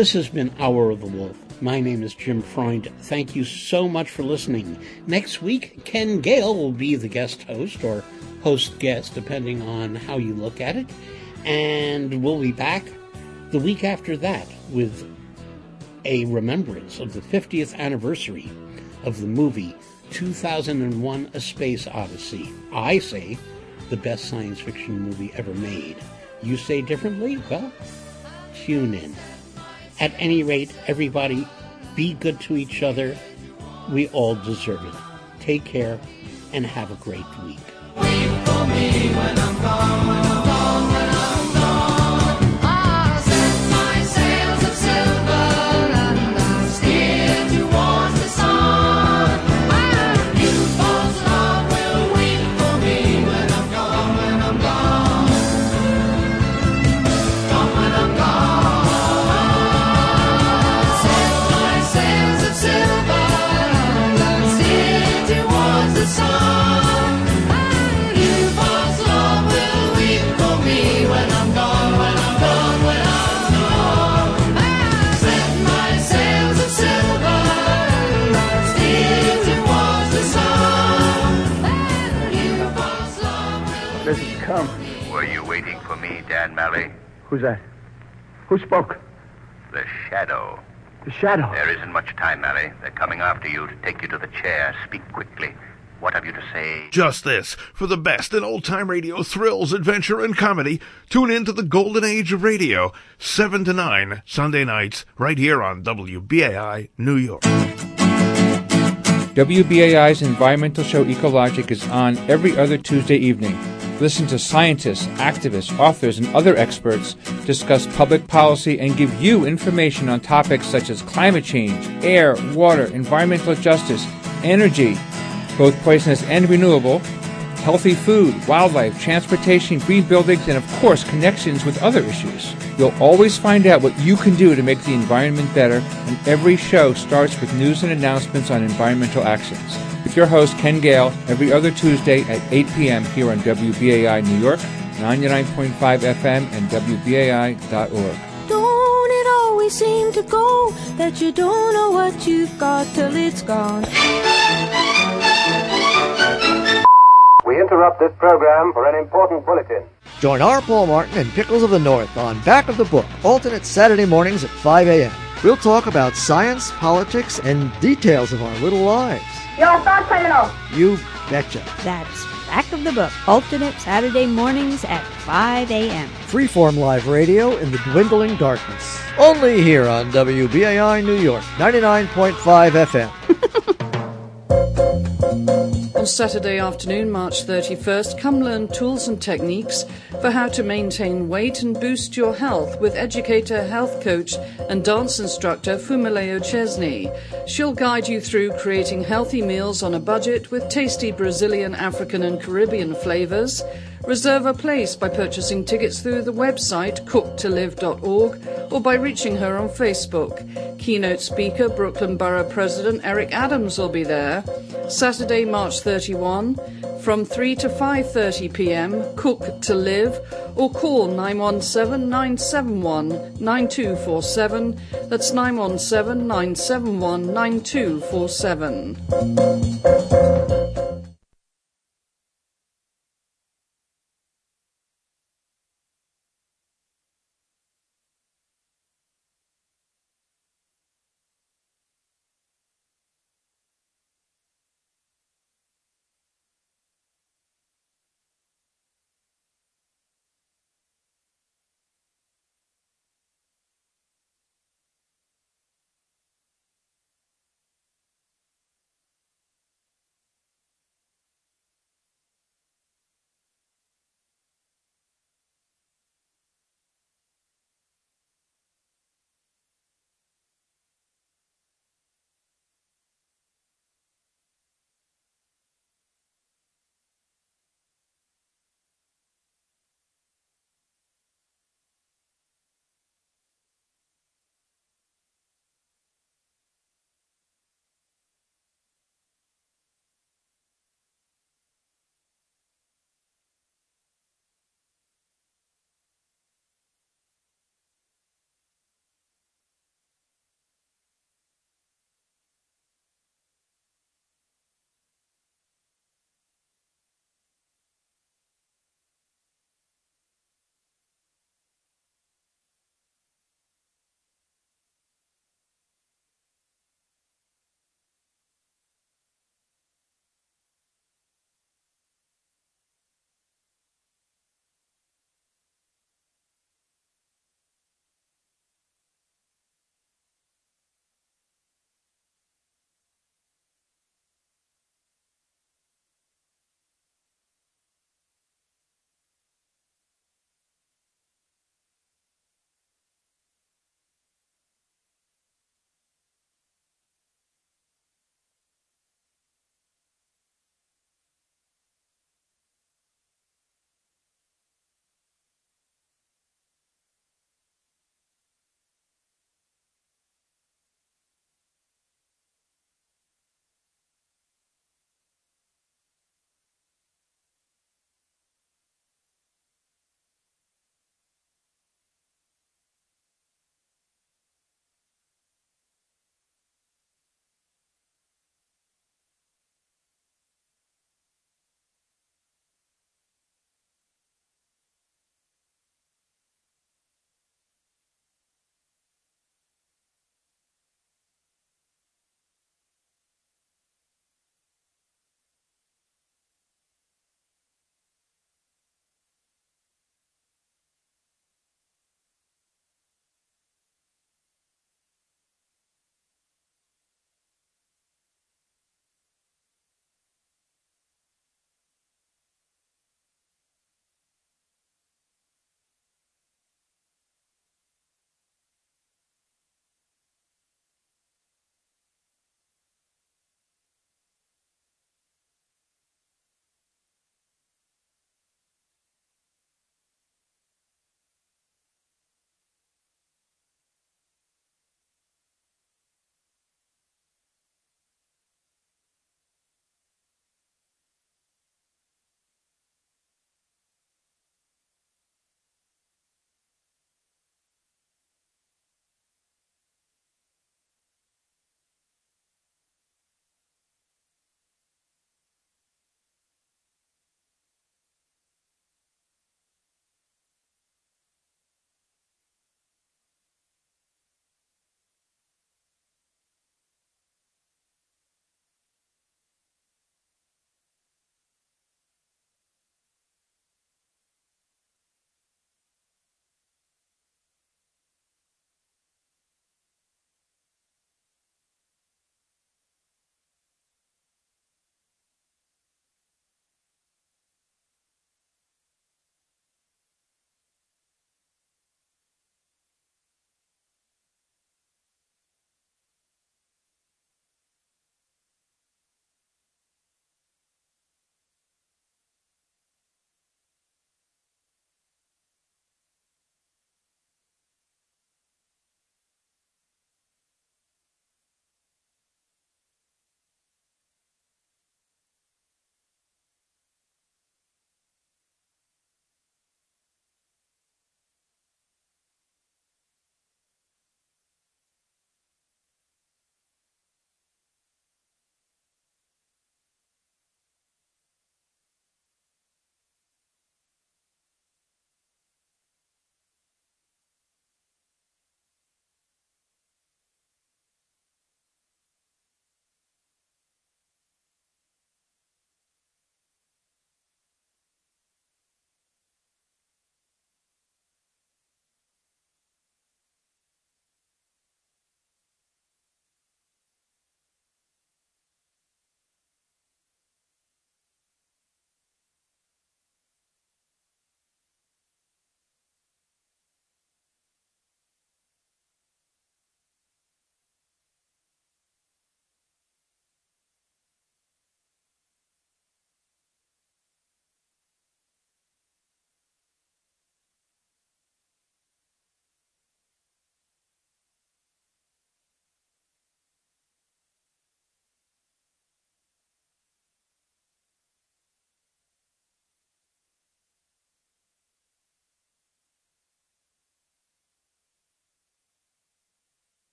This has been Hour of the Wolf. My name is Jim Freund. Thank you so much for listening. Next week, Ken Gale will be the guest host, or host-guest, depending on how you look at it. And we'll be back the week after that with a remembrance of the fiftieth anniversary of the movie two thousand one: A Space Odyssey. I say the best science fiction movie ever made. You say differently? Well, tune in. At any rate, everybody, be good to each other. We all deserve it. Take care and have a great week. Wait for me when I'm gone, when I'm gone, when I'm gone. I'll set my sails of silver and I'll steer towards the sun. And you, false love, will wait for me when I'm gone, when I'm gone. Gone when I'm gone. Set my sails of silver and I'll steer towards the sun. Come. Were you waiting for me, Dan Malley? Who's that? Who spoke? The Shadow. The Shadow? There isn't much time, Malley. They're coming after you to take you to the chair. Speak quickly. What have you to say? Just this. For the best in old-time radio thrills, adventure, and comedy, tune in to the golden age of radio, seven to nine, Sunday nights, right here on W B A I New York. W B A I's environmental show Ecologic is on every other Tuesday evening. Listen to scientists, activists, authors, and other experts discuss public policy and give you information on topics such as climate change, air, water, environmental justice, energy, both poisonous and renewable, healthy food, wildlife, transportation, green buildings, and of course connections with other issues. You'll always find out what you can do to make the environment better, and every show starts with news and announcements on environmental actions. With your host, Ken Gale, every other Tuesday at eight p.m. here on W B A I New York, ninety-nine point five F M, and W B A I dot org. Don't it always seem to go that you don't know what you've got till it's gone? We interrupt this program for an important bulletin. Join R. Paul Martin and Pickles of the North on Back of the Book, alternate Saturday mornings at five a.m. We'll talk about science, politics, and details of our little lives. You're a thought criminal. You betcha. That's Back of the Book, alternate Saturday mornings at five a.m. Freeform live radio in the dwindling darkness. Only here on W B A I New York, ninety-nine point five F M. On Saturday afternoon, March thirty-first, come learn tools and techniques for how to maintain weight and boost your health with educator, health coach, and dance instructor Fumileo Chesney. She'll guide you through creating healthy meals on a budget with tasty Brazilian, African, and Caribbean flavors. Reserve a place by purchasing tickets through the website cook to live dot org or by reaching her on Facebook. Keynote speaker, Brooklyn Borough President Eric Adams will be there. Saturday, March thirty-first, from three to five thirty p.m., Cook to Live, or call nine one seven, nine seven one, nine two four seven. That's nine one seven, nine seven one, nine two four seven.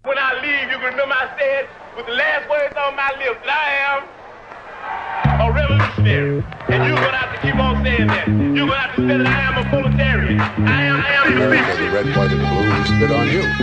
When I leave, you can remember I said with the last words on my lips that I am a revolutionary. And you're going to have to keep on saying that. You're going to have to say that I am a proletarian. I am, I am the For the red, white, and blue, we spit on you.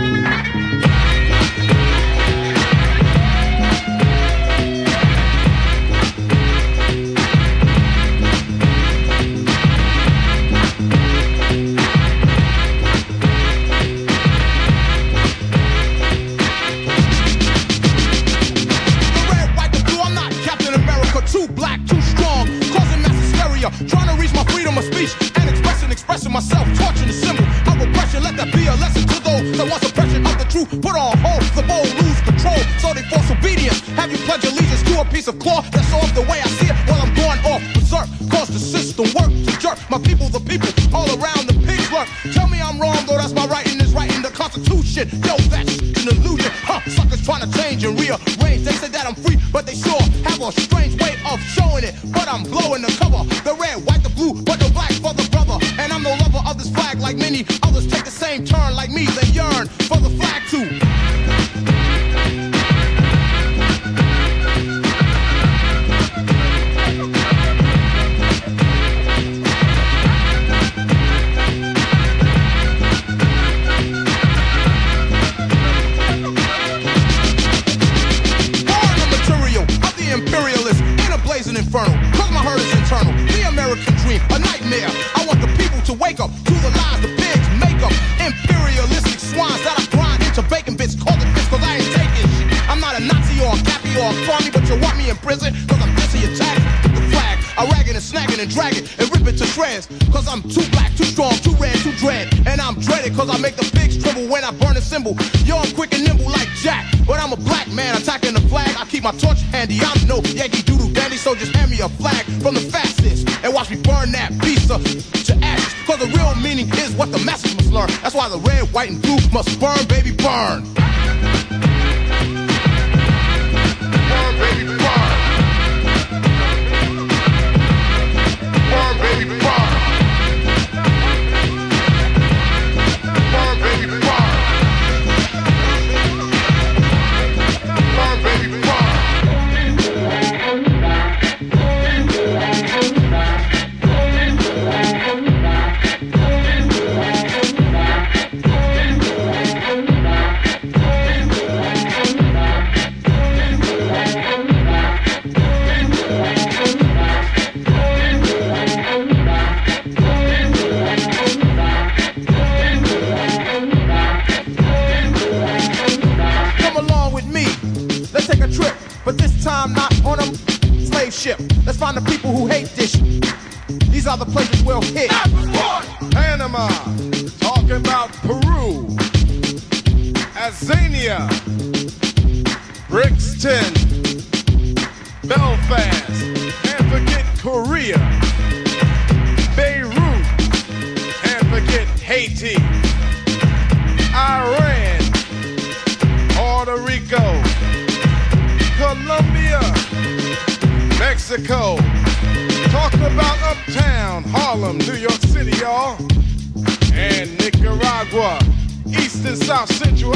Trying to reach my freedom of speech and expressing, expressing myself, torching the symbol of oppression. Let that be a lesson to those that want suppression of the truth. Put on hold, the bold lose control, so they force obedience. Have you pledge allegiance to a piece of cloth that's off the way I see it? While I'm going off berserk, cause the system work to jerk my people, the people all around the pigs lurk. Tell me I'm wrong, though that's my writing is writing the Constitution. Yo, that's an illusion, huh? Suckers trying to change and rearrange. They say that I'm free, but they sure have a strange way of showing it. But I'm blowing the cover, the red, white, the blue, but the black for the brother. And I'm no lover of this flag like many others take the same turn like me. They yearn for the flag too. Imperialist in a blazing inferno, cause my hurt is internal. The American dream, a nightmare. I want the people to wake up to the lies the pigs make up. Imperialistic swines that I grind into bacon bits. Call it bits cause I ain't taking shit. I'm not a Nazi or a Cappy or a Crummy, but you want me in prison cause I'm busy attacking the flag. I rag it and snag it and drag it and rip it to shreds. Cause I'm too black, too strong, too red, too dread. And I'm dreaded cause I make the pigs tremble when I burn a symbol. Yo, I'm quick and nimble like Jack, but I'm a black man attacking the flag. I keep my torch handy, I'm no Yankee Doodle Dandy, so just hand me a flag from the fastest and watch me burn that piece of to ashes. Cause the real meaning is what the masses must learn. That's why the red, white, and blue must burn, baby, burn. Burn, baby, burn. Burn, baby, burn. Burn, baby, burn. Burn, baby, burn. But this time not on a slave ship. Let's find the people who hate this shit. These are the places we'll hit. Panama, talking about Peru, Azania, Brixton, Belfast, can't forget Korea, Beirut, can't forget Haiti, Iran, Puerto Rico, Colombia, Mexico, talking about Uptown, Harlem, New York City, y'all, and Nicaragua, East and South Central